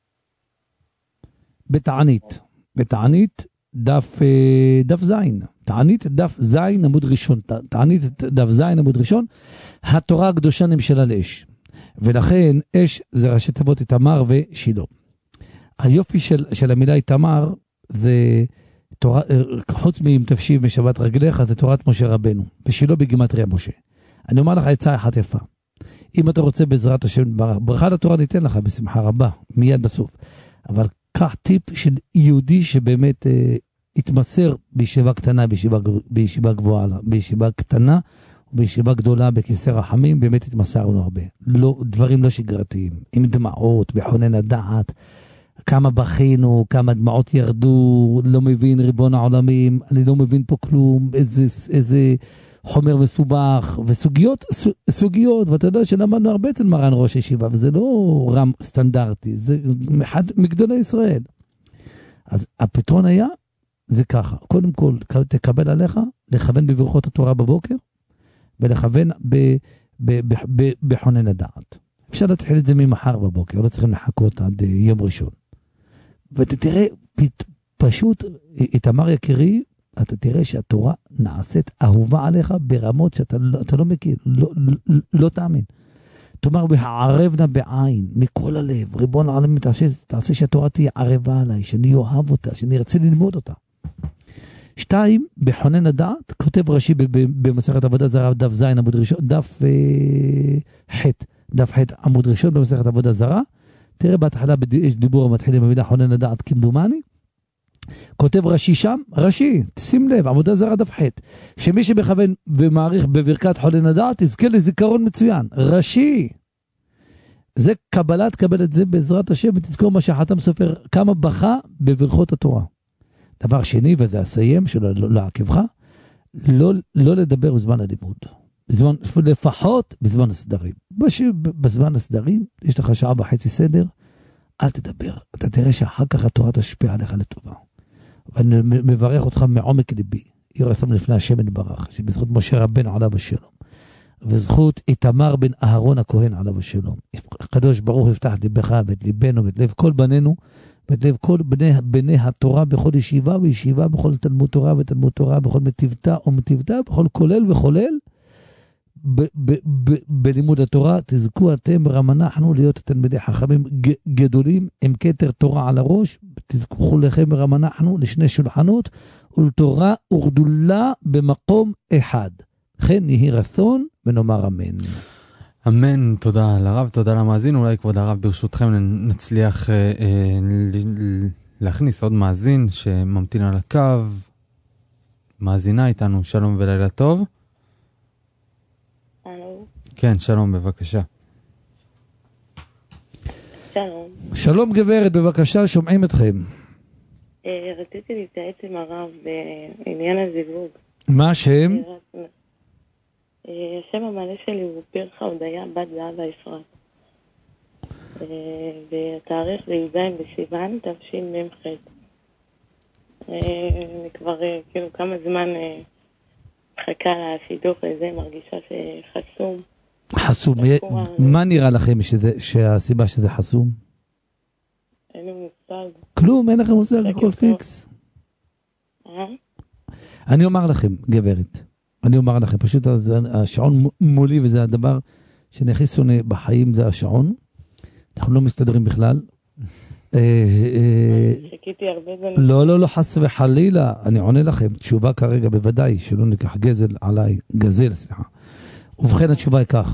בתענית דף זין. תענית דף זין עמוד ראשון. תענית דף זין עמוד ראשון. התורה הקדושה נמשלה לאש. ולכן אש זה ראשי תיבות איתמר ושילה. היופי של המילה איתמר זה תורה, חוץ מאם תשיב משבת רגליך, זה תורת משה רבנו. ושילה בגימטריה משה. אני אומר לך עצה אחת יפה. אם אתה רוצה בעזרת השם ברכה לתורה ניתן לך בשמחה רבה, מיד בסוף. אבל קח טיפ של יהודי שבאמת התמסר בישיבה קטנה, בישיבה גבוהה, בישיבה קטנה, בישיבה גדולה, בכיסא רחמים, באמת התמסרנו הרבה. לא, דברים לא שגרתיים, עם דמעות, בחונן הדעת, כמה בכינו, כמה דמעות ירדו, לא מבין ריבון העולמים, אני לא מבין פה כלום, איזה חומר מסובך, וסוגיות, ואתה יודע שלמדנו הרבה אצל מרן ראש ישיבה, וזה לא רם סטנדרטי, זה אחד מגדולי ישראל. אז הפתרון היה, זה ככה, קודם כל תקבל עליך, לכוון בברכות התורה בבוקר, ולכוון בחונן הדעת. אפשר להתחיל את זה ממחר בבוקר, לא צריכים לחכות עד יום ראשון. ותראה, פשוט, איתמר יקירי, אתה תראה שהתורה נעשית אהובה עליך ברמות שאתה לא מכיר, לא תאמין. תאמר, בהערב נא בעין, מכל הלב, ריבון העולם, תעשה שהתורה תהיה ערבה עליי, שאני אוהב אותה, שאני ארצה ללמוד אותה. 2, בחונן הדעת, כותב רש"י במסכת עבודה זרה, דף ז' עמוד ראשון, דף ח' עמוד ראשון במסכת עבודה זרה, תראה בהתחלה יש דיבור המתחיל במילה חונן הדעת כמדומני, כותב רש"י שם, רש"י, שים לב, עבודה זרה דף ח', שמי שמכוון ומעריך בברכת חונן הדעת, יזכה לזיכרון מצוין, רש"י, זה קבלה, תקבל את זה בעזרת השם, ותזכור מה שחתם סופר, כמה בכה בברכות התורה. דבר שני, וזה אסיים, שלא לעקבך, לא לדבר בזמן הלימוד. לפחות בזמן הסדרים. בזמן הסדרים, יש לך 1.5 שעה סדר, אל תדבר. אתה תראה שאחר כך התורה תשפיע עליך לטובה. ואני מברך אותך מעומק ליבי. יראה שם לפני השם יתברך, שבזכות משה רבנו עליו השלום. וזכות איתמר בן אהרון הכהן עליו השלום. הקדוש ברוך יפתח ליבך ואת ליבנו ואת לב כל בנינו, ואת לב כל בני התורה בכל ישיבה וישיבה, בכל תלמוד תורה ותלמוד תורה, בכל מטיבתא ומטיבתא, בכל כולל וחולל, בלימוד התורה, תזכו אתם ברם אנחנו להיות תלמידי חכמים גדולים עם כתר תורה על הראש, תזכו כולכם ברם אנחנו לשני שולחנות, ולתורה וגדולה במקום אחד. כן יהי רצון ונאמר אמן. אמן, תודה לרב, תודה למאזין. אולי כבוד הרב ברשותכם נצליח להכניס עוד מאזין שממתין על הקו. מאזינה איתנו, שלום ולילה טוב. כן, שלום, בבקשה. שלום. שלום גברת, בבקשה, שומעים אתכם. רציתי להתייעץ עם הרב בעניין הזיווג. מה השם? השם המלא שלי הוא פרחה הודיה בת זהבה אפרת. והתאריך זה י"ז בסיוון תשמ"ח. אני כבר כאילו כמה זמן מחכה לשידוך הזה, מרגישה שחסום. חסום, מה נראה לכם שהסיבה שזה חסום? אין לי מושג. כלום, אין לכם מושג, הכל פיקס. אני אומר לכם, גברת, אני אומר לכם, פשוט השעון מולי, וזה הדבר שאני הכי שונא בחיים, זה השעון. אנחנו לא מסתדרים בכלל. חיכיתי הרבה זמן. לא, חס וחלילה, אני עונה לכם, תשובה כרגע בוודאי, שלא ניקח גזל עליי, גזל, סליחה. ובכן התשובה היא כך,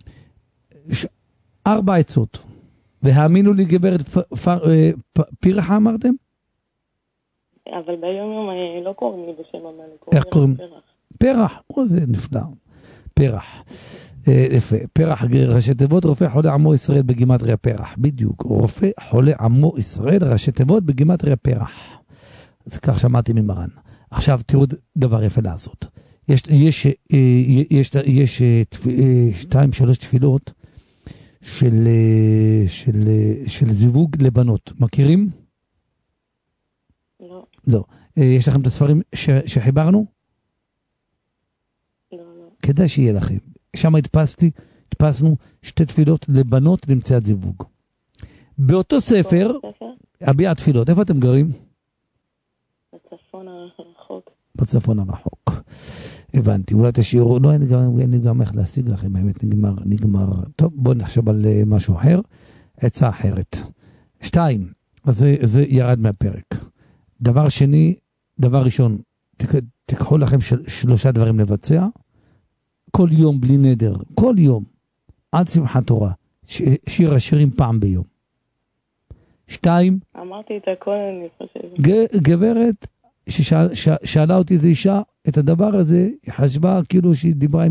4 עצות, והאמינו לי גברת פרחה אמרתם? אבל ביום יום לא קוראים לי בשם המלך. איך קוראים? פרח, זה נפלא, פרח. יפה, פרח ראשי תיבות, רופא חולה עמו ישראל בגימטריה פרח, בדיוק, רופא חולה עמו ישראל, ראשי תיבות בגימטריה פרח. אז כך שמעתי ממרן. עכשיו תראו דבר יפה לעשות. יש 2-3 תפילות של זיווג לבנות. מכירים? לא. לא. יש לכם את הספרים שחיברנו? לא. כדאי שיהיה לכם. שם הדפסנו 2 תפילות לבנות למציאת זיווג. באותו ספר, הביע תפילות. איפה אתם גרים? בצפון הרחוק. בצפון הרחוק. הבנתי, אולי תשאירו, לא, אין לי גם איך להשיג לכם, האמת, נגמר. טוב, בואו נחשוב על משהו אחר, עצה אחרת. 2, אז זה ירד מהפרק. דבר שני, דבר ראשון, תיקחו לכם 3 דברים לבצע, כל יום בלי נדר, כל יום, עד שמחת תורה, שיר השירים פעם ביום. 2, אמרתי את הכל, אני חושב. גברת, ששאלה אותי איזו אישה, את הדבר הזה, היא חשבה כאילו שהיא דיברה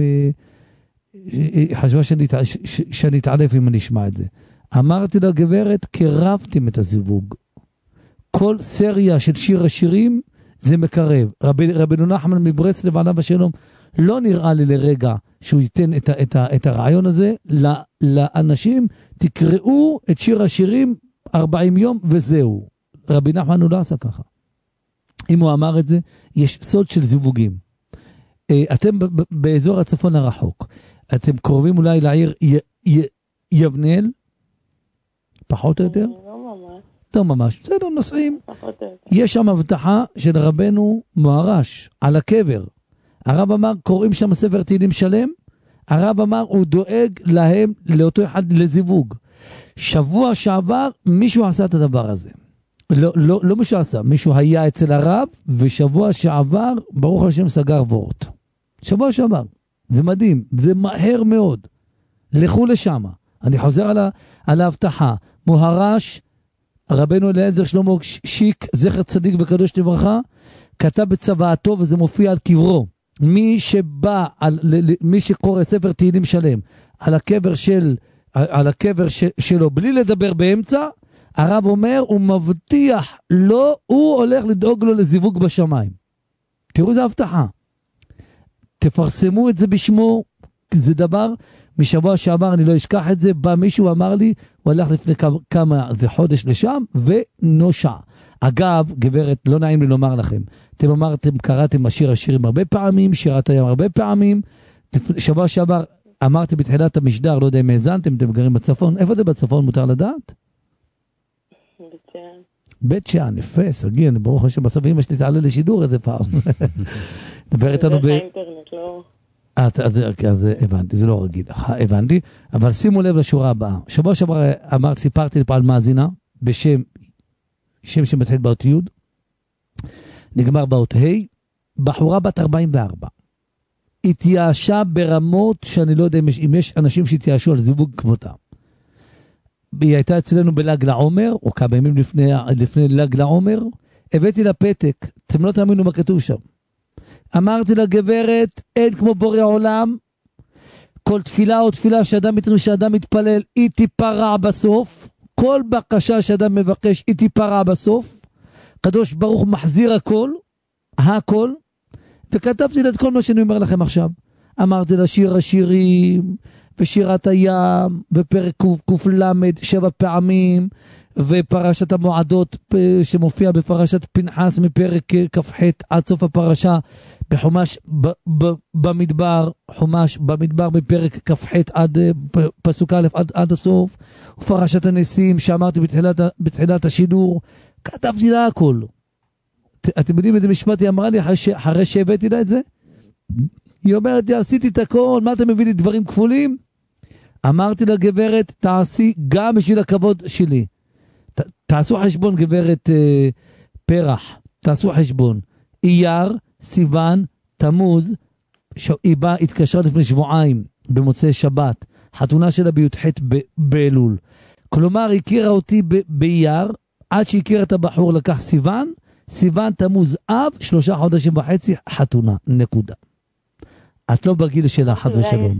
היא חשבה שאני אתעלף אם אני אשמע את זה. אמרתי לה, גברת, קרבתם את הזיווג. כל סריה של שיר השירים, זה מקרב. רבנו נחמן מברסלב עליו השלום, לא נראה לי לרגע שהוא ייתן את הרעיון הזה לאנשים, תקראו את שיר השירים 40 יום וזהו. רבי נחמן הוא לא עשה ככה. אם הוא אמר את זה, יש סוד של זיווגים. אתם באזור הצפון הרחוק, אתם קרובים אולי לעיר יבנאל? פחות או יותר? לא ממש. בסדר, נוסעים. יש שם הבטחה של רבנו מוהר"ש על הקבר. הרב אמר, קוראים שם ספר תהילים שלם, הרב אמר, הוא דואג להם, לאותו אחד, לזיווג. שבוע שעבר, מישהו עשה את הדבר הזה. לא מישהו עשה, מישהו היה אצל הרב, ושבוע שעבר, ברוך השם סגר וורט. שבוע שעבר. זה מדהים, זה מהר מאוד. לכו לשם. אני חוזר על ההבטחה. מוהר"ש, רבנו אליעזר שלמה שיק, זכר צדיק וקדוש לברכה, כתב בצוואתו, וזה מופיע על קברו. מי שקורא ספר תהילים שלם, על הקבר שלו, בלי לדבר באמצע, הרב אומר, הוא מבטיח לו, הוא הולך לדאוג לו לזיווג בשמיים. תראו איזה הבטחה. תפרסמו את זה בשמו, זה דבר, משבוע שעבר אני לא אשכח את זה, בא מישהו אמר לי, הוא הלך לפני כמה, זה חודש לשם, ונושע. אגב, גברת, לא נעים לי לומר לכם, אתם אמרתם, קראתם השיר השירים הרבה פעמים, שירת הים הרבה פעמים, שבוע שעבר אמרתי בתחילת המשדר, לא יודע אם האזנתם, אתם גרים בצפון, איפה זה בצפון מותר לדעת? בית שאן. בית שאן, יפה, סגי, אני ברוך השם בסוף אמא שלי תעלה לשידור איזה פעם. דבר איתנו באינטרנט, לא? אז הבנתי, זה לא רגיל, הבנתי, אבל שימו לב לשורה הבאה. שבוע שעבר סיפרתי פה על מאזינה, בשם שמתחיל באות י', נגמר באות ה', בחורה בת 44. התייאשה ברמות שאני לא יודע אם יש אנשים שהתייאשו על זיווג כמותה. היא הייתה אצלנו בל"ג לעומר, או כמה ימים לפני ל"ג לעומר, הבאתי לה פתק, אתם לא תאמינו מה כתוב שם. אמרתי לגברת, אין כמו בורא עולם, כל תפילה או תפילה שאדם מתפלל, היא תיפרע בסוף, כל בקשה שאדם מבקש, היא תיפרע בסוף, קדוש ברוך מחזיר הכל, וכתבתי לה את כל מה שאני אומר לכם עכשיו. אמרתי לה שיר השירים, ושירת הים, ופרק קל"ד 7 פעמים, ופרשת המועדות שמופיע בפרשת פנחס מפרק כ"ח עד סוף הפרשה, בחומש במדבר, חומש במדבר מפרק כ"ח עד פסוק א' עד הסוף, ופרשת הניסים שאמרתי בתחילת השידור, כתבתי לה הכל. אתם יודעים איזה משפט היא אמרה לי אחרי שהבאתי לה את זה? היא אומרת לי, עשיתי את הכל, מה אתה מביא לי דברים כפולים? אמרתי לגברת, תעשי גם בשביל הכבוד שלי. תעשו חשבון גברת פרח, תעשו חשבון. אייר, סיוון, תמוז, היא באה, התקשרה לפני שבועיים במוצאי שבת, חתונה שלה בי"ח באלול. כלומר, הכירה אותי באייר, עד שהכירה את הבחור לקח סיוון, תמוז, אב, 3 חודשים וחצי, חתונה, נקודה. את לא בגיל שלה, חס ושלום.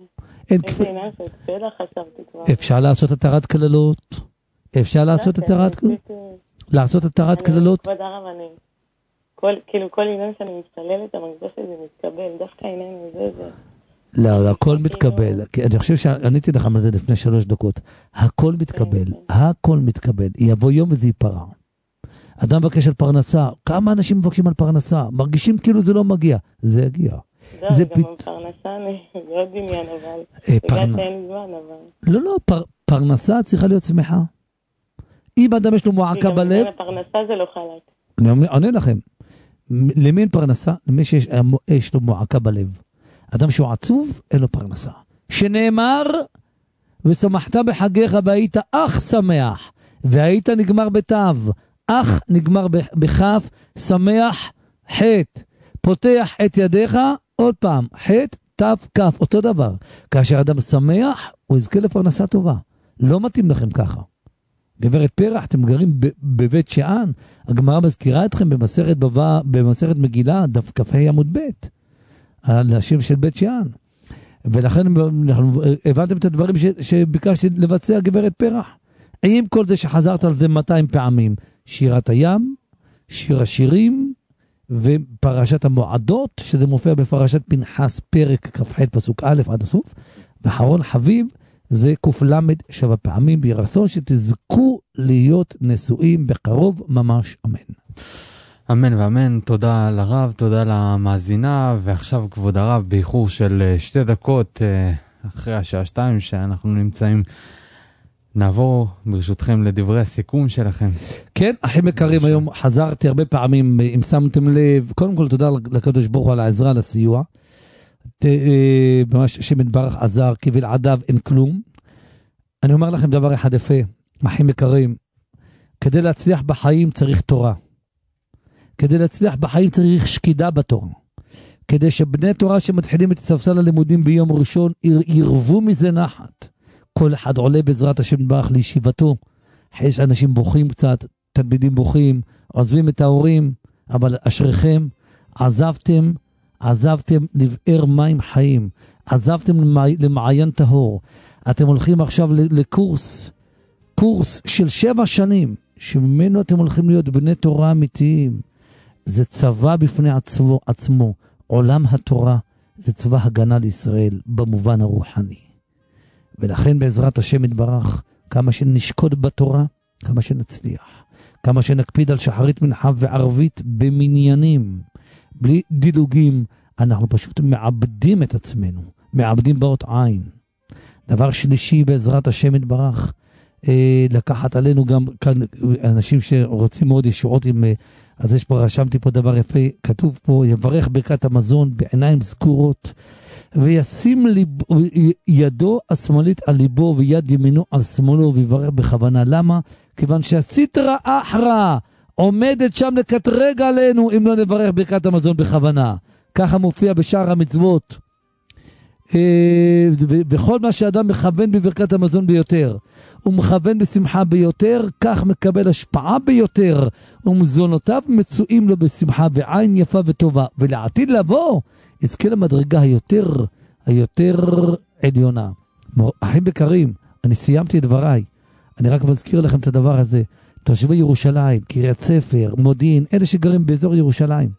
אפשר לעשות התרת כללות. אפשר לעשות התרת כללות. לעשות התרת כללות. כבוד הרב, כל עניין שאני מתפללת, המקדש הזה מתקבל, דווקא העניין הזה. לא, הכל מתקבל. אני חושב שעניתי לכם על זה לפני 3 דקות. הכל מתקבל, הכל מתקבל. יבוא יום וזה ייפרע. אדם מבקש על פרנסה. כמה אנשים מבקשים על פרנסה? מרגישים כאילו זה לא מגיע. זה יגיע. זה גם פרנסה, זה עוד עניין, אבל בגלל שאין זמן, אבל... לא, פרנסה צריכה להיות שמחה. אם אדם יש לו מועקה בלב... פרנסה זה לא חלק. אני עונה לכם. למי אין פרנסה? למי שיש לו מועקה בלב. אדם שהוא עצוב, אין לו פרנסה. שנאמר, ושמחת בחגיך והיית אך שמח, והיית נגמר בתו, אך נגמר בכף, שמח חטא. פותח את ידיך, עוד פעם, חטא, תו, כף, אותו דבר. כאשר אדם שמח, הוא יזכה לפרנסה טובה. לא מתאים לכם ככה. גברת פרח, אתם גרים בבית שאן, הגמרא מזכירה אתכם במסכת מגילה, דף כ"ה עמוד ב', על השם של בית שאן. ולכן הבנתם את הדברים שביקשתי לבצע גברת פרח. עם כל זה שחזרת על זה 200 פעמים, שירת הים, שיר השירים, ופרשת המועדות, שזה מופיע בפרשת פנחס פרק כ"ח פסוק א' עד הסוף, ואחרון חביב, זה קל"ד 7 פעמים, ברצון שתזכו להיות נשואים בקרוב ממש, אמן. אמן ואמן, תודה לרב, תודה למאזינה, ועכשיו כבוד הרב, באיחור של 2 דקות אחרי השעה 2 שאנחנו נמצאים, נעבור ברשותכם לדברי הסיכום שלכם. כן, אחים יקרים, היום חזרתי הרבה פעמים, אם שמתם לב, קודם כל תודה לקדוש ברוך הוא על העזרה, לסיוע, ממש שם יתברך עזר, כי בלעדיו אין כלום. אני אומר לכם דבר אחד יפה, אחים יקרים, כדי להצליח בחיים צריך תורה. כדי להצליח בחיים צריך שקידה בתורה. כדי שבני תורה שמתחילים את ספסל הלימודים ביום ראשון, ירבו מזה נחת. כל אחד עולה בעזרת השם יתברך לישיבתו. יש אנשים בוכים קצת, תלמידים בוכים, עוזבים את ההורים, אבל אשריכם, עזבתם לבאר מים חיים, עזבתם למעיין טהור. אתם הולכים עכשיו לקורס של 7 שנים, שממנו אתם הולכים להיות בני תורה אמיתיים. זה צבא בפני עצמו. עולם התורה זה צבא הגנה לישראל במובן הרוחני. ולכן בעזרת השם יתברך, כמה שנשקוד בתורה, כמה שנצליח. כמה שנקפיד על שחרית מנחה וערבית במניינים, בלי דילוגים, אנחנו פשוט מעבדים את עצמנו, מעבדים באות עין. דבר שלישי, בעזרת השם יתברך, לקחת עלינו גם כאן אנשים שרוצים מאוד ישועות עם, אז יש פה, רשמתי פה דבר יפה, כתוב פה, יברך ברכת המזון בעיניים סגורות, וישים ידו השמאלית על ליבו ויד ימינו על שמאלו ויברך בכוונה. למה? כיוון שהסטרא אחרא עומדת שם לקטרג עלינו אם לא נברך ברכת המזון בכוונה. ככה מופיע בשאר המצוות. וכל מה שאדם מכוון בברכת המזון ביותר, הוא מכוון בשמחה ביותר, כך מקבל השפעה ביותר, ומזונותיו מצויים לו בשמחה ועין יפה וטובה, ולעתיד לבוא יזכה למדרגה היותר עליונה. אחים בקרים, אני סיימתי את דבריי, אני רק מזכיר לכם את הדבר הזה. תושבי ירושלים, קריית ספר, מודיעין, אלה שגרים באזור ירושלים,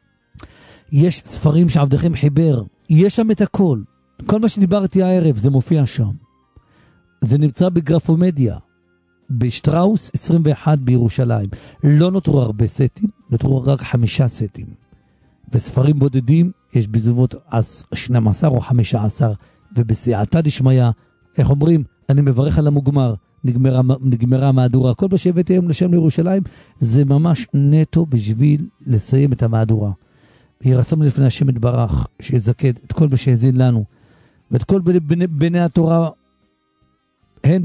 יש ספרים שעבדכם חיבר, יש שם את הכל. כל מה שדיברתי הערב זה מופיע שם. זה נמצא בגרפומדיה, בשטראוס 21 בירושלים. לא נותרו הרבה סטים, נותרו רק 5 סטים. וספרים בודדים יש בזוות 12 או 15, ובסייעתא דשמיא, איך אומרים, אני מברך על המוגמר, נגמרה מהדורה. כל מה שהבאתי היום לשם לירושלים, זה ממש נטו בשביל לסיים את המהדורה. ירסם לפני השם יתברך, שיזכד את כל מה שהזין לנו, ואת כל בני התורה, הן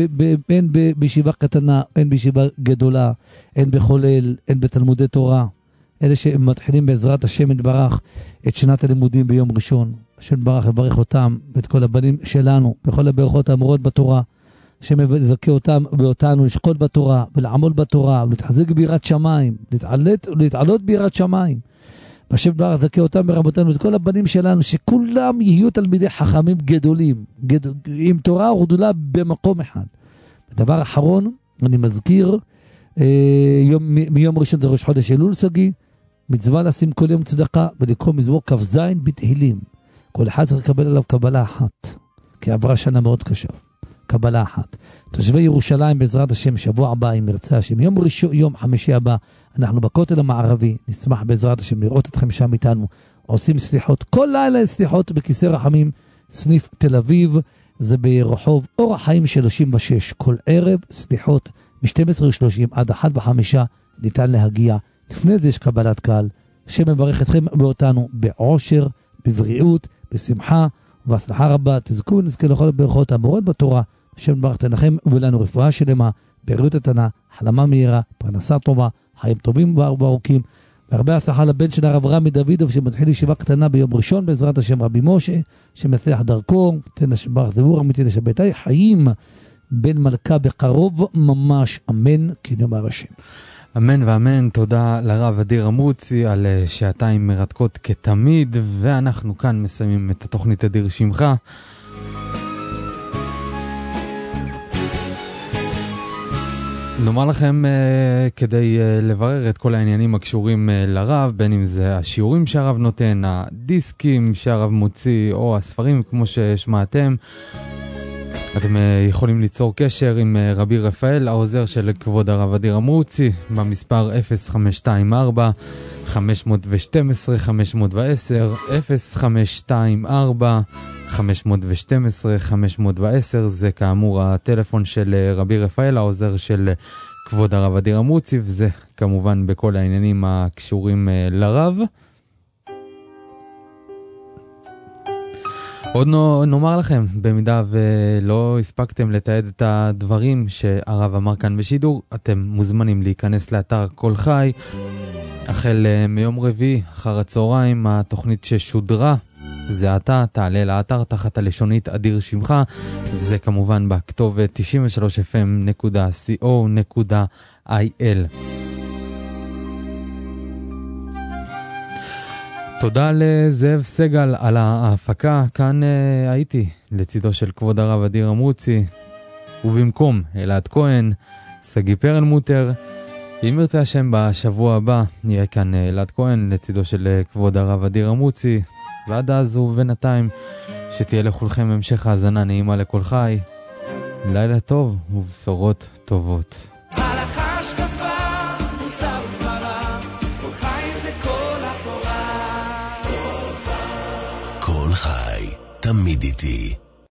בישיבה קטנה, הן בישיבה גדולה, הן בחולל, הן בתלמודי תורה, אלה שמתחילים בעזרת השם יתברך את שנת הלימודים ביום ראשון. השם יתברך יברך אותם ואת כל הבנים שלנו, בכל הברכות האמורות בתורה, השם יזכה אותם ואותנו לשקול בתורה, ולעמול בתורה, ולהתחזק ביראת שמיים, להתעלות ביראת שמיים. השם יתברך יזכה אותם ורבותינו, את כל הבנים שלנו, שכולם יהיו תלמידי חכמים גדולים, עם תורה וגדולה במקום אחד. הדבר האחרון, אני מזכיר, מיום ראשון זה ראש חודש אלול סגי, מצווה לשים כל יום צדקה ולקרוא מזמור כ"ז בתהילים. כל אחד צריך לקבל עליו קבלה אחת, כי עברה שנה מאוד קשה. קבלה אחת. תושבי ירושלים בעזרת השם, שבוע הבא אם ירצה השם, יום חמישי הבא, אנחנו בכותל המערבי, נשמח בעזרת השם לראות אתכם שם איתנו, עושים סליחות, כל לילה סליחות בכיסא רחמים, סניף תל אביב, זה ברחוב אור החיים 36, כל ערב סליחות, מ-12:30 עד 1:05 ניתן להגיע. לפני זה יש קבלת קהל. השם מברך אתכם ואותנו בעושר, בבריאות, בשמחה ובהצלחה רבה. תזכו ונזכה לכל הברכות האמורות בתורה. השם מברך תנחם ולנו רפואה שלמה, בריאות איתנה, החלמה מהירה, פרנסה טובה, חיים טובים וארוכים, והרבה הצלחה לבן של הרב רמי דוידוב שמתחיל ישיבה קטנה ביום ראשון בעזרת השם, רבי משה שמצליח דרכו, תן השבח זבור אמיתי לשבתי חיים בן מלכה בקרוב ממש, אמן כן יאמר השם. אמן ואמן. תודה לרב אדיר אמרוצי על שעתיים מרתקות כתמיד, ואנחנו כאן מסיימים את התוכנית אדיר שמך. נאמר לכם כדי לברר את כל העניינים הקשורים לרב, בין אם זה השיעורים שהרב נותן, הדיסקים שהרב מוציא או הספרים כמו ששמעתם, אתם יכולים ליצור קשר עם רבי רפאל, העוזר של כבוד הרב אדיר אמרוצי, במספר 0524-512-510, 0524-512-510, זה כאמור הטלפון של רבי רפאל, העוזר של כבוד הרב אדיר אמרוצי, וזה כמובן בכל העניינים הקשורים לרב. עוד נאמר לכם, במידה ולא הספקתם לתעד את הדברים שהרב אמר כאן בשידור, אתם מוזמנים להיכנס לאתר כל חי. החל מיום רביעי אחר הצהריים, התוכנית ששודרה זה אתה תעלה לאתר תחת הלשונית אדיר שמך, וזה כמובן בכתובת 93fm.co.il. תודה לזאב סגל על ההפקה. כאן הייתי לצידו של כבוד הרב אדיר אמרוצי, ובמקום אלעד כהן, סגי פרלמוטר. אם ירצה השם בשבוע הבא נהיה כאן אלעד כהן לצידו של כבוד הרב אדיר אמרוצי, ועד אז ובינתיים שתהיה לכולכם המשך האזנה נעימה לכל חי, לילה טוב ובשורות טובות. כל חי תמיד איתי.